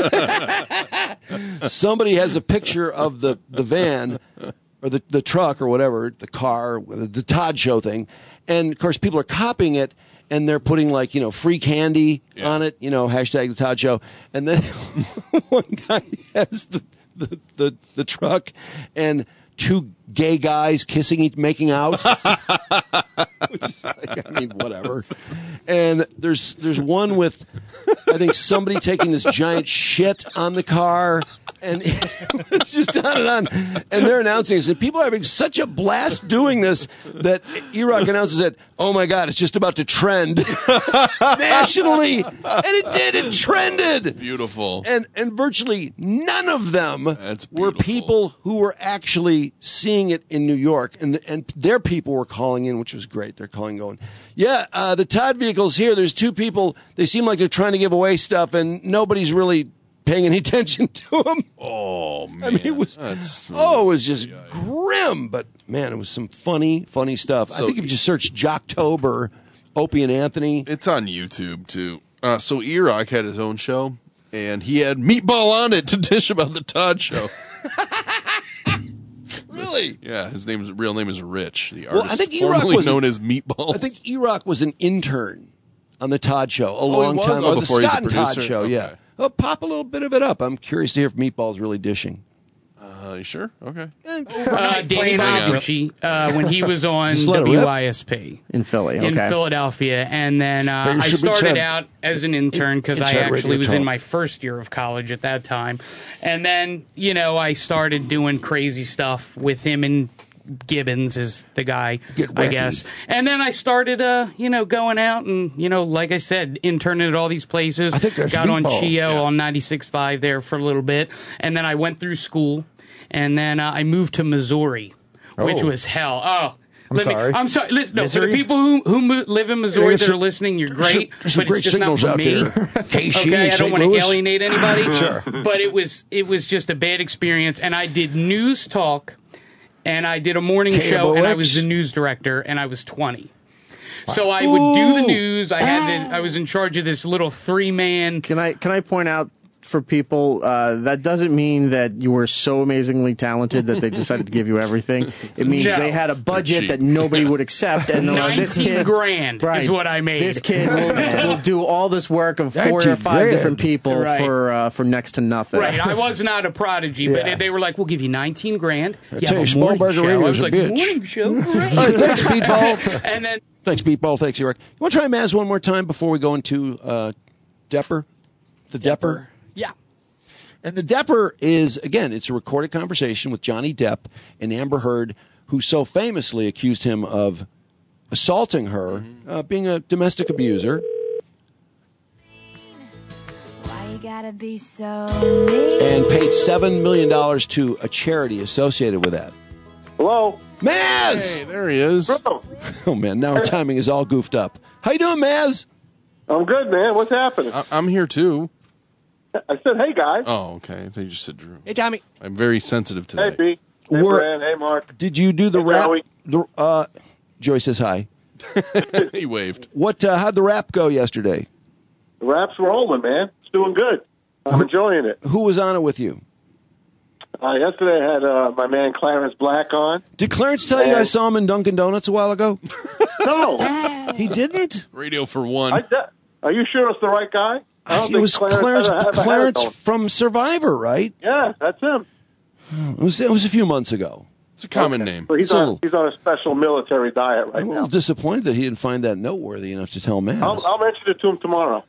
somebody has a picture of the the van. Or the, the truck or whatever, the car, the Todd Show thing. And, of course, people are copying it, and they're putting, like, you know, free candy Yeah. on it, you know, hashtag the Todd Show. And then one guy has the, the, the, the truck and two gay guys kissing each, making out. Which is like, I mean, whatever. And there's there's one with, I think, somebody taking this giant shit on the car. And it's just on and on. And they're announcing this. And people are having such a blast doing this that E-Rock announces that, oh my God, it's just about to trend nationally. And it did. It trended. Beautiful. And and virtually none of them That's were beautiful. people who were actually seeing it in New York. And and their people were calling in, which was great. They're calling going, yeah, uh, the Todd vehicle's here. There's two people. They seem like they're trying to give away stuff, and nobody's really paying any attention to them. Oh, man. I mean, it was, That's oh, it was just grim. But, man, it was some funny, funny stuff. So- I think if you just search Jocktober, Opie and Anthony. It's on YouTube, too. Uh, so E-Rock had his own show, and he had Meatball on it to dish about the Todd Show. Really? Yeah, his name's real name is Rich, the Well, artist I think E-Rock formerly was known as Meatballs. I think E-Rock was an intern on the Todd Show a Oh, he long was? time Oh, or the before he was Scott a and Todd producer? Show, yeah. Okay. Well, pop a little bit of it up. I'm curious to hear if Meatball's really dishing. Uh, you sure? Okay. Uh, Danny Bonaducci, uh, when he was on Just let it rip. W I S P in Philly, in okay. Philadelphia, and then Hey, uh, you I should be started trying- out as an intern because I Inside actually Radio was Talk. in my first year of college at that time, and then you know I started doing crazy stuff with him and Gibbons is the guy, Get I wacky. guess. And then I started, uh, you know, going out and, you know, like I said, interning at all these places. I think there's Got on Meatball. Chio Yeah. on ninety-six point five there for a little bit. And then I went through school. And then uh, I moved to Missouri, which Oh. was hell. Oh. I'm let me- sorry. I'm sorry. Listen, no, for Missouri? the people who, who mo- live in Missouri There's that some- are listening, you're there's some- great. there's some but great it's just not signals for out me. there. K C Okay, and I don't Saint want to Louis. alienate anybody. Sure. But it was it was just a bad experience. And I did news talk. And I did a morning K show, and I M O X. was the news director, and I was twenty. So I would do the Ooh. news. I had to, I was in charge of this little three man. Can I can I point out for people, uh, that doesn't mean that you were so amazingly talented that they decided to give you everything. It means No. they had a budget that nobody would accept, and they're like, this nineteen kid, grand right, is what I made. This kid will, will do all this work of four nineteen or five grand. different people Right. for uh, for next to nothing. Right, I was not a prodigy, Yeah. but they were like, "We'll give you nineteen grand." I You tell have you, a small morning burger show. radio I is was a like, bitch. "Morning show, great." All right, thanks, Speedball. And then Thanks, Speedball. Thanks, Eric. You want to try Maz one more time before we go into uh, Depper? The Depper? Yeah. And the Depper is, again, it's a recorded conversation with Johnny Depp and Amber Heard, who so famously accused him of assaulting her, uh, being a domestic abuser. Why you gotta be so mean? And paid seven million dollars to a charity associated with that. Hello? Maz! Hey, there he is. Oh, man, now our timing is all goofed up. How you doing, Maz? I'm good, man. What's happening? I- I'm here, too. I said, hey, guys. Oh, okay. I thought you just said Drew. Hey, Tommy. I'm very sensitive Hey, today. B. Hey, We're- Brian. Hey, Mark. Did you do the Hey, rap? Joey. The, uh, Joey says hi. He waved. What? Uh, how'd the rap go yesterday? The rap's rolling, man. It's doing good. I'm enjoying it. Who was on it with you? Uh, yesterday I had uh, my man Clarence Black on. Did Clarence tell you I saw him in Dunkin' Donuts a while ago? No. He didn't? Radio for one. I, that, are you sure it's the right guy? I don't It think was Clarence, Clarence, ever- ever had Clarence it, from Survivor, right? though. Yeah, that's him. It was, it was a few months ago. It's a common name. So he's, It's a on, little- he's on a special military diet right I'm a now. little disappointed that he didn't find that noteworthy enough to tell Maz. I'll, I'll mention it to him tomorrow.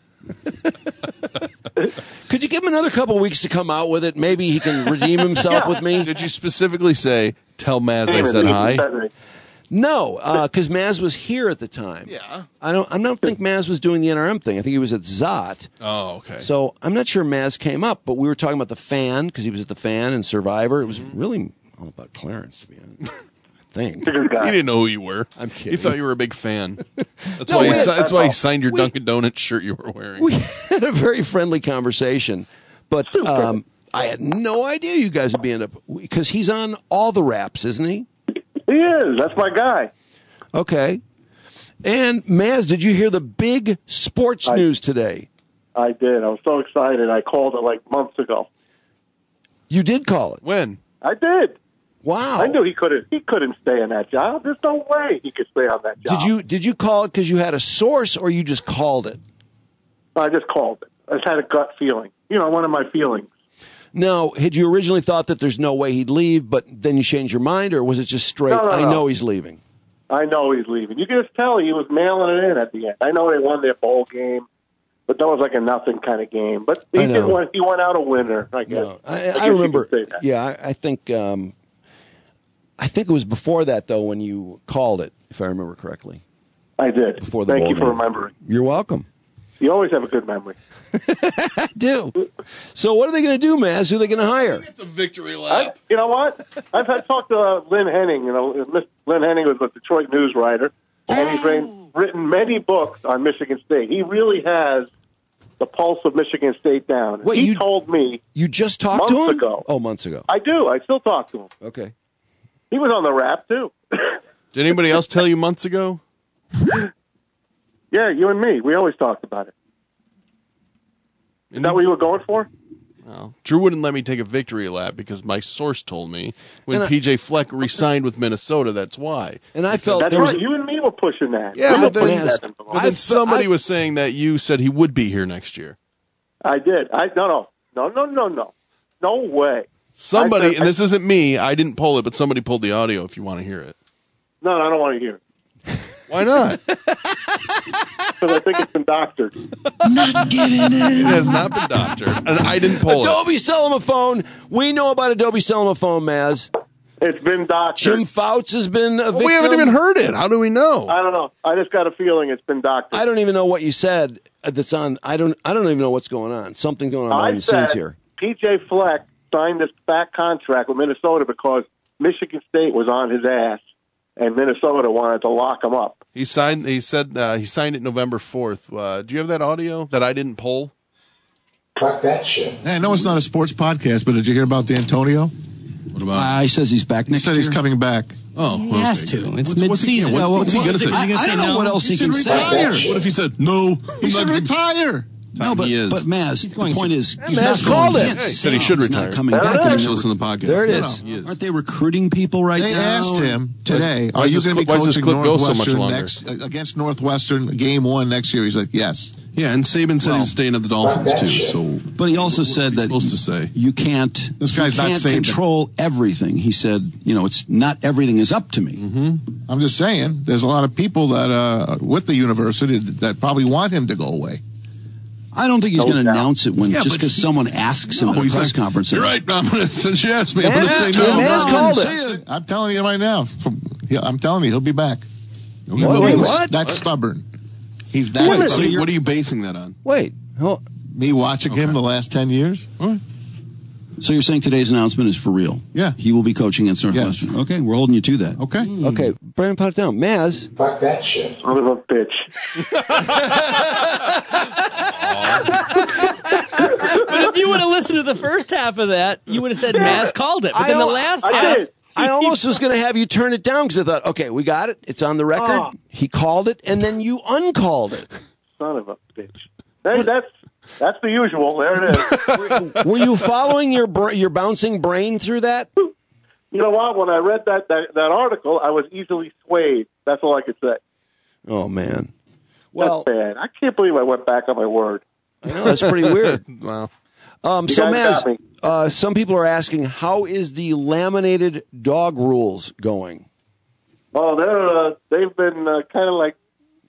Could you give him another couple weeks to come out with it? Maybe he can redeem himself with me. Did you specifically say, tell Maz I said hi? No, because Maz was here at the time. Yeah. I don't. I don't think Maz was doing the N R M thing. I think he was at Zot. Oh, okay. So I'm not sure Maz came up, but we were talking about the Fan because he was at the Fan and Survivor. It was really all about Clarence, to be honest. I think. He didn't know who you were. I'm kidding. He thought you were a big fan. That's No, why. He, we had- si- that's why he oh, signed your we- Dunkin' Donuts shirt you were wearing. We had a very friendly conversation, but um, I had no idea you guys would be in up because he's on all the raps, isn't he? He is. That's my guy. Okay. And Maz, did you hear the big sports I- news today? I did. I was so excited. I called it like months ago. You did call it. When? I did. Wow. I knew he couldn't. He couldn't stay in that job. There's no way he could stay on that job. Did you did you call it because you had a source, or you just called it? I just called it. I just had a gut feeling. You know, one of my feelings. Now, had you originally thought that there's no way he'd leave, but then you changed your mind, or was it just straight? No, no, I no. know he's leaving. I know he's leaving. You can just tell he was mailing it in at the end. I know they won their bowl game, but that was like a nothing kind of game. But he I did know. win, he went out a winner, I guess. No, I, guess I you remember. could say that. Yeah, I, I think. Um, I think it was before that though when you called it, if I remember correctly. I did. Before the Thank bowl you for game. remembering. You're welcome. You always have a good memory. I do. So what are they going to do, Maz? Who are they going to hire? It's a victory I, lap. you know what? I've had talked to uh, Lynn Henning. You know, Miss Lynn Henning was a Detroit news writer, and he's written, written many books on Michigan State. He really has the pulse of Michigan State down. Wait, he you- told me You just talked months to him? ago. Oh, months ago. I do. I still talk to him. Okay. He was on the rap too. Did anybody else tell you months ago? Yeah, you and me. We always talked about it. Is that what you were going for? Well, Drew wouldn't let me take a victory lap because my source told me when And I- P J Fleck re-signed with Minnesota, that's why. And I felt That's there was right. You and me were pushing that. Yeah, We were but then, pushing that but envelope. then I fe- somebody I- was saying that you said he would be here next year. I did. I no no no no no no no way. Somebody, I said- and this isn't me, I didn't pull it, but somebody pulled the audio if you want to hear it. No, no, I don't want to hear it Why not? because I think it's been doctored. not getting It has not been doctored, and I didn't pull it. Adobe selling a phone. We know about Adobe selling a phone, Maz. It's been doctored. Jim Fouts has been a victim. We haven't even heard it. How do we know? I don't know. I just got a feeling it's been doctored. I don't even know what you said. That's on. I don't. I don't even know what's going on. Something going on behind I the said scenes here. P J Fleck signed this back contract with Minnesota because Michigan State was on his ass, and Minnesota wanted to lock him up. He signed. He said uh, he signed it November fourth. Uh, do you have that audio that I didn't pull? Fuck that shit. Hey, I know it's not a sports podcast, but did you hear about D'Antonio? What about? Uh, he says he's back He next said year. he's coming back. Oh, He okay, has good. to. It's What's- what's he- mid-season. yeah, what- what's he What going to is say? it? Is he gonna I, say I don't know no? what else he, He can should say. retire. What if he said no? He I'm should not- retire. No, but, he is. but Maz, He's the going point to. is, Yeah, he's Maz not going. called it. can't Yeah, he say said he should he's retire. not coming There back. it anymore. is. You should listen to the podcast. There it No, is. no, he is. Aren't they recruiting people right They now? asked him today, why "Are is you this going to be clip- why does this coaching clip go so much Northwestern longer?" next uh, against Northwestern game one next year?" He's like, "Yes." Yeah, and Saban said he was staying at the Dolphins too. So, But he also said that supposed to say you can't. This guy's you not can't Saban. control everything. He said, you know, it's not everything is up to me. Mm-hmm. I'm just saying, there's a lot of people that uh, with the university that probably want him to go away. I don't think he's No going to doubt. announce it when Yeah, just but because he- someone asks him No, at a he's press like, conference. "You're right. I'm gonna, since you asked me, I'm Maz- going to say no. Maz no, called no, it. I'm telling you right now. From, yeah, I'm telling you, he'll be back. He Wait, will wait, be what? That What? stubborn. He's that Wait, so stubborn. what are you basing that on? Wait. Hold. Me watching him the last ten years? So you're saying today's announcement is for real? Yeah. He will be coaching against Northwestern. Okay, we're holding you to that. Okay. Okay, Brandon, put it down. Maz. Fuck that shit. Son of a bitch. But if you would have listened to the first half of that, you would have said Maz called it. But then the al- last I half, did. I almost was going to have you turn it down because I thought, okay, we got it. It's on the record. Oh. He called it, and then you uncalled it. Son of a bitch. That, that's that's the usual. There it is. Were you following your br- your bouncing brain through that? You know what? When I read that, that that article, I was easily swayed. That's all I could say. Oh man. Well, That's bad. I can't believe I went back on my word. I know that's pretty weird. Wow. Um, You so, guys got me. Maz, uh, some people are asking, how is the laminated dog rules going? Oh, they're uh, they've been uh, kind of like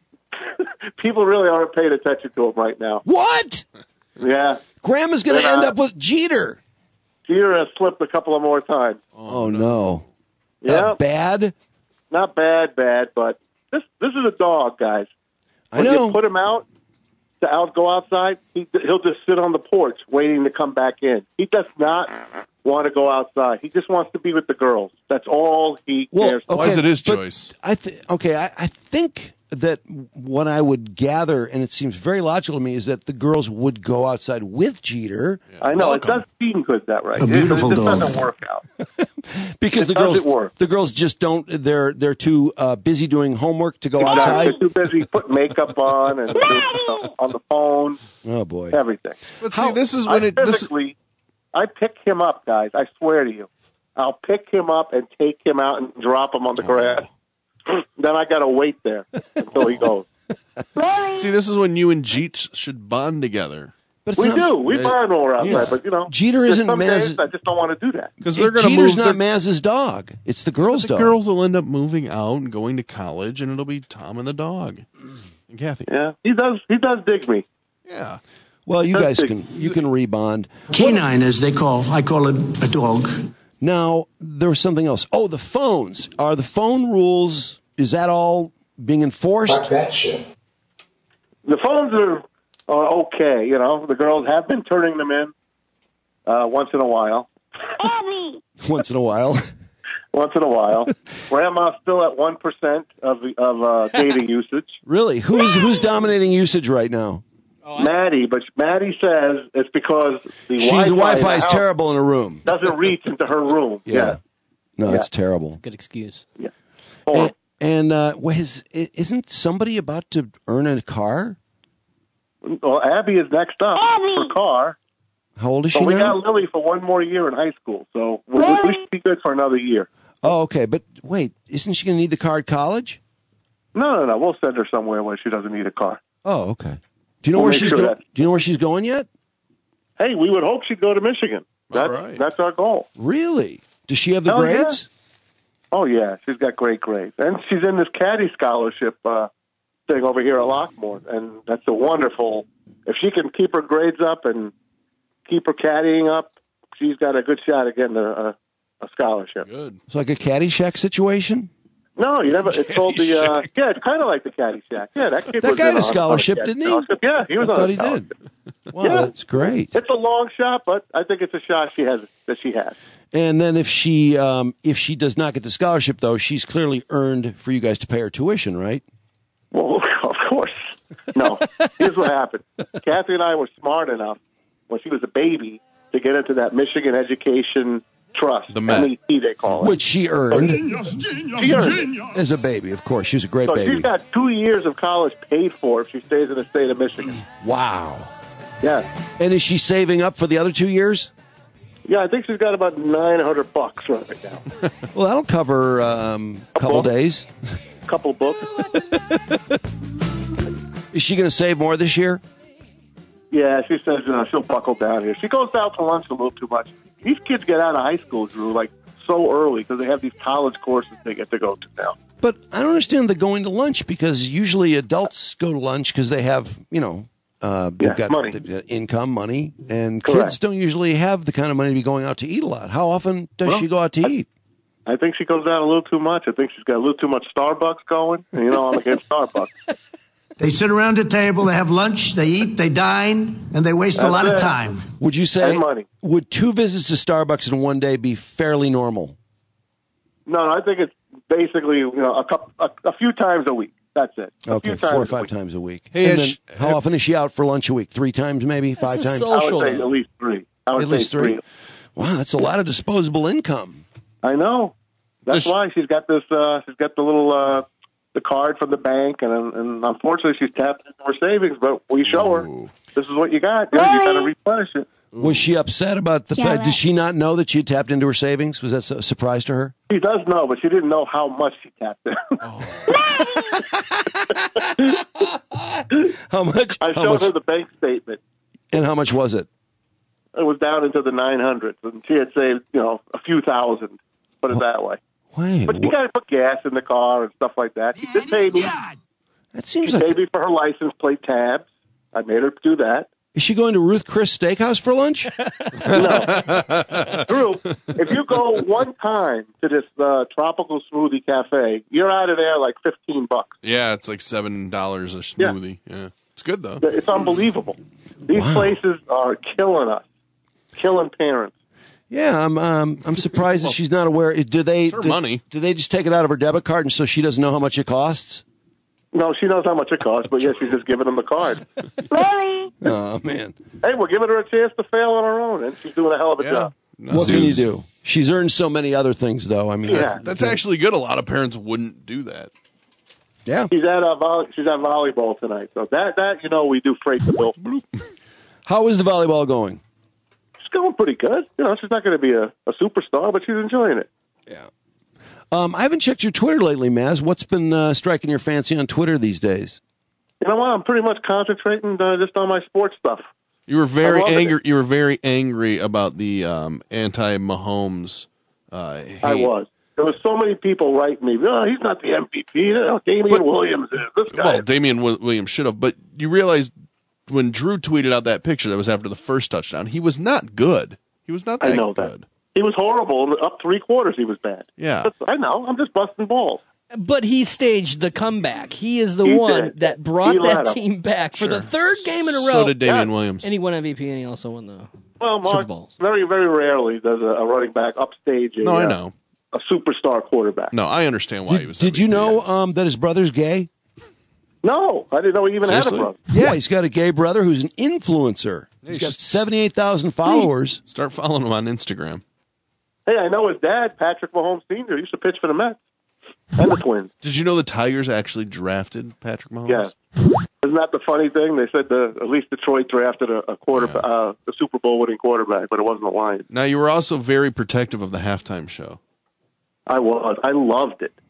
people really aren't paying attention to them right now. What? Yeah, Grandma's going to They're end not. up with Jeter. Jeter has slipped a couple of more times. Oh, no. Yeah, Uh, bad? not bad, bad, but this this is a dog, guys. I When know. you put him out to out go outside, he, he'll just sit on the porch waiting to come back in. He does not want to go outside. He just wants to be with the girls. That's all he cares. Why is it his but choice? I th- okay, I, I think that what I would gather, and it seems very logical to me, is that the girls would go outside with Jeter. I know it does seem good that way. A beautiful it, it just dog. doesn't work out. Because It the girls, doesn't work. the girls just don't. They're they're too uh, busy doing homework to go Exactly. outside. They're too busy putting makeup on and on the phone. Oh boy, everything. But see, this is when I it. This, physically, I pick him up, guys. I swear to you, I'll pick him up and take him out and drop him on the grass. Then I got to wait there until he goes. see, this is when you and Jeets should bond together. But We do. We They- bond when we're outside, yeah. but you know, Jeter there's isn't some Maz- days I just don't want to do that Because they're going to Jeter's move. not their- Maz's dog. It's the girl's the dog. girls will end up moving out and going to college, and it'll be Tom and the dog and Kathy. Yeah, he does. He does dig me. Yeah. Well, you That's guys big. can you can rebond. Canine, as they call, I call it a dog. Now there was something else. Oh, the phones. Are the phone rules? Is that all being enforced? Fuck that shit. The phones are, are okay. You know, the girls have been turning them in uh, once in a while. Once in a while. Once in a while. Grandma's still at one percent of the- of uh, data usage. Really? Who's who's dominating usage right now? Maddie, but Maddie says it's because the She, Wi-Fi, the Wi-Fi is in the house terrible in a room. doesn't reach into her room. Yeah. No, Yeah. that's terrible. good excuse. And, and uh, was, isn't somebody about to earn a car? Well, Abby is next up for car. How old is But she we now? got Lily for one more year in high school, so we, we should be good for another year. Oh, okay. But wait, isn't she going to need the car at college? No, no, no. We'll send her somewhere where she doesn't need a car. Oh, okay. Do you know We'll where make she's sure going? that- Do you know where she's going yet? Hey, we would hope she'd go to Michigan. That's, right. that's our goal. Really? Does she have the Hell yeah. grades? Oh, yeah. She's got great grades. And she's in this caddy scholarship uh, thing over here at Lockmore. And that's a wonderful... If she can keep her grades up and keep her caddying up, she's got a good shot at getting a, a, a scholarship. Good. It's like a Caddyshack situation. No, you never... It's called the... Uh, yeah, it's kind of like the caddy shack. Yeah, that kid That was guy in had a on- scholarship, on didn't he? scholarship. Yeah, he was I on thought a he scholarship. did. Wow, Yeah. that's great. It's a long shot, but I think it's a shot she has that she has. And then if she um, if she does not get the scholarship, though, she's clearly earned for you guys to pay her tuition, right? Well, of course. No. Here's what happened. Kathy and I were smart enough when she was a baby to get into that Michigan Education Trust, The M E T. M E T they call it. Which she earned She earned it. as a baby. Of course, she was a great So baby. she's got two years of college paid for if she stays in the state of Michigan. Wow. Yeah. And is she saving up for the other two years? Yeah, I think she's got about nine hundred bucks right now. Well, that'll cover um, a couple book. days. A couple books. Is she going to save more this year? Yeah, she says uh, she'll buckle down here. She goes out to lunch a little too much. These kids get out of high school, Drew, like so early because they have these college courses they get to go to now. But I don't understand the going to lunch because usually adults go to lunch because they have, you know, uh, they've, Yeah, got, money. they've got income, money, and Correct. kids don't usually have the kind of money to be going out to eat a lot. How often does Well, she go out to eat? I think she goes out a little too much. I think she's got a little too much Starbucks going. And, you know, I'm against Starbucks. They sit around a table, they have lunch, they eat, they dine, and they waste a That's lot of it. time. Would you say And money. would two visits to Starbucks in one day be fairly normal? No, no, I think it's basically, you know, a, couple, a, a few times a week. That's it. A Okay, few four or times a five week. times a week. Hey, And Ash, then how often is she out for lunch a week? Three times, maybe five a times. social- I would say at least three. I would At say least three. Wow, that's a lot of disposable income. I know. That's Does- why she's got this. Uh, she's got the little uh, the card from the bank, and and unfortunately she's tapped into her savings. But we show her this is what you got. Yeah, you got to replenish it. Was she upset about the Yeah, fact? that- Did she not know that she had tapped into her savings? Was that a surprise to her? She does know, but she didn't know how much she tapped in. How much? I how showed much? her the bank statement. And how much was it? It was down into the nine hundreds, and she had saved, you know, a few thousand. Put it that way. Wait, But you wha- got to put gas in the car and stuff like that. She did pay me. that seems She like. paid me for her license plate tabs. I made her do that. Is she going to Ruth Chris Steakhouse for lunch? Drew, if you go one time to this uh, tropical smoothie cafe, you're out of there like fifteen bucks. Yeah, it's like seven dollars a smoothie. Yeah. It's good, though. It's unbelievable. These places are killing us, killing parents. Yeah, I'm. Um, I'm surprised that she's not aware. Do they? It's her do, money. Do they just take it out of her debit card, and so she doesn't know how much it costs? No, she knows how much it costs, but yeah, she's just giving them the card. Really? Oh man, Hey, we're giving her a chance to fail on her own, and she's doing a hell of a Yeah. job. what can you do? She's earned so many other things, though. I mean, Yeah. That's actually good. A lot of parents wouldn't do that. yeah. She's at uh, volley, she's at volleyball tonight, so that that you know we do freight the bill. How is the volleyball going? She's going pretty good. You know, she's not going to be a, a superstar, but she's enjoying it. Yeah. Um, I haven't checked your Twitter lately, Maz. What's been uh, striking your fancy on Twitter these days? You know what? I'm pretty much concentrating uh, just on my sports stuff. You were very I love it. angry. You were very angry about the um, anti-Mahomes. Uh, hate. I was. There was so many people writing me, oh, he's not the M V P. You know, Damian But- Williams is. This guy. Well, Damian Wi- Williams should have, but you realize when Drew tweeted out that picture that was after the first touchdown, he was not good. He was not that I know good. that. He was horrible. Up three quarters, he was bad. Yeah. But I know. I'm just busting balls. But he staged the comeback. He is the He one did. that brought He let that him. team back for the Sure. third game in a row. So did Damian Yeah. Williams. And he won M V P, and he also won the Well, Super Mark, Bowls. very, very rarely does a, a running back upstage a, No, I uh, know. a superstar quarterback. No, I understand why he Did, was. did you know um, that his brother's gay? No, I didn't know he even Seriously? had a brother. Yeah, he's got a gay brother who's an influencer. Yeah, He's you got should- seventy-eight thousand followers. Start following him on Instagram. Hey, I know his dad, Patrick Mahomes Senior, used to pitch for the Mets and the Twins. Did you know the Tigers actually drafted Patrick Mahomes? Yeah. Isn't that the funny thing? They said the, at least Detroit drafted a, a quarter, Yeah. uh, a Super Bowl winning quarterback, but it wasn't the Lions. Now you were also very protective of the halftime show. I was. I loved it.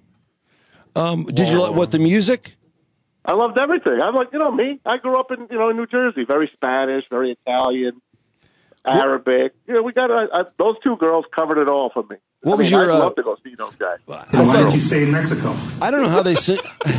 Um, did you like what the music? I loved everything. I'm like, you know, me. I grew up in, you know, in New Jersey, very Spanish, very Italian, Arabic. You know, we got uh, uh, those two girls covered it all for me. What I was mean, your, I'd uh, love to go see those guys. Why did you stay in Mexico? I don't know how they sing.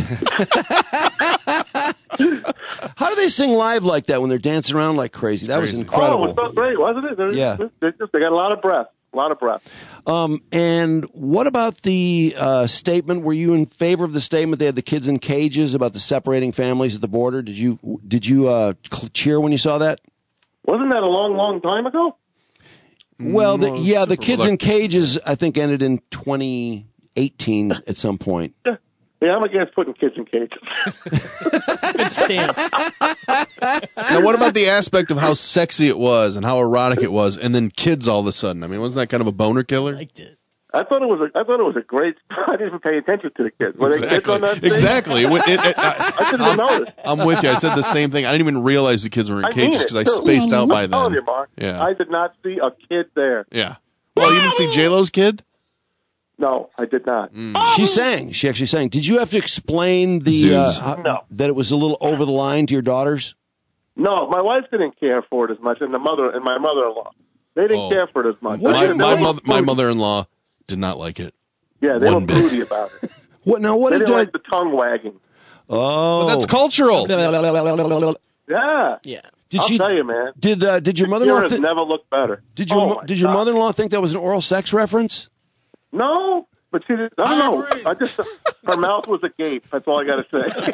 How do they sing live like that when they're dancing around like crazy? That was Crazy. incredible. Oh, it was so great, wasn't it? They're, Yeah. They, just, they got a lot of breath. A lot of breath. Um, and what about the uh, statement? Were you in favor of the statement they had the kids in cages about the separating families at the border? Did you did you uh, cl- cheer when you saw that? Wasn't that a long, long time ago? Well, the, No, yeah, the Super kids Bowl. in cages I think ended in twenty eighteen at some point. Yeah, I'm against putting kids in cages. good stance. Now, what about the aspect of how sexy it was and how erotic it was, and then kids all of a sudden? I mean, wasn't that kind of a boner killer? Liked it. I thought it was a. I thought it was a great. I didn't even pay attention to the kids. Were they kids on that stage? Exactly. It, it, it, I, I didn't even notice. I'm with you. I said the same thing. I didn't even realize the kids were in I mean cages it, because I too. spaced out by I'm telling then. you, Mark. Yeah. I did not see a kid there. Yeah. Well, you didn't see J-Lo's kid? No, I did not. Mm. She sang. She actually sang. Did you have to explain the Zeus. uh, how- No. that it was a little over the line to your daughters? No, my wife didn't care for it as much, and the mother and my mother-in-law. They didn't Oh. care for it as much. My, They- my, they- mother, my mother-in-law did not like it. Yeah, they One were bit. broody about it. What now? What they did didn't uh, like the tongue wagging. Oh, But that's cultural. Yeah, yeah. Did I'll she? tell you, man. Did uh, did your mother-in-law? Shakira's Th- never looked better. did your Oh, mo- my did your God. mother-in-law think that was an oral sex reference? No, but she didn't. I don't know. I just her mouth was agape. That's all I got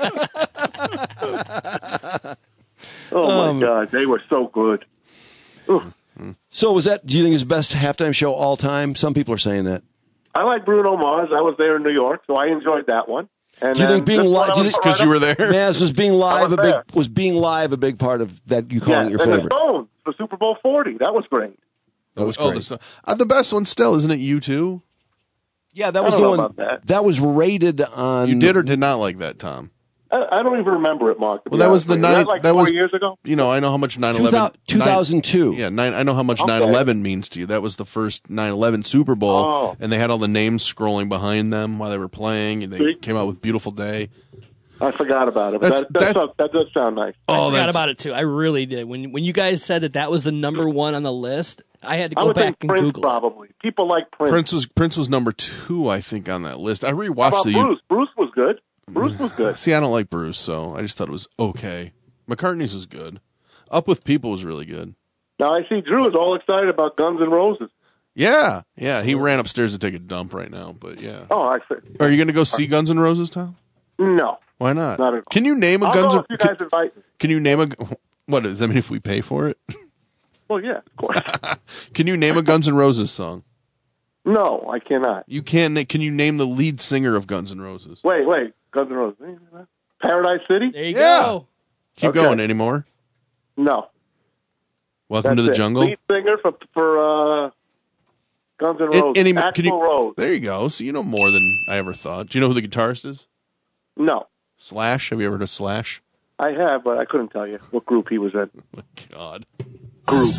to say. oh Um, my God, they were so good. Ooh. So was that? Do you think it's the best halftime show all time? Some people are saying that. I like Bruno Mars. I was there in New York, so I enjoyed that one. And Do you then think being this one live? I Do you was think right up- Maz was being live was a big there. was being live a big part of that? You Yeah, calling it your and favorite? the Stones for Super Bowl forty. That was great. That was Oh, great. the, stuff. Uh, the best one still, isn't it you two? Yeah, that I was don't the know one about that. was rated on. You did or did not like that, Tom? I, I don't even remember it, Mark. to Well, be that was honest the with you. night. that like that four was years ago. You know, I know how much nine eleven. two thousand two. Yeah, nine, I know how much Okay. nine eleven means to you. That was the first nine eleven Super Bowl, Oh. and they had all the names scrolling behind them while they were playing, and they See? came out with "Beautiful Day." I forgot about it. But That's- that, that, that's- sounds- that does sound nice. I Oh, forgot that's- about it too. I really did. When when you guys said that that was the number one on the list, I had to I go would back think and Prince Google it. probably. People like Prince. Prince was Prince was number two, I think, on that list. I How rewatched about the. Bruce? Bruce was good. Bruce was good. See, I don't like Bruce, so I just thought it was okay. McCartney's was good. Up with People was really good. Now I see Drew is all excited about Guns N' Roses. Yeah, yeah. He ran upstairs to take a dump right now, but yeah. Oh, I see. Are you going to go see Guns N' Roses, Tom? No, Why not? not at all. Can you name a I'll Guns go N' if you can, guys invite me. can you name a what does that mean if we pay for it? Well, yeah, of course. Can you name a Guns N' Roses song? No, I cannot. You can. na- Can you name the lead singer of Guns N' Roses? Wait, wait. Guns N' Roses. Paradise City? There you Yeah. go. Keep Okay. going. Anymore? No. Welcome to That's the it. jungle. Lead singer for for uh, Guns N' A- Roses. any- Axl can you- Rose. There you go. So you know more than I ever thought. Do you know who the guitarist is? No, Slash. Have you ever heard of Slash? I have, but I couldn't tell you what group he was in. Oh, God. Group.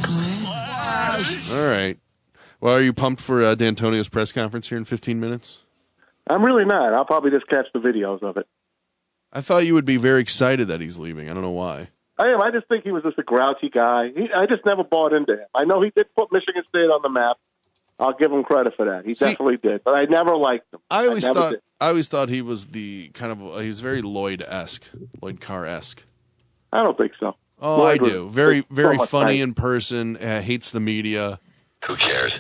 All right. Well, are you pumped for uh, D'Antonio's press conference here in fifteen minutes? I'm really not. I'll probably just catch the videos of it. I thought you would be very excited that he's leaving. I don't know why. I am. I just think he was just a grouchy guy. He, I just never bought into him. I know he did put Michigan State on the map. I'll give him credit for that. He See- definitely did. But I never liked him. I always never thought did. I always thought he was the kind of he was very Lloyd-esque, Lloyd Carr-esque. I don't think so. Oh, Lloyd I was- do. Very, was so very much funny nicer. in person. Uh, hates the media. Who cares?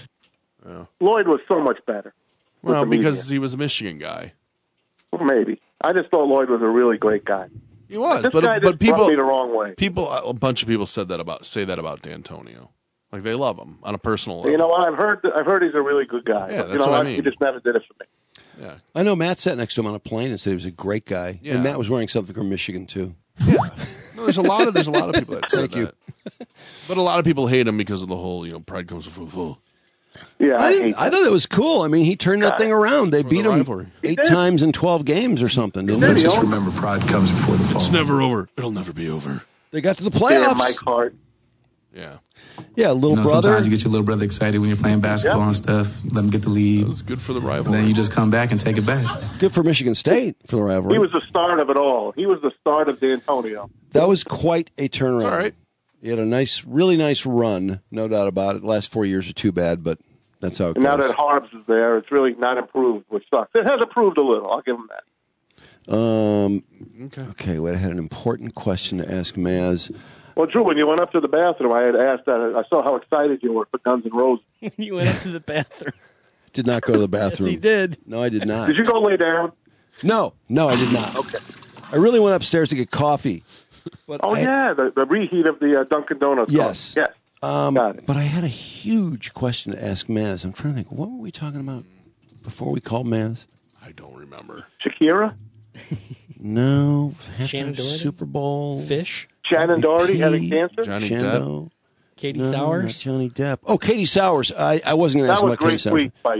Lloyd was so much better. with Well, the media. because he was a Michigan guy. Well, maybe. I just thought Lloyd was a really great guy. He was, This but guy but just people rubbed me the wrong way. people a bunch of people said that about say that about D'Antonio. Like they love him on a personal level. You know what? I've heard. I've heard he's a really good guy. Yeah, but you that's know what I what? mean. He just never did it for me. Yeah. I know Matt sat next to him on a plane and said he was a great guy. Yeah. And Matt was wearing something from Michigan too. No, there's a lot of there's a lot of people that said Thank you. that. But a lot of people hate him because of the whole, you know, pride comes before fall. Yeah, I, I, didn't, hate I thought it was cool. I mean, he turned that thing around. They For beat the him rivalry. eight did. times in twelve games or something. Didn't did. they? Just remember, pride comes before the fall. It's never over. It'll never be over. They got to the Damn, playoffs. Mike Hart. Yeah. Yeah, little You know, brother. sometimes you get your little brother excited when you're playing basketball Yep. and stuff. Let him get the lead. It was good for the And rivalry. then you just come back and take it back. Good for Michigan State for the rivalry. He was the start of it all. He was the start of D'Antonio. that was quite a turnaround. It's all right. He had a nice, really nice run, no doubt about it. The last four years are too bad, but that's how it And now goes. that Harbs is there, it's really not improved, which sucks. It has improved a little. I'll give him that. Um, Okay. okay, wait, I had an important question to ask Maz. Well, Drew, when you went up to the bathroom, I had asked that. I saw how excited you were for Guns N' Roses. You went up to the bathroom. Did not go to the Yes, bathroom. he did. No, I did not. Did you go lay down? No, no, I did not. Okay. I really went upstairs to get coffee. But Oh, I, yeah, the, the reheat of the uh, Dunkin' Donuts. Yes. Yes. Um, Got it. but I had a huge question to ask Maz. I'm trying to think, what were we talking about before we called Maz? I don't remember. Shakira? No. Shannon halftime Doherty? Super Bowl. Fish. Shannon Doherty P. having cancer? Johnny Shando. Depp. Katie No, Sowers. not Johnny Depp. Oh, Katie Sowers. I, I wasn't going to That ask was about Katie great Sowers. tweet by you.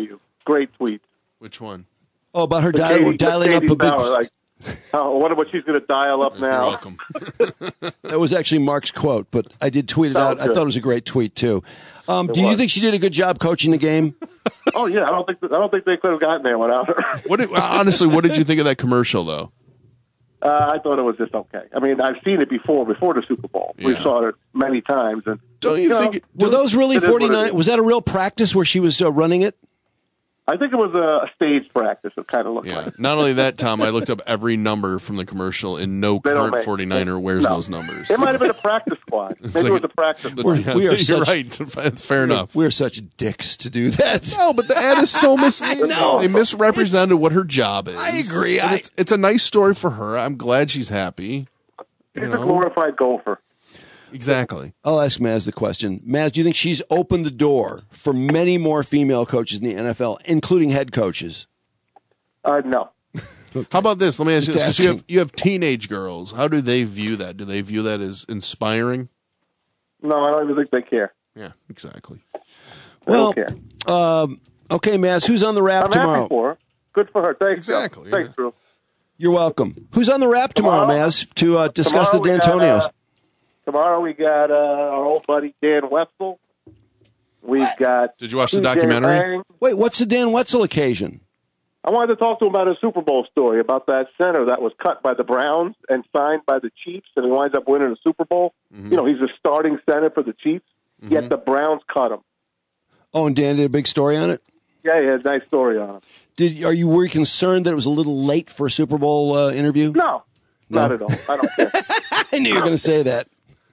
great tweets. Which one? Oh, about her The dial- Katie- dialing the up Katie a big. Bauer, like, oh, I wonder what she's going to dial up now. You're welcome. That was actually Mark's quote, but I did tweet it Oh, out. I good. thought it was a great tweet too. Um, It do you was. think she did a good job coaching the game? Oh yeah, I don't think I don't think they could have gotten there without her. What did, honestly, what did you think of that commercial, though? Uh, I thought it was just okay. I mean, I've seen it before, before the Super Bowl. We Yeah. saw it many times. And Don't you know, think it- Were those really it is what it forty-nine? is. Was that a real practice where she was uh, running it? I think it was a, a stage practice. It kind of looked Yeah. like. Not only that, Tom, I looked up every number from the commercial, and no They don't current make- forty-niner wears No. those numbers. It might have been a practice squad. Maybe like it was a- a practice The- squad. We're- we are You're such- right. It's fair enough. We're such dicks to do that. No, but the ad is so misleading. know. They misrepresented what her job is. I agree. And I- It's, it's a nice story for her. I'm glad she's happy. He's You a know? glorified golfer. Exactly. I'll ask Maz the question. Maz, do you think she's opened the door for many more female coaches in the N F L, including head coaches? Uh, no. How about this? Let me ask you Just this. 'cause You asking. have, you have teenage girls. How do they view that? Do they view that as inspiring? No, I don't even think they care. Yeah, exactly. They Well, don't care. um, okay, Maz, who's on the wrap I'm tomorrow? happy for her. Good for her. Thanks. Exactly, Joe. Thanks, Drew. You're welcome. Who's on the wrap tomorrow, Tomorrow- Maz, to uh, discuss Tomorrow the we got, D'Antonios? uh, tomorrow we got uh, our old buddy Dan Wetzel. We've got. Did you watch the T J documentary? Lang. Wait, what's the Dan Wetzel occasion? I wanted to talk to him about his Super Bowl story, about that center that was cut by the Browns and signed by the Chiefs, and he winds up winning the Super Bowl. Mm-hmm. You know, he's a starting center for the Chiefs, yet the Browns cut him. Oh, and Dan did a big story on it. Yeah, he had a nice story on him. Did are you were you concerned that it was a little late for a Super Bowl uh, interview? No, No? not at all. I don't care. I knew you were going to say that.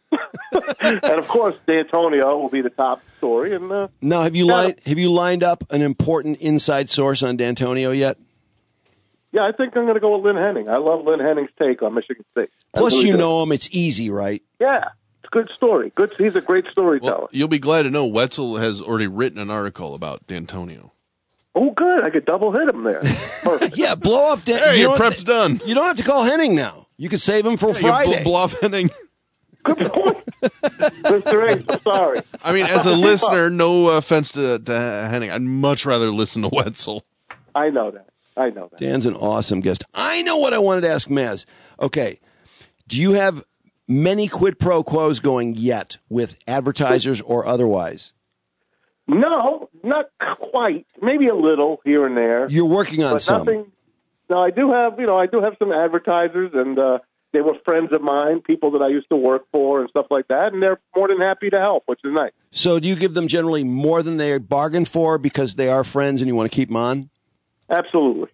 And of course, D'Antonio will be the top story. And uh, Now, have you Yeah. lined have you lined up an important inside source on D'Antonio yet? yeah, I think I'm going to go with Lynn Henning. I love Lynn Henning's take on Michigan State. I Plus, really you do. know him; it's easy, right? Yeah, it's a good story. Good. He's a great storyteller. Well, you'll be glad to know Wetzel has already written an article about D'Antonio. Oh, good. I could double hit him there. Perfect. Yeah, blow off. Dan- Hey, you your don't- prep's done. You don't have to call Henning now. You could save him for You Friday. bl- bluff Henning. Good point. Mister Ace, I'm sorry. I mean, as a listener, no offense to, to Henning, I'd much rather listen to Wetzel. I know that. I know that. Dan's an awesome guest. I know what I wanted to ask Maz. Okay, do you have many quid pro quos going yet with advertisers or otherwise? No, not quite. Maybe a little here and there. You're working on but some. nothing. No, I do have. You know, I do have some advertisers, and uh, they were friends of mine, people that I used to work for, and stuff like that. And they're more than happy to help, which is nice. So do you give them generally more than they bargained for because they are friends and you want to keep them on? Absolutely.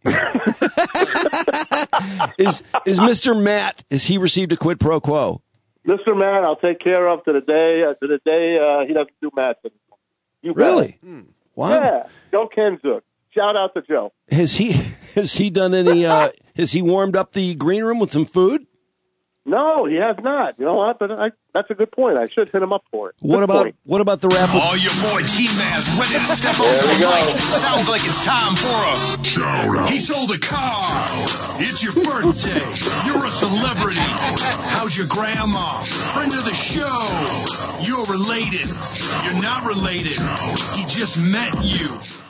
Is is Mister Matt? Is he received a quid pro quo? Mister Matt, I'll take care of to the day. Uh, to the day uh, he doesn't do Matt anymore. You bet. Really? Wow. Yeah. Joe Kenzuk. Shout out to Joe. Has he has he done any? Uh, has he warmed up the green room with some food? No, he has not. You know what? But I, that's a good point. I should hit him up for it. What Good about point. what about the rap? Oh, your boy T-Maz ready to step There onto we the go. mic. Sounds like it's time for a shout out. He sold a car. It's your birthday. You're a celebrity. How's your grandma? Friend of the show. You're related. You're not related. He just met you.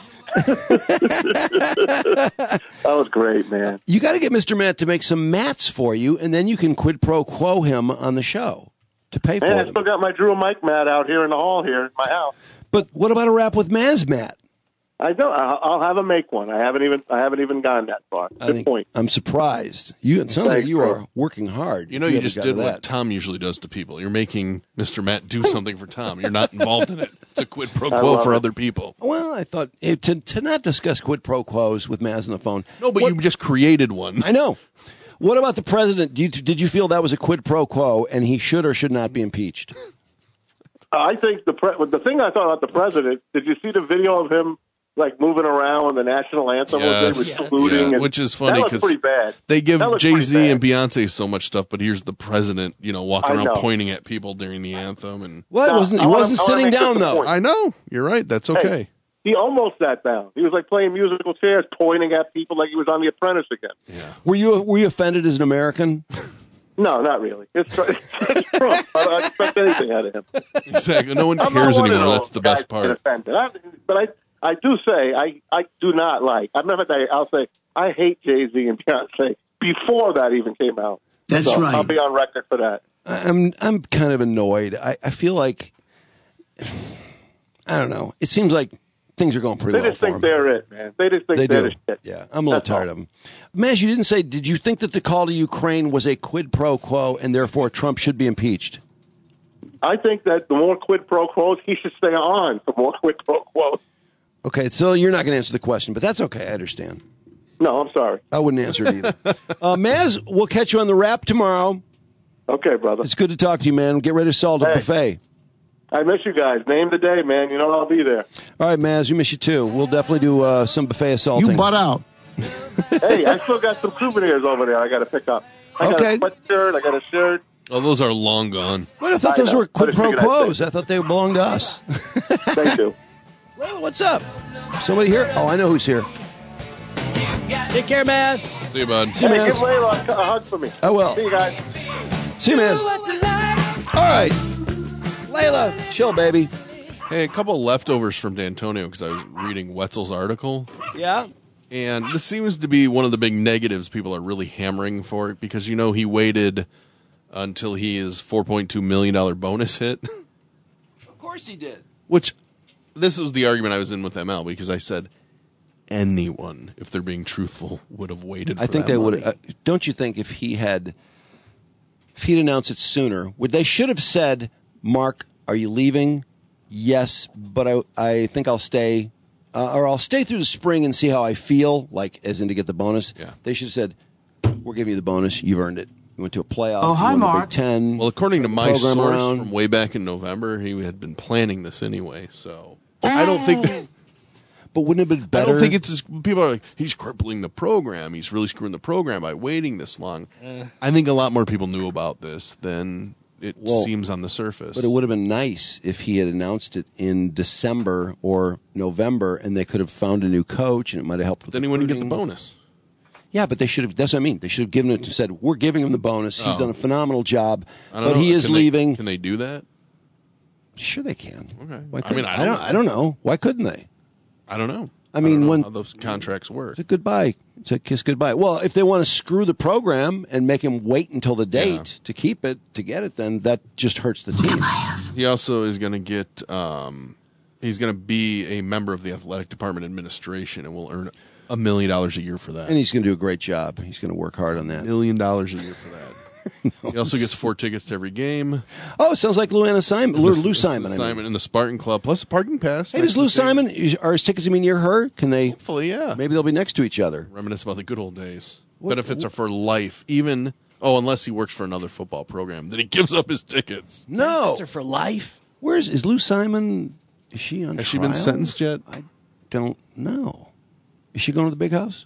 That was great, man. You got to get Mister Matt to make some mats for you, and then you can quid pro quo him on the show to pay for Man, I them. still got my Drew and Mike mat out here in the hall here in my house. But what about a rap with Maz Matt? I don't. I'll I'll have him make one. I haven't even. I haven't even gone that far. I Good think point. I'm surprised. You it sounds like Thanks, you bro. are working hard. You know, if you haven't just got did to what that. Tom usually does to people. You're making Mister Matt do something for Tom. You're not involved in it. It's a quid pro I quo love for it. other people. Well, I thought eh, to to not discuss quid pro quos with Maz on the phone. No, but What- you just created one. I know. What about the president? Do you, did you feel that was a quid pro quo, and he should or should not be impeached? I think the pre- the thing I thought about the president. Did you see the video of him like moving around when the national anthem was there, Yes. was Yes. saluting, Yeah, and which is funny that was because pretty bad. they give That was Jay pretty Z bad. and Beyonce so much stuff, but here's the president, you know, walking I around know. pointing at people during the anthem. And Well, he No, wasn't. I He wanna- wasn't I wanna sitting make down this a though. point. I know you're right. That's Hey, okay. he almost sat down. He was like playing musical chairs, pointing at people like he was on The Apprentice again. Were you were you offended as an American? No, not really. It's, it's Trump. I don't expect anything out of him. Exactly. No one I'm cares not one of anymore. those That's the guys best that get part. offended. I, but I, I do say I, I do not like. I remember that I'll say I hate Jay-Z and Beyonce before that even came out. That's so right. I'll be on record for that. I'm I'm kind of annoyed. I, I feel like I don't know. It seems like things are going pretty They well just for think them. they're it, man. They just think They they're do. the shit. Yeah, I'm a little That's tired all. of them. Maz, you didn't say. Did you think that the call to Ukraine was a quid pro quo, and therefore Trump should be impeached? I think that the more quid pro quos, he should stay on for more quid pro quos. Okay, so you're not going to answer the question, but that's okay. I understand. No, I'm sorry. I wouldn't answer it either. uh, Maz, we'll catch you on the wrap tomorrow. Okay, brother. It's good to talk to you, man. Get ready to salt a Hey. buffet. I miss you guys. Name the day, man. You know I'll be there. All right, Maz, we miss you too. We'll definitely do uh, some buffet assaulting. You butt out. Hey, I still got some souvenirs over there I got to pick up. I got Okay. a sweatshirt. I got a shirt. Oh, those are long gone. What? I thought I those know. were quid I just pro figured I'd quos. say. I thought they belonged to us. Thank you. Well, what's up? Somebody here? Oh, I know who's here. Take care, Maz. See you, bud. See you, Hey, Maz. give Layla a hug for me. I will. See you guys. See you, Maz. All right. Layla, chill, baby. Hey, a couple leftovers from D'Antonio because I was reading Wetzel's article. Yeah? And this seems to be one of the big negatives people are really hammering for it because, you know, he waited until his four point two million dollars bonus hit. Of course he did. Which, this was the argument I was in with M L because I said anyone, if they're being truthful, would have waited for I think that they money. would. Uh, don't you think if he had, if he'd announced it sooner, would they should have said, "Mark, are you leaving?" Yes, but I I think I'll stay, uh, or I'll stay through the spring and see how I feel, like as in to get the bonus. Yeah. They should have said, "We're giving you the bonus. You've earned it. You went to a playoff. Oh, you hi, won the Mark. Big Ten. Well, according to my program source around. from way back in November, he had been planning this anyway. So I don't think that, But wouldn't it have been better? I don't think it's as, people are like, he's crippling the program. He's really screwing the program by waiting this long. Eh. I think a lot more people knew about this than it Well, seems on the surface. But it would have been nice if he had announced it in December or November, and they could have found a new coach, and it might have helped. With then he wouldn't get the recruiting. bonus. Yeah, but they should have. That's what I mean. They should have given it. Said we're giving him the bonus. He's Oh. done a phenomenal job, I don't but know. he is Can they- leaving. Can they do that? Sure, they can. Okay. Why I couldn't- mean, I I don't don't. know. I don't know. Why couldn't they? I don't know. I mean, don't know when how those contracts work. it's a goodbye. It's a kiss goodbye. Well, if they want to screw the program and make him wait until the date to keep it to get it, then that just hurts the team. He also is going to get. Um, he's going to be a member of the athletic department administration and will earn a million dollars a year for that. And he's going to do a great job. He's going to work hard on that. million dollars a year for that. He also gets four tickets to every game. Oh, sounds like Lou Anna Simon, And Lou, the- Lou the Simon. I mean. Simon in the Spartan Club plus a parking pass. Hey, next does to Lou the stadium. Simon is- are his tickets? I mean, near her? Can they? Hopefully, yeah. Maybe they'll be next to each other. Reminisce about the good old days. What- Benefits are for life. Even oh, unless he works for another football program, then he gives up his tickets. No, Those are for life. where's is Lou Simon? Is she on? Has she trial? been sentenced yet? I don't know. Is she going to the big house?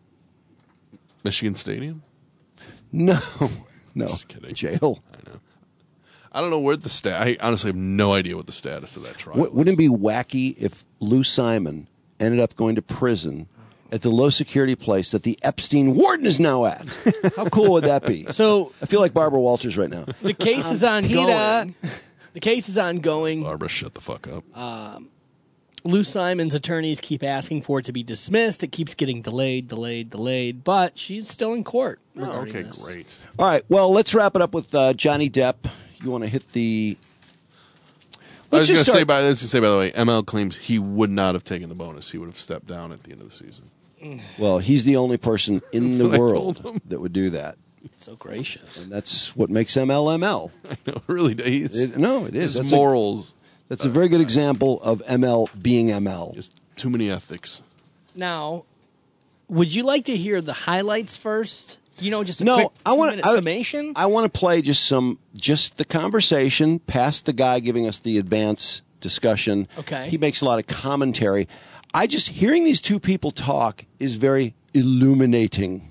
Michigan Stadium? No, no. Just kidding. Jail. I know. I don't know where the stat. I honestly have no idea what the status of that trial. W- wouldn't it be wacky if Lou Simon ended up going to prison at the low security place that the Epstein warden is now at? How cool would that be? So I feel like Barbara Walters right now. the case is ongoing. The case is ongoing. Barbara, shut the fuck up. Um, Lou Simon's attorneys keep asking for it to be dismissed. It keeps getting delayed, delayed, delayed, but she's still in court. Oh, regarding okay, this. great. All right. Well, let's wrap it up with uh, Johnny Depp. You want to hit the? I was Let's going just to say, start- by I was gonna say, by the way, M L claims he would not have taken the bonus. He would have stepped down at the end of the season. Well, he's the only person in That's the what I world told him. that would do that, So gracious. and that's what makes M L M L. I know, really. He's, It- no, it is. His That's a- morals. That's a very good example of M L being M L. Just too many ethics. Now, would you like to hear the highlights first? You know, just a No, quick I want two-minute to summation. I want to play just some, just the conversation past the guy giving us the advance discussion. Okay. He makes a lot of commentary. I just hearing these two people talk is very illuminating.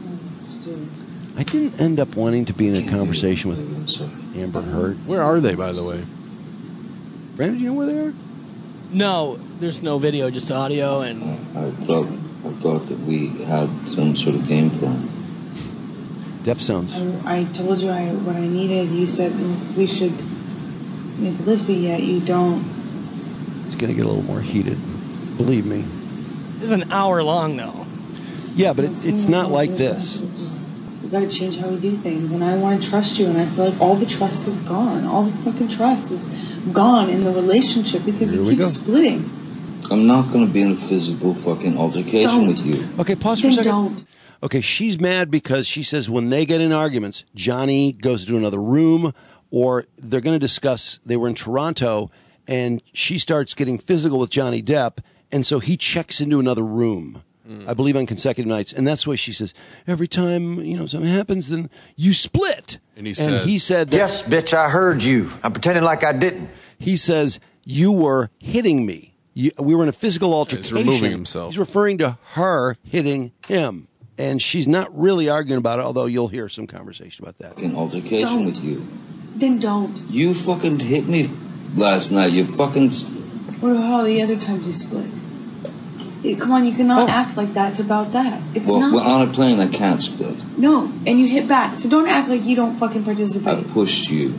I didn't end up wanting to be in a conversation with Amber Heard. Where are they, by the way? Brandon, do you know where they are? No, there's no video, just audio, and I thought I thought that we had some sort of game plan. Depp sounds. I, I told you I, what I needed. You said we should make a list, but yet you don't. It's going to get a little more heated. Believe me. This is an hour long, though. Yeah, but it, it's not like this. We got to change how we do things, and I want to trust you, and I feel like all the trust is gone. All the fucking trust is gone in the relationship because Here you we keep go. splitting. I'm not going to be in a physical fucking altercation Don't. with you. Okay, pause for Then a second. don't. Okay, she's mad because she says when they get in arguments, Johnny goes to another room, or they're going to discuss, they were in Toronto, and she starts getting physical with Johnny Depp, and so he checks into another room. I believe on consecutive nights, and that's why she says every time you know something happens, then you split. And he and says, he said, that, Yes, bitch, I heard you. I'm pretending like I didn't. He says you were hitting me. You, we were in a physical altercation. He's removing himself. He's referring to her hitting him, and she's not really arguing about it. Although you'll hear some conversation about that. Fucking altercation Don't. with you. Then don't. You fucking hit me last night. You fucking. What about all the other times you split? Eh, Come on, you cannot act like that's about that. It's Well, not. we're on a plane. I can't split. No, and you hit back. So don't act like you don't fucking I participate. pushed you.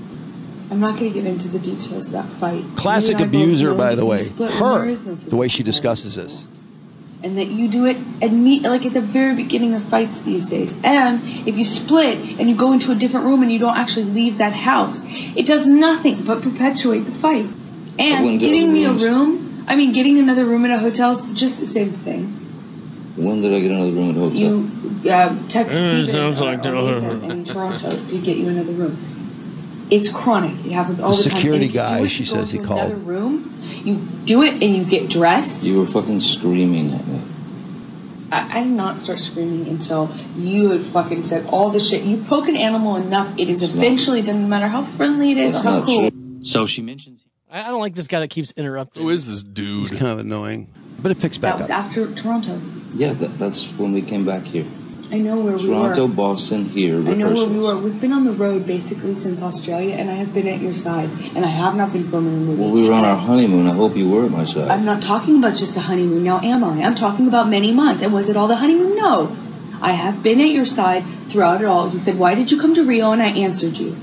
I'm not going to get into the details of that fight. Classic You and I both abuser, know by that the you way. split when Her, there is no the way she physical discusses this. and that you do it at me like at the very beginning of fights these days. And if you split and you go into a different room and you don't actually leave that house, it does nothing but perpetuate the fight. And wouldn't do getting other me a rooms. room, I mean, getting another room at a hotel is just the same thing. When did I get another room at a hotel? You uh, text Uh, Steven sounds or- like or that. Nathan in Toronto to get you another room. It's chronic. It happens all The the, time. security And if you guy, do it she to go says he into called. Another room. You do it and you get dressed. You were fucking screaming at me. I, I did not start screaming until you had fucking said all the shit. You poke an animal enough, it is eventually, doesn't matter how friendly it is That's or how not cool. true. So she mentions. I I don't like this guy that keeps interrupting. Who is this dude? He's kind of annoying, but it picks That back was up. after Toronto. Yeah, that, that's when we came back here. I know where we Toronto, were. Boston, here. I know where rehearsals. we were. We've been on the road basically since Australia, and I have been at your side, and I have not been filming a movie. Well, we were on our honeymoon. I hope you were at my side. I'm not talking about just a honeymoon now, am I? I'm talking about many months. And was it all the honeymoon? No. I have been at your side throughout it all. You said, why did you come to Rio? And I answered you.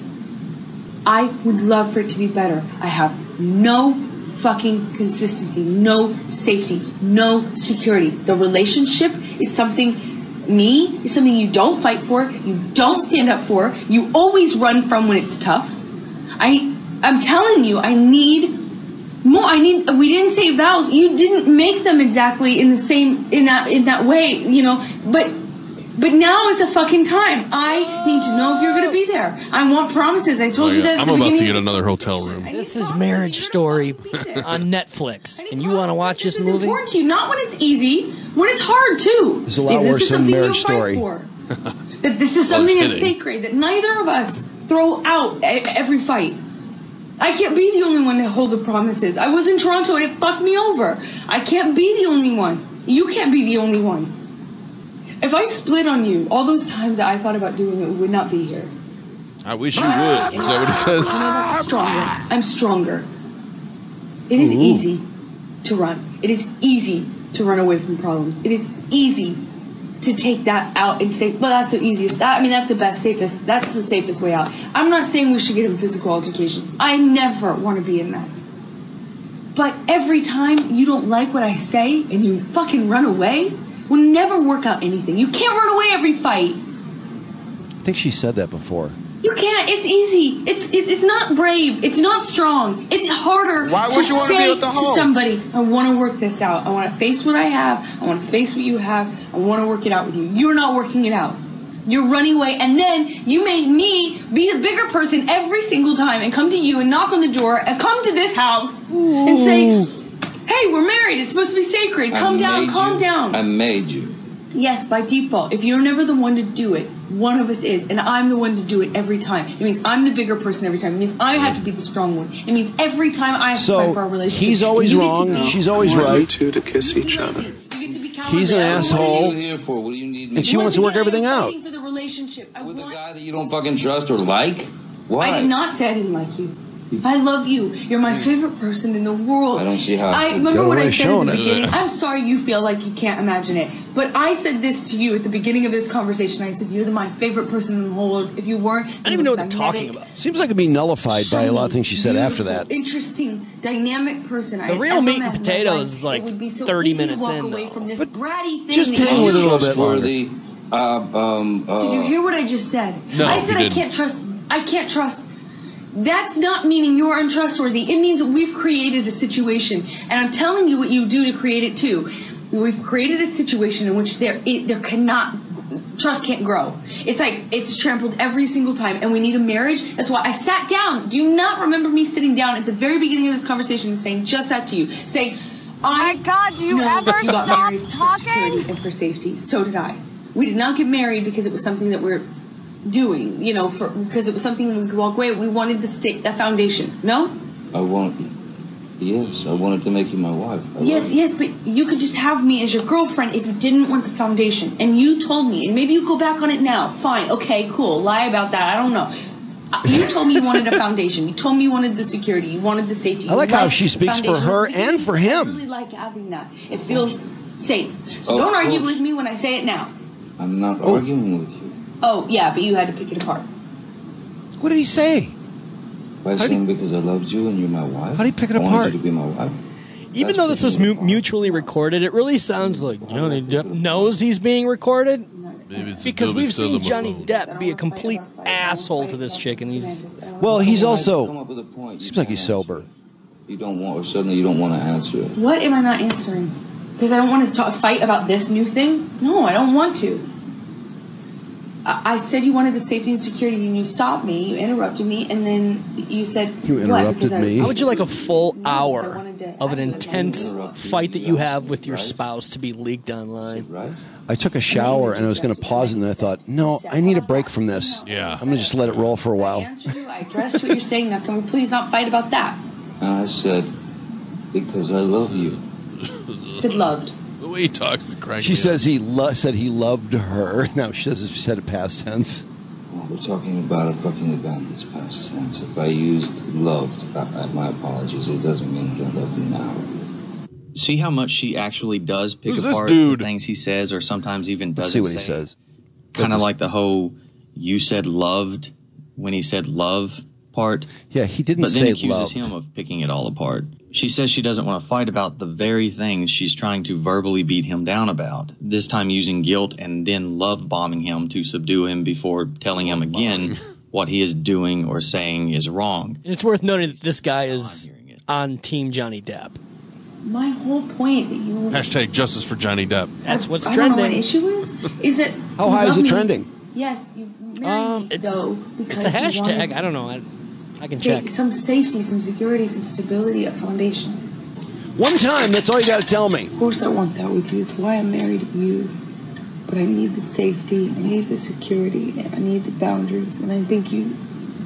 I would love for it to be better. I have no fucking consistency, no safety, no security. The relationship is something, me, is something you don't fight for, you don't stand up for, you always run from when it's tough. I, I'm telling you, I need more. I need. We didn't say vows. You didn't make them exactly in the same in that in that way, you know. But but now is a fucking time. I need to know if you're going to be there. I want promises. I told Oh, you yeah. that. At I'm the about to beginning get of another hotel room. This is Marriage Story on Netflix, and you want to watch this It's movie? important to you, not when it's easy, when it's hard too. It's a lot If worse this is than something Marriage you'll fight Story. for. That this is I was something that's kidding. sacred that neither of us throw out e- every fight. I can't be the only one to hold the promises. I was in Toronto and it fucked me over. I can't be the only one. You can't be the only one. If I split on you, all those times that I thought about doing it, we would not be here. I wish you would. Is that what he says? I'm stronger. I'm stronger. It is Ooh. easy to run. It is easy to run away from problems. It is easy to take that out and say, well, that's the easiest. That, I mean, that's the best, safest. That's the safest way out. I'm not saying we should get in physical altercations. I never want to be in that. But every time you don't like what I say and you fucking run away, will never work out anything. You can't run away every fight. I think she said that before. You can't. It's easy. It's it, it's not brave. It's not strong. It's harder Why to would you wanna be say with the to hoe? somebody, I want to work this out. I want to face what I have. I want to face what you have. I want to work it out with you. You're not working it out. You're running away, and then you make me be the bigger person every single time and come to you and knock on the door and come to this house and say, hey, we're married. It's supposed to be sacred. I Calm down. made Calm you. down. I made you. Yes, by default. If you're never the one to do it, one of us is, and I'm the one to do it every time. It means I'm the bigger person every time. It means I have to be the strong one. It means every time I have to fight for our So relationship. he's always and you get to wrong. be- She's always I want you right. two to kiss each other. He's an What are asshole, you here for? What do you need me and she wants to work everything out. For the relationship. I with a want- guy that you don't fucking trust or like? Why? I did not say I didn't like you. I love you. You're my favorite person in the world. I don't see how. I remember what I said at the it. beginning. I'm sorry you feel like you can't imagine it, but I said this to you at the beginning of this conversation. I said you're the, my favorite person in the whole world. If you weren't, I don't even know what they're talking about. Seems like it'd be nullified by a lot of things she said after that. Interesting, dynamic person. The I real ever meat met and in my potatoes life. is like It would be so thirty easy to minutes walk in, away though. from this bratty thing just that hang you with it a do. little bit longer. Trustworthy, uh, um, uh, Did you hear what I just said? No, I said you I didn't. can't trust. I can't trust. That's not meaning you're untrustworthy. It means we've created a situation, and I'm telling you what you do to create it too. We've created a situation in which there it, there cannot trust can't grow. It's like it's trampled every single time, and we need a marriage. That's why I sat down. Do you not remember me sitting down at the very beginning of this conversation and saying just that to you, saying, "I." My God, do you no, ever you got stop married talking? For security and for safety. So did I. We did not get married because it was something that we're doing, you know, for because it was something we could walk away. We wanted the state, that foundation. No? I want. Yes, I wanted to make you my wife. I Yes, yes, but you could just have me as your girlfriend if you didn't want the foundation. And you told me, and maybe you go back on it now. Fine, okay, cool. Lie about that. I don't know. Uh, You told me you wanted a foundation. You told me you wanted the security. You wanted the safety. I like You how liked she the speaks for foundation. her Because and for I him. really like having that. It feels safe. So Of don't argue course. with me when I say it now. I'm not arguing with you. Oh, yeah, but you had to pick it apart. What did he say? By saying because I loved you and you're my wife. How do you pick it I wanted apart? you to be my wife. Even That's though this was mu- mutually recorded, it really sounds like Johnny Depp knows he's being recorded. Maybe it's a Because Dolby we've seen Cinema Johnny phone. Depp be a complete asshole to this chick, and he's Well, he's Come also up with a point. You seems like can't he's sober. You don't want, or suddenly you don't want to answer it. What am I not answering? Because I don't want to talk, fight about this new thing? No, I don't want to. I, I said you wanted the safety and security, and you stopped me, you interrupted me, and then you said, You what? interrupted Because I- me. How would you like a full I hour wanted to of an act like I intense didn't fight that you have with your spouse to be leaked online? Right? I took a shower and I was going to pause it, and I thought, no, I need a break from this. Yeah. I'm going to just let it roll for a I while. answered you, I addressed what you're saying. Now, can we please not fight about that? And I said, because I love you. I said loved. The way he talks is cracking She me says he lo- said he loved her. Now she says she said it past tense. Well, we're talking about a fucking event that's past tense. If I used loved, uh, uh, my apologies. It doesn't mean I don't love you now. See how much she actually does pick Who's this apart dude? the things he says, or sometimes even doesn't Let's see what he say. says. Kind What of does- like the whole "you said loved" when he said love part. Yeah, he didn't But then say accuses loved. him of picking it all apart. She says she doesn't want to fight about the very things she's trying to verbally beat him down about. This time using guilt and then love bombing him to subdue him before telling him again what he is doing or saying is wrong. And it's worth noting that this guy is on Team Johnny Depp. My whole point that you Hashtag justice for Johnny Depp. That's what's I don't know trending. an issue with is that How you high is love it me. trending? Yes, you married Um, me it's though it's because a you hashtag. wanted I don't know. I, I can sa- check. some safety, some security, some stability, a foundation. One time, that's all you got to tell me. Of course, I want that with you. It's why I'm married to you. But I need the safety, I need the security, and I need the boundaries. And I think you,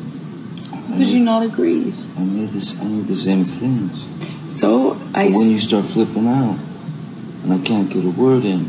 could you not agree? I need this. I need the same things. So I. But when s- you start flipping out, and I can't get a word in,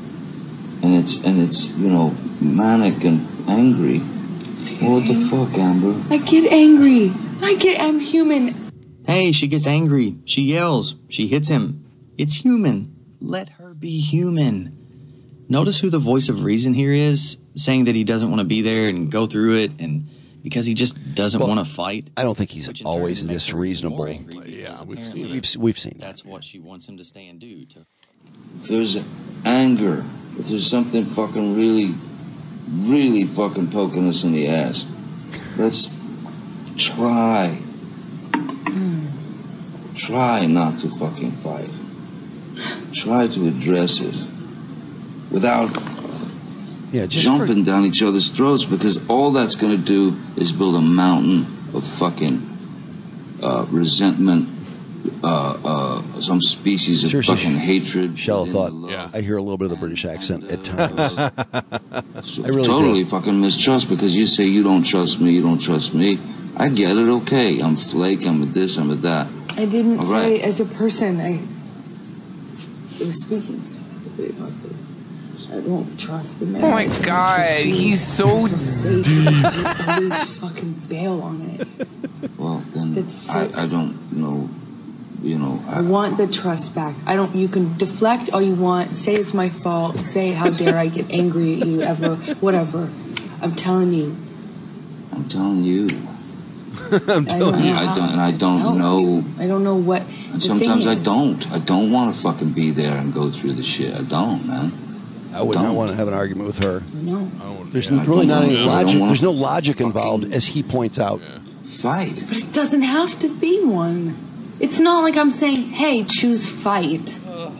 and it's and it's you know manic and angry. What the fuck, Amber? I get angry. I get. I'm human. Hey, she gets angry. She yells. She hits him. It's human. Let her be human. Notice who the voice of reason here is, saying that he doesn't want to be there and go through it, and because he just doesn't Well, want to fight. I don't think he's always this reasonable. Yeah, we've seen We've, we've seen that. That's what she wants him to stay and do. To If there's anger, if there's something fucking really, really fucking poking us in the ass, let's try, try not to fucking fight. Try to address it without yeah, just jumping down each other's throats, because all that's going to do is build a mountain of fucking uh, resentment, uh, uh, some species of Seriously, fucking hatred. Shell within thought, the love. I hear a little bit of the British accent at times. I really totally do. fucking mistrust, because you say you don't trust me, you don't trust me. I get it, okay. I'm flake, I'm a this, I'm a that. I didn't All say right. as a person. I was speaking specifically about this. I don't trust the man. Oh my God, he's so deep. I always fucking bail on it. Well, then That's I, so- I don't know. You know, I want the trust back. I don't. You can deflect all you want. Say it's my fault. Say how dare I get angry at you ever. Whatever. I'm telling you. I'm telling you. I'm telling you. I don't, and I don't know. I don't know what. And the sometimes thing I is. don't. I don't want to fucking be there and go through the shit. I don't, man. I would not want to have an argument with her. No. There's Yeah, I really don't not wanna- any I don't logic. wanna There's no logic involved, as he points out. Fight. But it doesn't have to be one. It's not like I'm saying, "Hey, choose fight."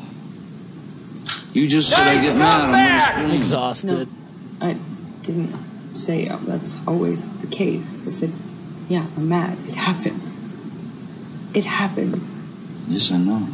You just said I get mad. I'm gonna scream. Exhausted. No, I didn't say oh, that's always the case. I said, "Yeah, I'm mad. It happens. It happens." Yes, I know.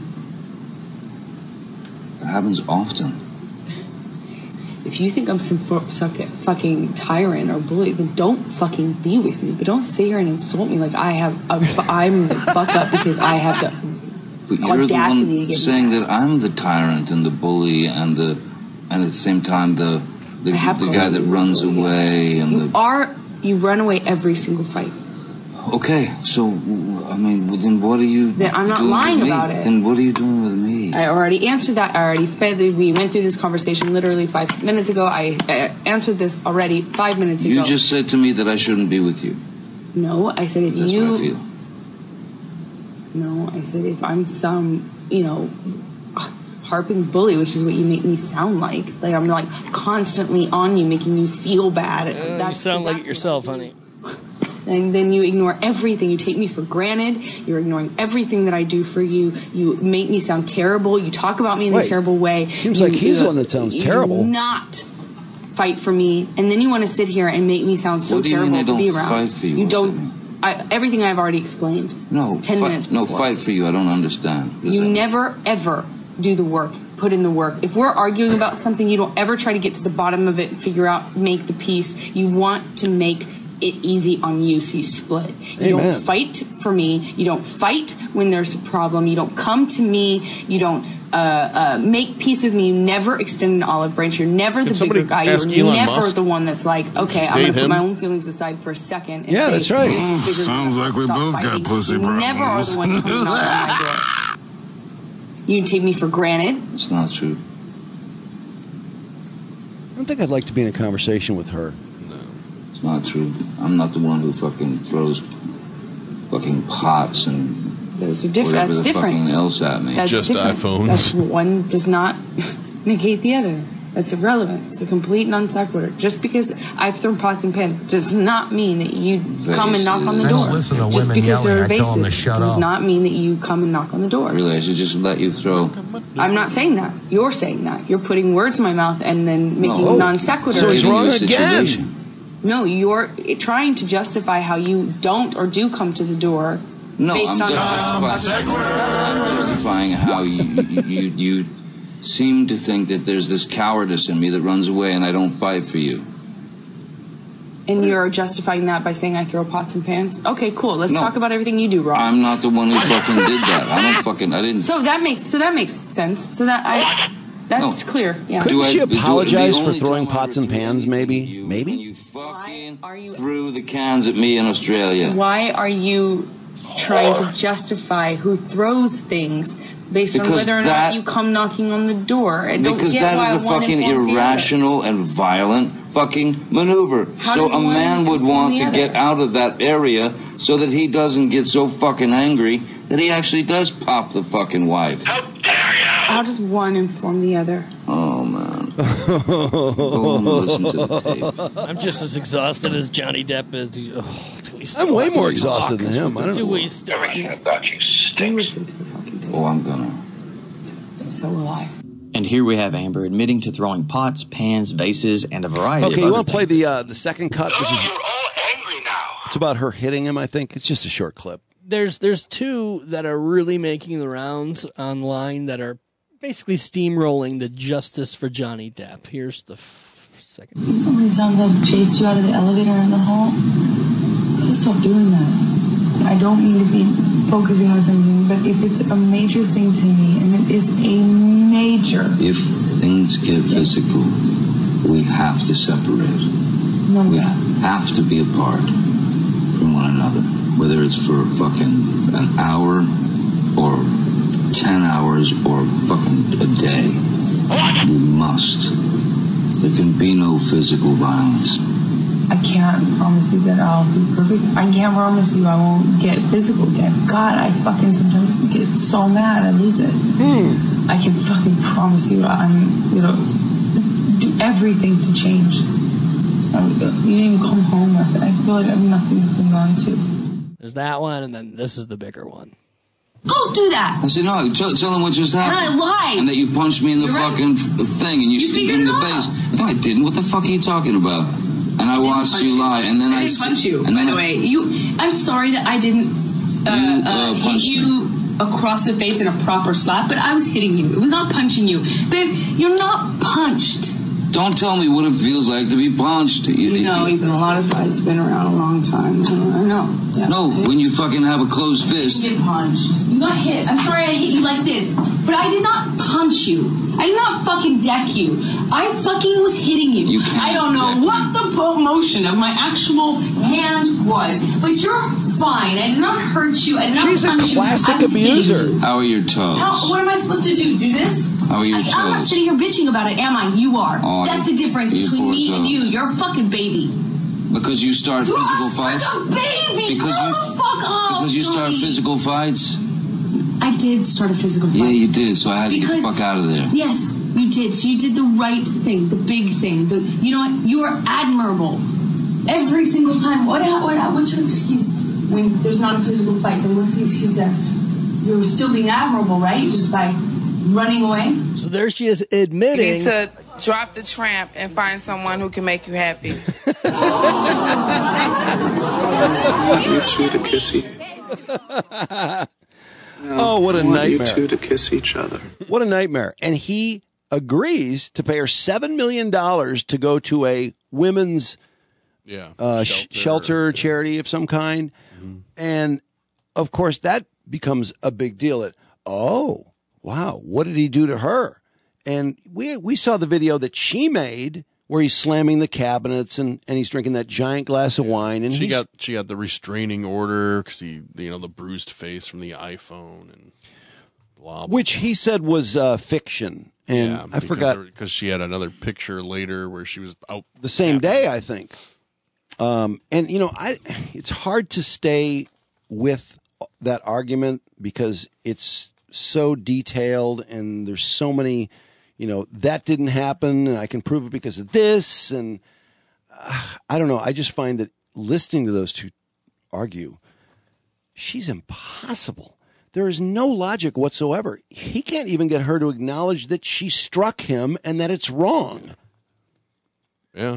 It happens often. If you think I'm some fu- suck- fucking tyrant or bully, then don't fucking be with me. But don't sit here and insult me like I have. A, I'm the fuck up because I have the But you're the audacity to one get saying that I'm the tyrant and the bully and the, and at the same time the the, I have the called guy you that a runs bully. away and You the. are. You run away every single fight. Okay, so I mean, well, then what are you? Then I'm not doing lying with me? about it. Then what are you doing with me? I already answered that. I already spent. We went through this conversation literally five minutes ago. I uh, answered this already five minutes ago. You just said to me that I shouldn't be with you. No, I said if That's you. what I feel. No, I said if I'm some, you know, harping bully, which is what you make me sound like. Like I'm like constantly on you, making you feel bad. Uh, That's- you sound like it yourself, honey. And then you ignore everything. You take me for granted. You're ignoring everything that I do for you. You make me sound terrible. You talk about me in Wait, a terrible way. seems You- like he's you- the one that sounds you terrible. Not fight for me, and then you want to sit here and make me sound so What do you terrible mean I to be don't around. fight for you? What's don't. I, everything I've already explained. No, Ten fight, minutes No, before. fight for you. I don't understand. What does You that mean? never ever do the work. Put in the work. If we're arguing about something, you don't ever try to get to the bottom of it and figure out, make the peace. You want to make it easy on you, so you split. You Amen. don't fight for me. You don't fight when there's a problem. You don't come to me. You don't uh, uh, make peace with me. You never extend an olive branch. You're never Can the somebody bigger guy. ask You're Elon never Musk? the one that's like, okay, I'm Date going to put him? my own feelings aside for a second. And Yeah, say, that's right. "This is bigger than Sounds us. like we Stop both got fighting." pussy You never are the one problems. coming knocking on my door. You take me for granted. It's not true. I don't think I'd like to be in a conversation with her. It's not true. I'm not the one who fucking throws fucking pots and Those are different. whatever That's the different. fucking else at me. That's different. That's one does not negate the other. That's irrelevant. It's a complete non sequitur. Just because I've thrown pots and pans does not mean that you come and knock on the I door. don't listen to Just women because yelling, they're I tell them evasive to shut does up. not mean that you come and knock on the door. Really, I should just let you throw. I'm not saying that. You're saying that. You're putting words in my mouth and then making No. non sequitur. So he's wrong again. No, you're trying to justify how you don't or do come to the door. No, based I'm, on justifying, I'm justifying how you, you, you, you seem to think that there's this cowardice in me that runs away and I don't fight for you. And you're justifying that by saying I throw pots and pans? Okay, cool. Let's No. talk about everything you do wrong. I'm not the one who fucking did that. I don't fucking, I didn't. So that makes so that makes sense. So that I that's No. clear. Yeah. Couldn't she Do I- do- apologize the for only throwing pots and pans, maybe? Maybe? Threw the cans at me in Australia. Why are you trying to justify who throws things based on Because whether or that- not you come knocking on the door? I don't Because get why that is a one fucking informs the other. irrational and violent fucking maneuver. How so does a one man would inform want the to other? get out of that area so that he doesn't get so fucking angry that he actually does pop the fucking wife. How does one inform the other? Oh man. Go and listen to the tape. I'm just as exhausted as Johnny Depp is. Oh, do we I'm way start? more exhausted than him. I don't Do know. we start? You listen to the fucking tape. Oh, I'm gonna. So will I. And here we have Amber admitting to throwing pots, pans, vases, and a variety Okay, of you other want to play things. the uh, the second cut, which is it's about her hitting him. I think it's just a short clip. There's there's two that are really making the rounds online that are basically steamrolling the justice for Johnny Depp. Here's the f- second. How many times I've chased you out of the elevator in the hall? Gotta stop doing that. I don't mean to be focusing on something, but if it's a major thing to me, and it is a major. If things get physical, we have to separate. No. We have to be apart from one another. whether it's for fucking an hour or ten hours or fucking a day. We must. There can be no physical violence. I can't promise you that I'll be perfect. I can't promise you I won't get physical again. God, I fucking sometimes get so mad I lose it. Hmm. I can fucking promise you I'm, you know, do everything to change. I, you didn't even come home last night. I feel like nothing's been wrong too. There's that one, and then this is the bigger one. Go do that. I said, no, tell, tell them what just happened. And I lied. And that you punched me in the You're fucking right. f- thing and you, You stood figured me in it the out. face. No, I didn't. What the fuck are you talking about? And I, watched you lie. And then I, I didn't s- punch you, and by then the I- way. You, I'm sorry that I didn't uh, You, uh, uh, hit punched you across the face in a proper slap, but I was hitting you. It was not punching you. Babe, you're not punched. Don't tell me what it feels like to be punched. You, You know, even a lot of fights been around a long time. I know. Yeah. No, when you fucking have a closed fist. You get punched. You got hit. I'm sorry I hit you like this, but I did not punch you. I did not fucking deck you. I fucking was hitting you. You can't I don't know deck what the po- motion of my actual hand was, but you're fine. I did not hurt you. I did not She's a punch classic you. I was hitting abuser. you. How are your toes? How, what am I supposed to do? Do this? How are your I, I'm not toes? sitting here bitching about it, am I? You are. Oh, That's you- the difference you between poor me and toes. you. You're a fucking baby. Because you start You physical are fights? such a baby. Because Grow you, the fuck up. because you start Tony. physical fights? I did start a physical fight. Yeah, you did, so I had to get the Because- fuck out of there. Yes, you did. So you did the right thing, the big thing. The, you know what? You are admirable. Every single time. What? What? What's your excuse when there's not a physical fight? Then what's the excuse there? You're still being admirable, right? Just by running away. So there she is You admitting. need to drop the tramp and find someone who can make you happy. You two to kiss each Oh, what a I want nightmare. You two to kiss each other. What a nightmare. And he agrees to pay her seven million dollars to go to a women's Yeah. uh, sh- shelter charity of some kind. And, of course, that becomes a big deal. That, oh, wow, what did he do to her? And we we saw the video that she made where he's slamming the cabinets and, and he's drinking that giant glass of wine. And she he's- got she got the restraining order because he, you know, the bruised face from the iPhone and blah. blah. which he said was uh, fiction. And Yeah, I because forgot there- because she had another picture later where she was out the same day, I think. Um, and you know, I it's hard to stay with that argument because it's so detailed and there's so many, you know, that didn't happen and I can prove it because of this. And uh, I don't know. I just find that listening to those two argue, she's impossible. There is no logic whatsoever. He can't even get her to acknowledge that she struck him and that it's wrong. Yeah.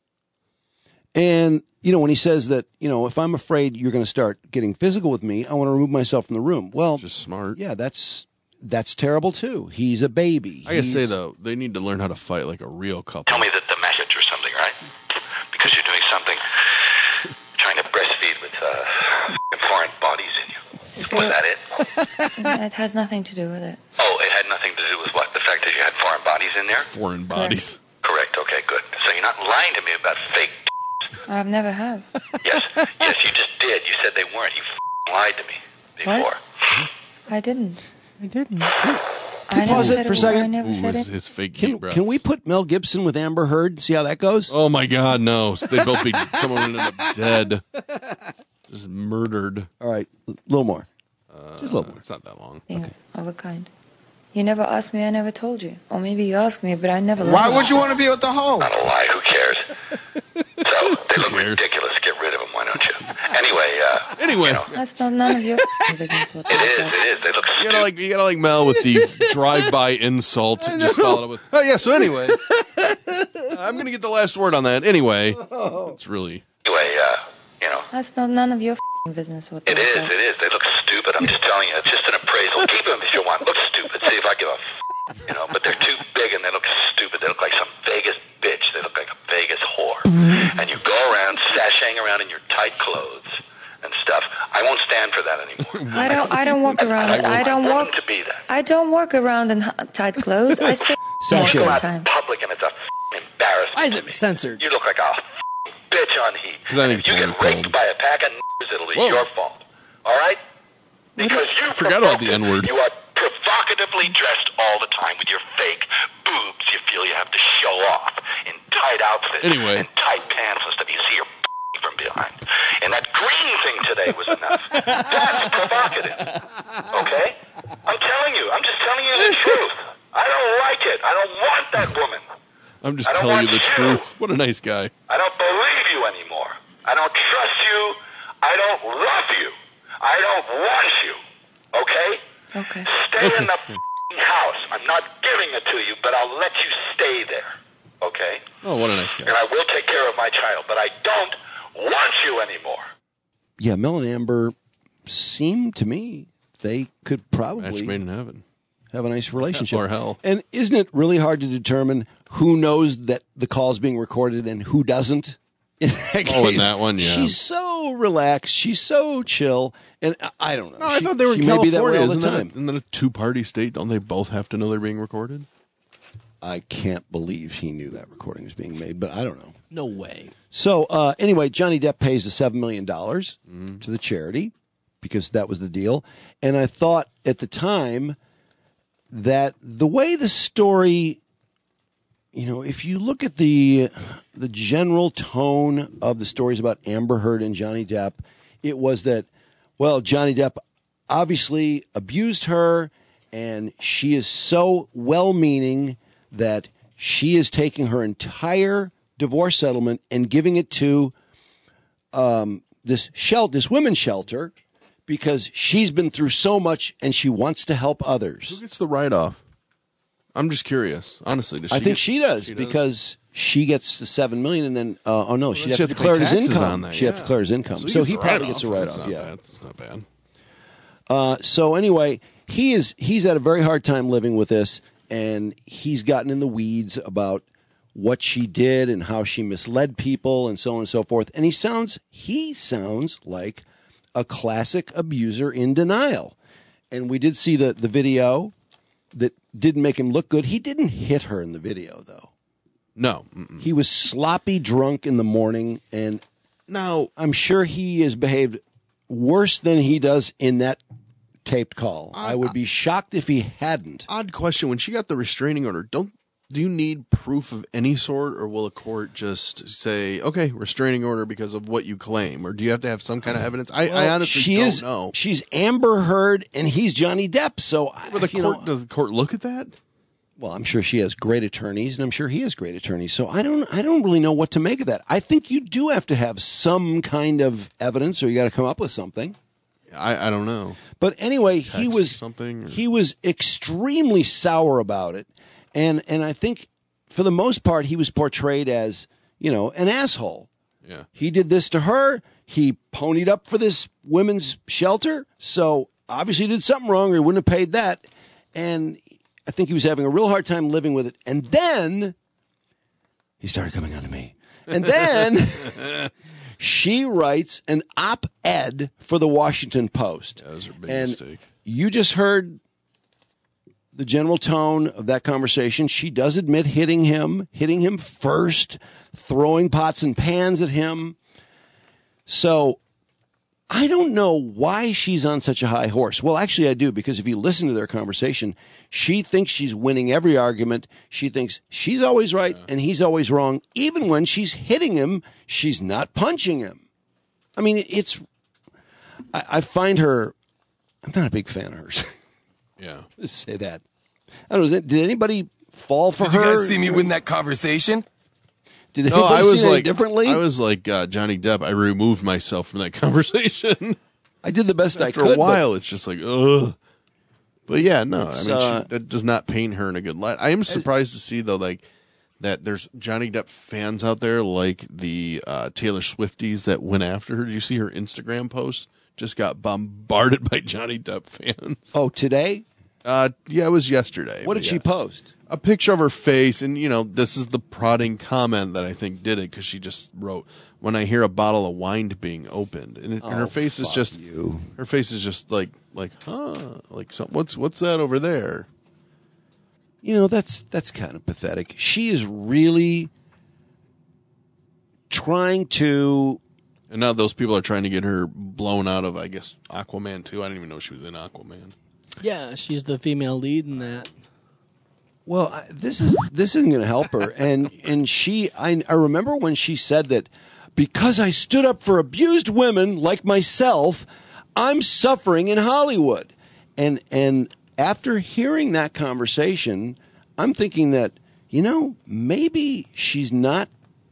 And, you know, when he says that, you know, if I'm afraid you're going to start getting physical with me, I want to remove myself from the room. Well, just smart. Yeah, that's that's terrible too. He's a baby. I gotta say He's- though, they need to learn how to fight like a real couple. Tell me that the message or something, right? Because you're doing something, trying to breastfeed with uh, foreign bodies in you. Was that it? It has nothing to do with it. Oh, it had nothing to do with what? The fact that you had foreign bodies in there? Foreign bodies. Correct. Okay, good. So you're not lying to me about fake. I've never have. Yes, yes, you just did. You said they weren't. You f- lied to me before. What? I didn't. I didn't. I Can we never pause said it for a word. second? I never Ooh, said his, it. his fake Can, deep breaths. can we put Mel Gibson with Amber Heard? See how that goes? Oh my God, no! They'd both be someone would end up dead, just murdered. All right, a little more. Uh, Just a little more. It's not that long. Thing of a kind. You never asked me, I never told you. Or maybe you asked me, but I never Why lied. would you want to be with the hoe? Not a lie. Who cares? So they look ridiculous. Get rid of them. Why don't you? Anyway. Uh, Anyway, you know, That's not none of your business. What it is. It is. They look you gotta like you gotta like Mel with the drive-by insult. And just follow it up with, oh yeah. So anyway, I'm gonna get the last word on that. Anyway, it's really Anyway, uh, you know. That's not none of your business. What It is, it is. They look stupid. I'm just telling you. It's just an appraisal. Keep them if you want. Look stupid. See if I give a f- you know. But they're too big and they look stupid. They look like some Vegas bitch. They look like a Vegas whore. And you go around sashaying around in your tight clothes and stuff. I won't stand for that anymore. I don't. I don't walk around. I, don't walk. to be that. I don't walk around in h- tight clothes. I stay Sashay. You go all out the in time. public and it's a f- embarrassment Why is to it me. censored? You look like a f- bitch on heat. 'Cause I think If you it's get really raped cold. by a pack of n***s, it'll absolutely Whoa. your fault. All right? Because you Forgot about the provoked it. N-word. You are provocatively dressed all the time with your fake boobs. You feel you have to show off in tight outfits Anyway. and tight pants and stuff. You see your from behind. And that green thing today was enough. That's provocative. Okay? I'm telling you. I'm just telling you the truth. I don't like it. I don't want that woman. I'm just I don't telling you want the you. truth. What a nice guy. I don't believe you anymore. I don't trust you. I don't love you. I don't want you. Okay? Okay. Stay in the f***ing house. I'm not giving it to you, but I'll let you stay there. Okay? Oh, what a nice guy. And I will take care of my child, but I don't want you anymore. Yeah, Mel and Amber seem to me they could probably Match made in heaven. have a nice relationship. Or hell. And isn't it really hard to determine who knows that the call's being recorded and who doesn't? In that Oh, in case, that one, yeah. She's so relaxed. She's so chill. And I- I don't know. No, I She- thought they were in she may be that way California. all the Isn't time. that, isn't that a two-party state? Don't they both have to know they're being recorded? I can't believe he knew that recording was being made, but I don't know. No way. So uh, anyway, Johnny Depp pays the seven million dollars to the charity because that was the deal. And I thought at the time that the way the story, you know, if you look at the the general tone of the stories about Amber Heard and Johnny Depp, it was that, well, Johnny Depp obviously abused her, and she is so well-meaning that she is taking her entire divorce settlement and giving it to um, this shelter, this women's shelter, because she's been through so much and she wants to help others. Who gets the write-off? I'm just curious. Honestly, does she I think get- she does she does? because she gets the seven million, and then uh, oh no, Well, she'd then have she to has to pay declare his taxes income. on that, She have to yeah. declare his income, So so, he he gets the probably write-off. gets a That's write-off. not Yeah. bad. That's not bad. Uh, so anyway, he is he's had a very hard time living with this, and he's gotten in the weeds about what she did and how she misled people and so on and so forth. And he sounds he sounds like a classic abuser in denial. And we did see the the video that didn't make him look good. He didn't hit her in the video though. No. He was sloppy drunk in the morning, and now I'm sure he has behaved worse than he does in that taped call. I would be shocked if he hadn't. Odd question. When she got the restraining order, don't do you need proof of any sort, or will a court just say, "Okay, restraining order because of what you claim," or do you have to have some kind of evidence? I, I Well, honestly she don't is, know. She's Amber Heard, and he's Johnny Depp. So, But the you court know, does the court look at that? well, I'm sure she has great attorneys, and I'm sure he has great attorneys. So I don't, I don't really know what to make of that. I think you do have to have some kind of evidence, or you got to come up with something. I, I don't know. But anyway, he Text was something or- he was extremely sour about it, and and I think for the most part he was portrayed as, you know, an asshole. Yeah. He did this to her. He ponied up for this women's shelter, so obviously he did something wrong, or he wouldn't have paid that. And I think he was having a real hard time living with it. And then he started coming on to me, and then. She writes an op-ed for the Washington Post. That was her big and mistake. You just heard the general tone of that conversation. She does admit hitting him, hitting him first, throwing pots and pans at him. So I don't know why she's on such a high horse. Well, actually, I do, because if you listen to their conversation, she thinks she's winning every argument. She thinks she's always right and he's always wrong. Even when she's hitting him, she's not punching him. I mean, it's. I, I find her. I'm not a big fan of hers. Yeah. Just say that. I don't know. Did anybody fall for Did her? you guys see me win that conversation? Did No, anybody I see was that like differently? I was like uh, Johnny Depp. I removed myself from that conversation. I did the best I After could. a while, it's just like, ugh. But yeah, no, I It's, mean, uh, she, that does not paint her in a good light. I am surprised to see though, like that there's Johnny Depp fans out there, like the uh, Taylor Swifties that went after her. Did you see her Instagram post? Just got bombarded by Johnny Depp fans. Oh, today? Uh, yeah, it was yesterday. What but did she yeah. post? A picture of her face, and you know, this is the prodding comment that I think did it, because she just wrote, "When I hear a bottle of wine being opened," and, it, and her Oh, face is fuck just, you. her face is just like, like, huh, like some, what's what's that over there? You know, that's that's kind of pathetic. She is really trying to And now those people are trying to get her blown out of, I guess, Aquaman too. I didn't even know she was in Aquaman. Yeah, she's the female lead in that. Well, I, this is this isn't going to help her. And and she, I, I remember when she said that because I stood up for abused women like myself, I'm suffering in Hollywood. And and after hearing that conversation, I'm thinking that, you know, maybe she's not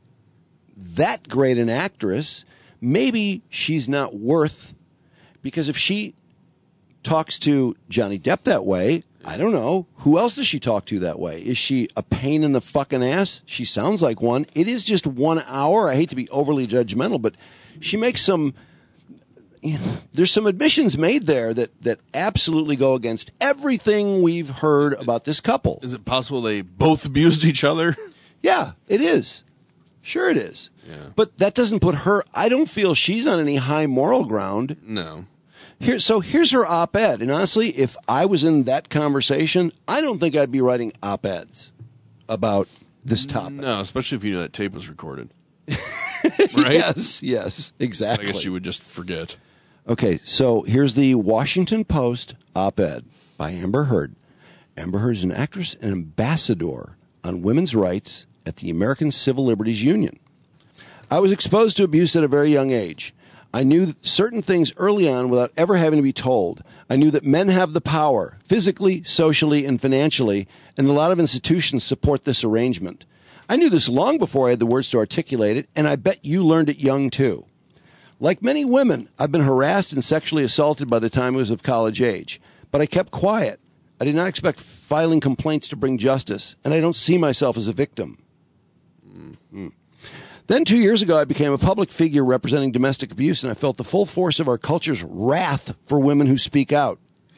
that great an actress. Maybe she's not worth, because if she talks to Johnny Depp that way, I don't know. Who else does she talk to that way? Is she a pain in the fucking ass? She sounds like one. It is just one hour. I hate to be overly judgmental, but she makes some, you know, there's some admissions made there that, that absolutely go against everything we've heard about this couple. Is it possible they both abused each other? Yeah, it is. Sure it is. Yeah. But that doesn't put her, I don't feel she's on any high moral ground. No. Here, so here's her op-ed. And honestly, if I was in that conversation, I don't think I'd be writing op-eds about this topic. No, especially if you knew that tape was recorded. Right? Yes, yes, exactly. I guess you would just forget. Okay, so here's the Washington Post op-ed by Amber Heard. Amber Heard is an actress and ambassador on women's rights at the American Civil Liberties Union. I was exposed to abuse at a very young age. I knew certain things early on without ever having to be told. I knew that men have the power, physically, socially, and financially, and a lot of institutions support this arrangement. I knew this long before I had the words to articulate it, and I bet you learned it young, too. Like many women, I've been harassed and sexually assaulted by the time I was of college age, but I kept quiet. I did not expect filing complaints to bring justice, and I don't see myself as a victim. Mm-hmm. Then two years ago, I became a public figure representing domestic abuse, and I felt the full force of our culture's wrath for women who speak out.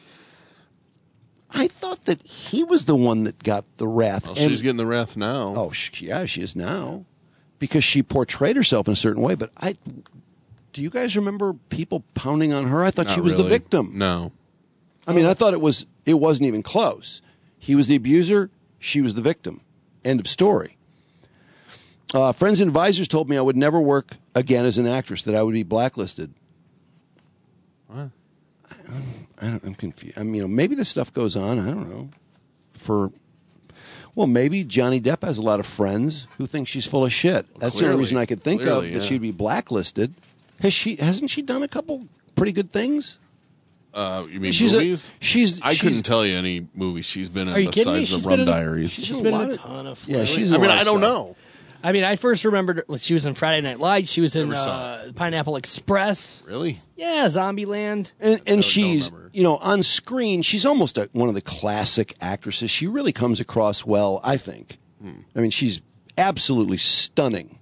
I thought that he was the one that got the wrath. Well, she's getting the wrath now. Oh, she, yeah, she is now. Because she portrayed herself in a certain way. But I, do you guys remember people pounding on her? I thought Not she was really. the victim. No. I mean, I thought it was. It wasn't even close. He was the abuser. She was the victim. End of story. Uh, friends and advisors told me I would never work again as an actress, that I would be blacklisted. What? I, I don't, I'm confused. I mean, you know, maybe this stuff goes on. I don't know. For, well, maybe Johnny Depp has a lot of friends who think she's full of shit. Well, That's clearly, the only reason I could think clearly, of that yeah. she'd be blacklisted. Has she? Hasn't she done a couple pretty good things? Uh, you mean she's movies? A, she's. I she's, couldn't tell you any movie she's been in Are you kidding me? besides She's the Rum been in a- Diaries. She's She's been a in a lot of- ton of. Yeah, really- she's. in I a mean, lot of I don't stuff. know. I mean, I first remembered she was in Friday Night Lights. She was in Never saw uh, Pineapple Express. Really? Yeah, Zombieland. And, don't and she's, remember. you know, on screen, she's almost a, one of the classic actresses. She really comes across well, I think. Hmm. I mean, she's absolutely stunning.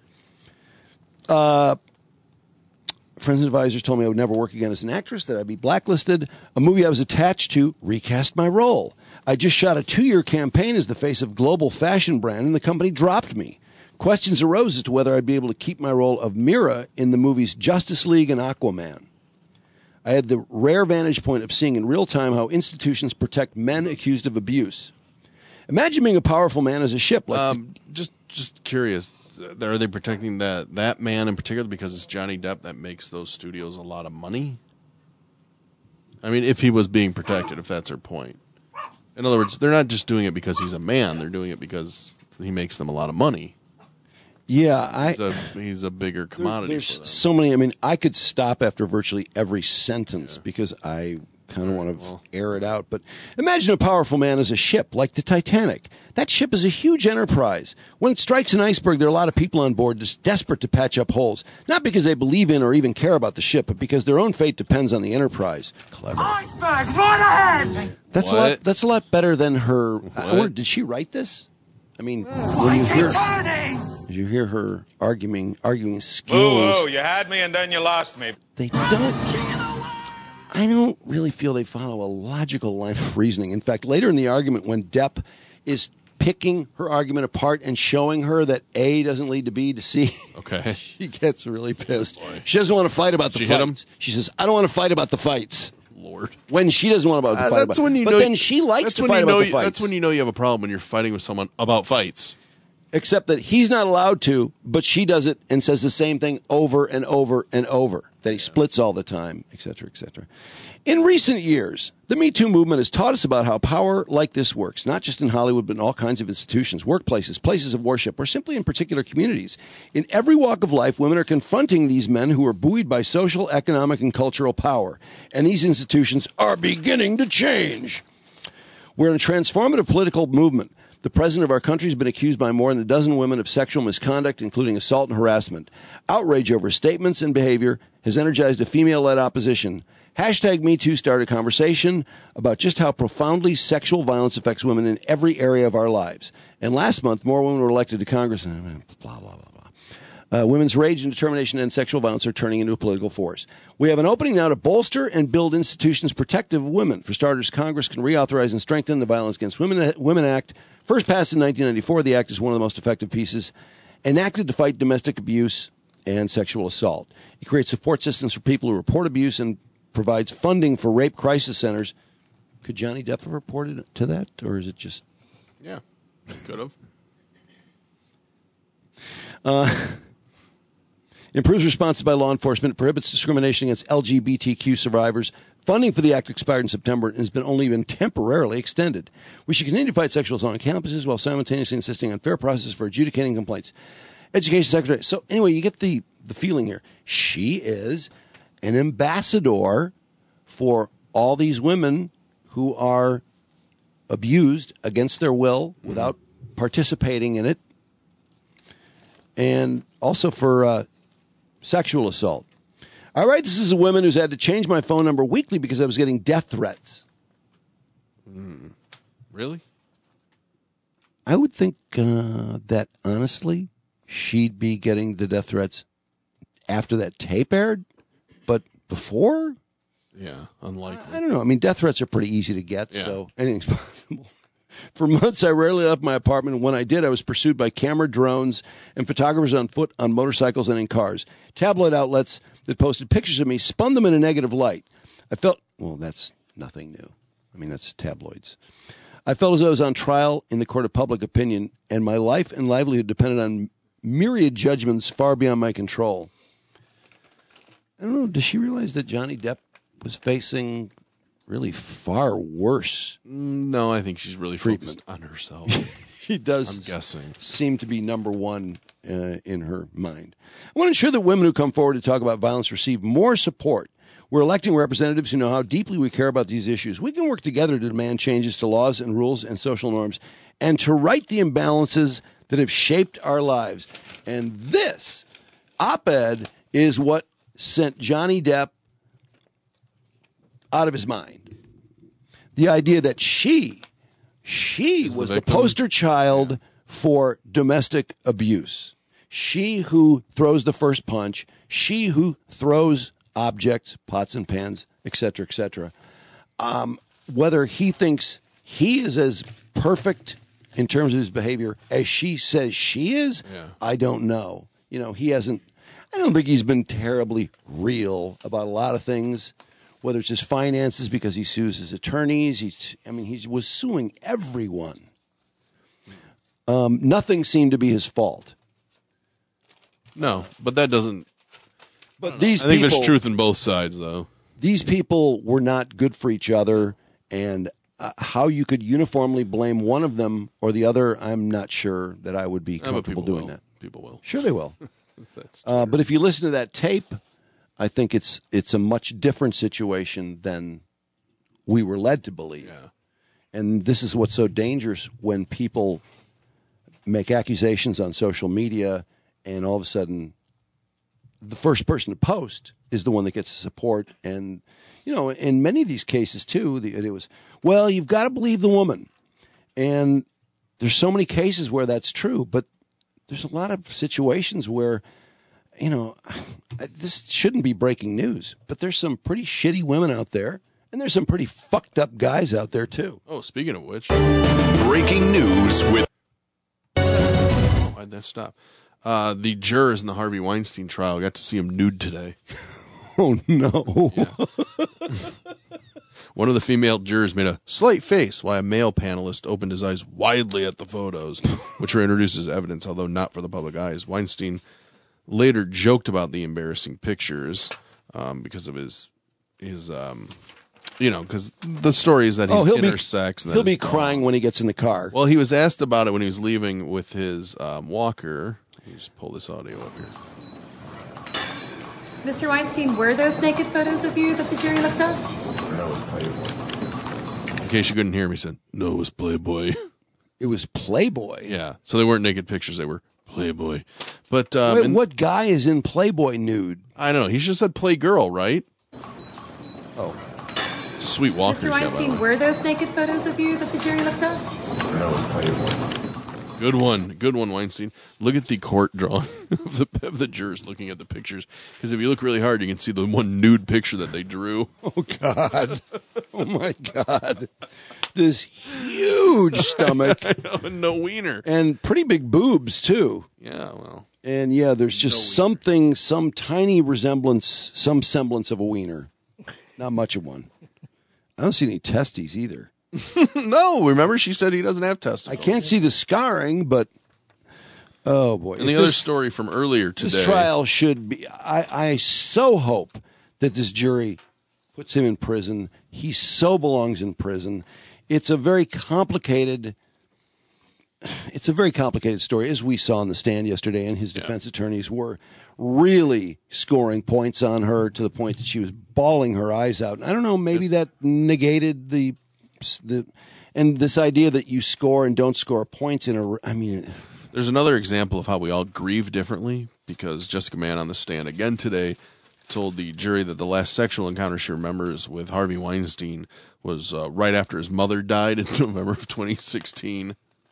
Uh, friends and advisors told me I would never work again as an actress, that I'd be blacklisted. A movie I was attached to recast my role. I just shot a two-year campaign as the face of global fashion brand, and the company dropped me. Questions arose as to whether I'd be able to keep my role of Mira in the movies Justice League and Aquaman. I had the rare vantage point of seeing in real time how institutions protect men accused of abuse. Imagine being a powerful man as a ship. Like Um, just, just curious. Are they protecting that that man in particular because it's Johnny Depp that makes those studios a lot of money? I mean, if he was being protected, if that's her point. In other words, they're not just doing it because he's a man; they're doing it because he makes them a lot of money. yeah, I. He's a, he's a bigger commodity. There's for them. so many. I mean, I could stop after virtually every sentence because I kind of want to air it out. But imagine a powerful man as a ship, like the Titanic. That ship is a huge enterprise. When it strikes an iceberg, there are a lot of people on board just desperate to patch up holes. Not because they believe in or even care about the ship, but because their own fate depends on the enterprise. Clever. Iceberg, right ahead! That's a What? lot. That's a lot better than her. I What? wonder, did she write this? I mean, when you hear, you hear her arguing, arguing skills. Whoa, whoa, you had me and then you lost me. They don't. I don't really feel they follow a logical line of reasoning. In fact, later in the argument, when Depp is picking her argument apart and showing her that A doesn't lead to B to C, Okay. she gets really pissed. She doesn't want to fight about the She hit him? fights. She says, "I don't want to fight about the fights." Lord. When she doesn't want to about the Uh, fight that's about, when you but know. then she likes that's to when fight you about know the you- fights. That's when you know you have a problem when you're fighting with someone about fights. except that he's not allowed to, but she does it and says the same thing over and over and over, that he splits all the time, et cetera, et cetera. In recent years, the Me Too movement has taught us about how power like this works, not just in Hollywood, but in all kinds of institutions, workplaces, places of worship, or simply in particular communities. In every walk of life, women are confronting these men who are buoyed by social, economic, and cultural power. And these institutions are beginning to change. We're in a transformative political movement. The president of our country has been accused by more than a dozen women of sexual misconduct, including assault and harassment. Outrage over statements and behavior has energized a female-led opposition. Hashtag MeToo started a conversation about just how profoundly sexual violence affects women in every area of our lives. And last month, more women were elected to Congress. Blah, blah, blah, blah. Uh, women's rage and determination to end sexual violence are turning into a political force. We have an opening now to bolster and build institutions protective of women. For starters, Congress can reauthorize and strengthen the Violence Against Women, Women Act. First passed in nineteen ninety-four, the act is one of the most effective pieces enacted to fight domestic abuse and sexual assault. It creates support systems for people who report abuse and provides funding for rape crisis centers. Could Johnny Depp have reported to that, or is it just... Yeah, could have. Uh, improves responses by law enforcement, prohibits discrimination against L G B T Q survivors. Funding for the act expired in September and has been only been temporarily extended. We should continue to fight sexual assault on campuses while simultaneously insisting on fair process for adjudicating complaints. Education Secretary. So anyway, you get the, the feeling here. She is an ambassador for all these women who are abused against their will without participating in it. And also for uh, sexual assault. All right, this is a woman who's had to change my phone number weekly because I was getting death threats. Mm. Really? I would think uh, that, honestly, she'd be getting the death threats after that tape aired, but before? Yeah, unlikely. I don't know. I mean, death threats are pretty easy to get, Yeah. so anything's possible. For months, I rarely left my apartment, and when I did, I was pursued by camera drones and photographers on foot, on motorcycles, and in cars. Tabloid outlets that posted pictures of me spun them in a negative light. I felt, well, that's nothing new. I mean, that's tabloids. I felt as though I was on trial in the court of public opinion, and my life and livelihood depended on myriad judgments far beyond my control. I don't know, does she realize that Johnny Depp was facing really far worse? No, I think she's really treatment focused on herself. She does I'm guessing. seem to be number one uh, in her mind. I want to ensure that women who come forward to talk about violence receive more support. We're electing representatives who know how deeply we care about these issues. We can work together to demand changes to laws and rules and social norms and to right the imbalances that have shaped our lives. And this op-ed is what sent Johnny Depp out of his mind. The idea that she, she Is the was the, victim. poster child yeah. for domestic abuse. She who throws the first punch. She who throws objects, pots and pans, et cetera, et cetera. Um, whether he thinks he is as perfect in terms of his behavior as she says she is, yeah. I don't know. You know, he hasn't, I don't think he's been terribly real about a lot of things. Whether it's his finances because he sues his attorneys. He's, I mean, he was suing everyone. Um, nothing seemed to be his fault. No, but that doesn't. But these I think people, there's truth in both sides, though. These people were not good for each other, and uh, how you could uniformly blame one of them or the other, I'm not sure that I would be Yeah, but comfortable people doing will. that. People will. Sure, they will. That's uh, but if you listen to that tape, I think it's it's a much different situation than we were led to believe. Yeah. And this is what's so dangerous when people make accusations on social media and all of a sudden the first person to post is the one that gets the support. And, you know, in many of these cases, too, the, it was, well, you've got to believe the woman. And there's so many cases where that's true, but there's a lot of situations where, you know, this shouldn't be breaking news, but there's some pretty shitty women out there, and there's some pretty fucked up guys out there, too. Oh, speaking of which. Breaking news with... Oh, why'd that stop? Uh, the jurors in the Harvey Weinstein trial got to see him nude today. Oh, no. Yeah. One of the female jurors made a slight face while a male panelist opened his eyes widely at the photos, which were introduced as evidence, although not for the public eyes. Weinstein later joked about the embarrassing pictures um, because of his, his um, you know, because the story is that he's oh, he'll intersex. Be, and he'll be dog. crying when he gets in the car. Well, he was asked about it when he was leaving with his um, walker. Let me just pull this audio up here. Mister Weinstein, were those naked photos of you that the jury looked at? In case you couldn't hear me, he said, no, it was Playboy. It was Playboy? Yeah. So they weren't naked pictures. They were Playboy. But um, Wait, and, what guy is in Playboy nude? I don't know. He should have said Playgirl, right? Oh. It's a sweet walker. Mister Weinstein, were those naked photos of you that the jury looked at? Good one. Good one, Weinstein. Look at the court drawing of the, of the jurors looking at the pictures. Because if you look really hard, you can see the one nude picture that they drew. Oh, God. Oh, my God. This huge stomach. I know, and no wiener. And pretty big boobs, too. Yeah, well. And, yeah, there's just no something, some tiny resemblance, some semblance of a wiener. Not much of one. I don't see any testes either. No, remember she said he doesn't have testicles. I can't see the scarring, but oh boy! And the if other this, story from earlier today. This trial should be. I, I so hope that this jury puts him in prison. He so belongs in prison. It's a very complicated. It's a very complicated story, as we saw on the stand yesterday, and his defense yeah. attorneys were really scoring points on her to the point that she was bawling her eyes out. And I don't know, maybe that negated the. The, and this idea that you score and don't score points in a, I mean, there's another example of how we all grieve differently, because Jessica Mann on the stand again today told the jury that the last sexual encounter she remembers with Harvey Weinstein was uh, right after his mother died in November of twenty sixteen.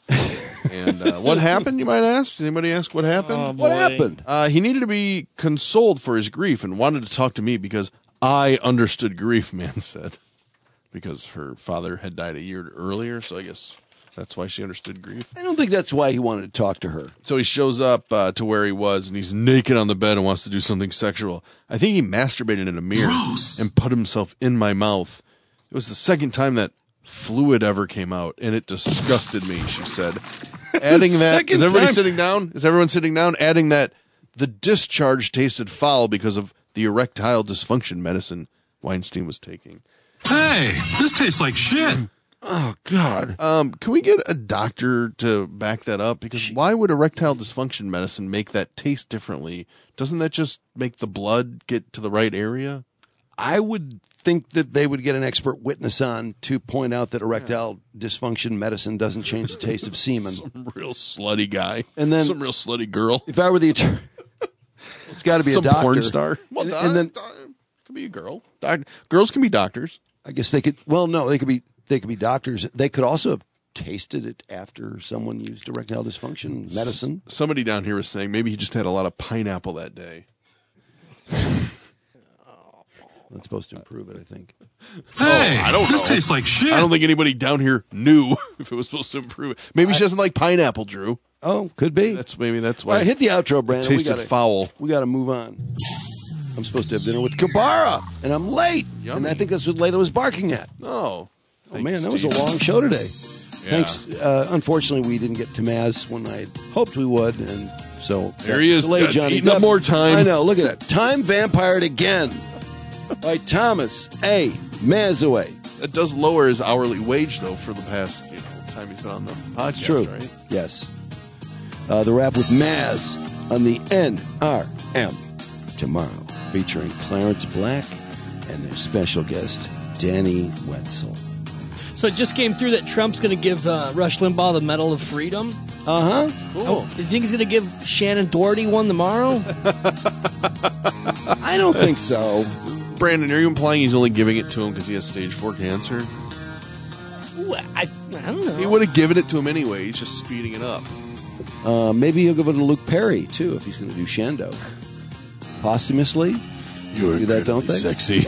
And uh, what happened, you might ask? Did anybody ask what happened? Oh, what happened? Uh, he needed to be consoled for his grief and wanted to talk to me because I understood grief, Mann said. Because her father had died a year earlier, so I guess that's why she understood grief. I don't think that's why he wanted to talk to her. So he shows up uh, to where he was, and he's naked on the bed and wants to do something sexual. I think he masturbated in a mirror Gross. and put himself in my mouth. It was the second time that fluid ever came out, and it disgusted me, she said. Adding that, is everybody time. sitting down? Is everyone sitting down? Adding that the discharge tasted foul because of the erectile dysfunction medicine Weinstein was taking. Hey, this tastes like shit. Oh, God. Um, can we get a doctor to back that up? Because why would erectile dysfunction medicine make that taste differently? Doesn't that just make the blood get to the right area? I would think that they would get an expert witness on to point out that erectile yeah. dysfunction medicine doesn't change the taste of semen. Some real slutty guy. And then some real slutty girl. If I were the attorney, it's got to be some a doctor. porn star. Well, and, doc, and then doc, could be a girl. Doc, girls can be doctors. I guess they could. Well, no, they could be. They could be doctors. They could also have tasted it after someone used erectile dysfunction medicine. S- somebody down here was saying maybe he just had a lot of pineapple that day. That's supposed to improve it, I think. Hey, oh, I don't this know. tastes like shit. I don't think anybody down here knew if it was supposed to improve it. Maybe I, she doesn't like pineapple, Drew. Oh, could be. That's maybe that's why. All right, hit the outro, Brandon. It tasted we gotta, foul. We got to move on. I'm supposed to have dinner with Kabara, and I'm late. Yummy. And I think that's what Leda was barking at. Oh. Oh, man, that was a long show today. Yeah. Thanks. Uh, unfortunately, we didn't get Tamaz when I hoped we would, and so there he is, delayed Johnny. Eating up more time. I know. Look at that. Time vampired again by Thomas A. Mazaway. That does lower his hourly wage, though, for the past you know time he's been on the podcast. That's true. Right? Yes. Uh, the Rap with Maz on the N R M tomorrow, featuring Clarence Black and their special guest, Danny Wetzel. So it just came through that Trump's going to give uh, Rush Limbaugh the Medal of Freedom. Uh-huh. Cool. Oh, do you think he's going to give Shannon Doherty one tomorrow? I don't think so. Brandon, are you implying he's only giving it to him because he has stage four cancer? Ooh, I, I don't know. He would have given it to him anyway. He's just speeding it up. Uh, maybe he'll give it to Luke Perry, too, if he's going to do Shando. Posthumously? You're do that, don't they? Sexy.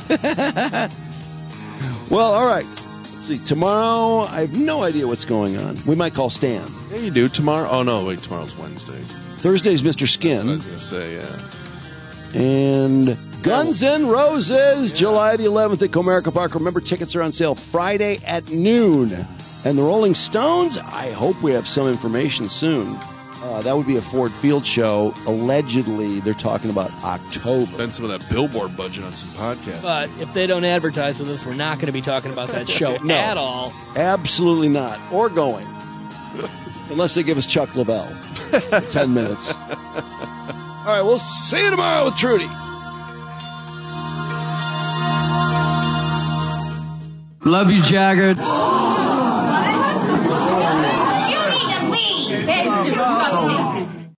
Well, all right. Let's see. Tomorrow, I have no idea what's going on. We might call Stan. Yeah, you do. Tomorrow? Oh, no, wait. Tomorrow's Wednesday. Thursday's Mister Skin. That's what I was going to say, yeah. And Guns N' Roses, July the eleventh at Comerica Park. Remember, tickets are on sale Friday at noon. And the Rolling Stones, I hope we have some information soon. Uh, that would be a Ford Field show. Allegedly, they're talking about October. Spend some of that billboard budget on some podcasts. But if they don't advertise with us, we're not going to be talking about that show no, at all. Absolutely not. Or going. Unless they give us Chuck Lavelle. Ten minutes. All right, we'll see you tomorrow with Trudy. Love you, Jagger.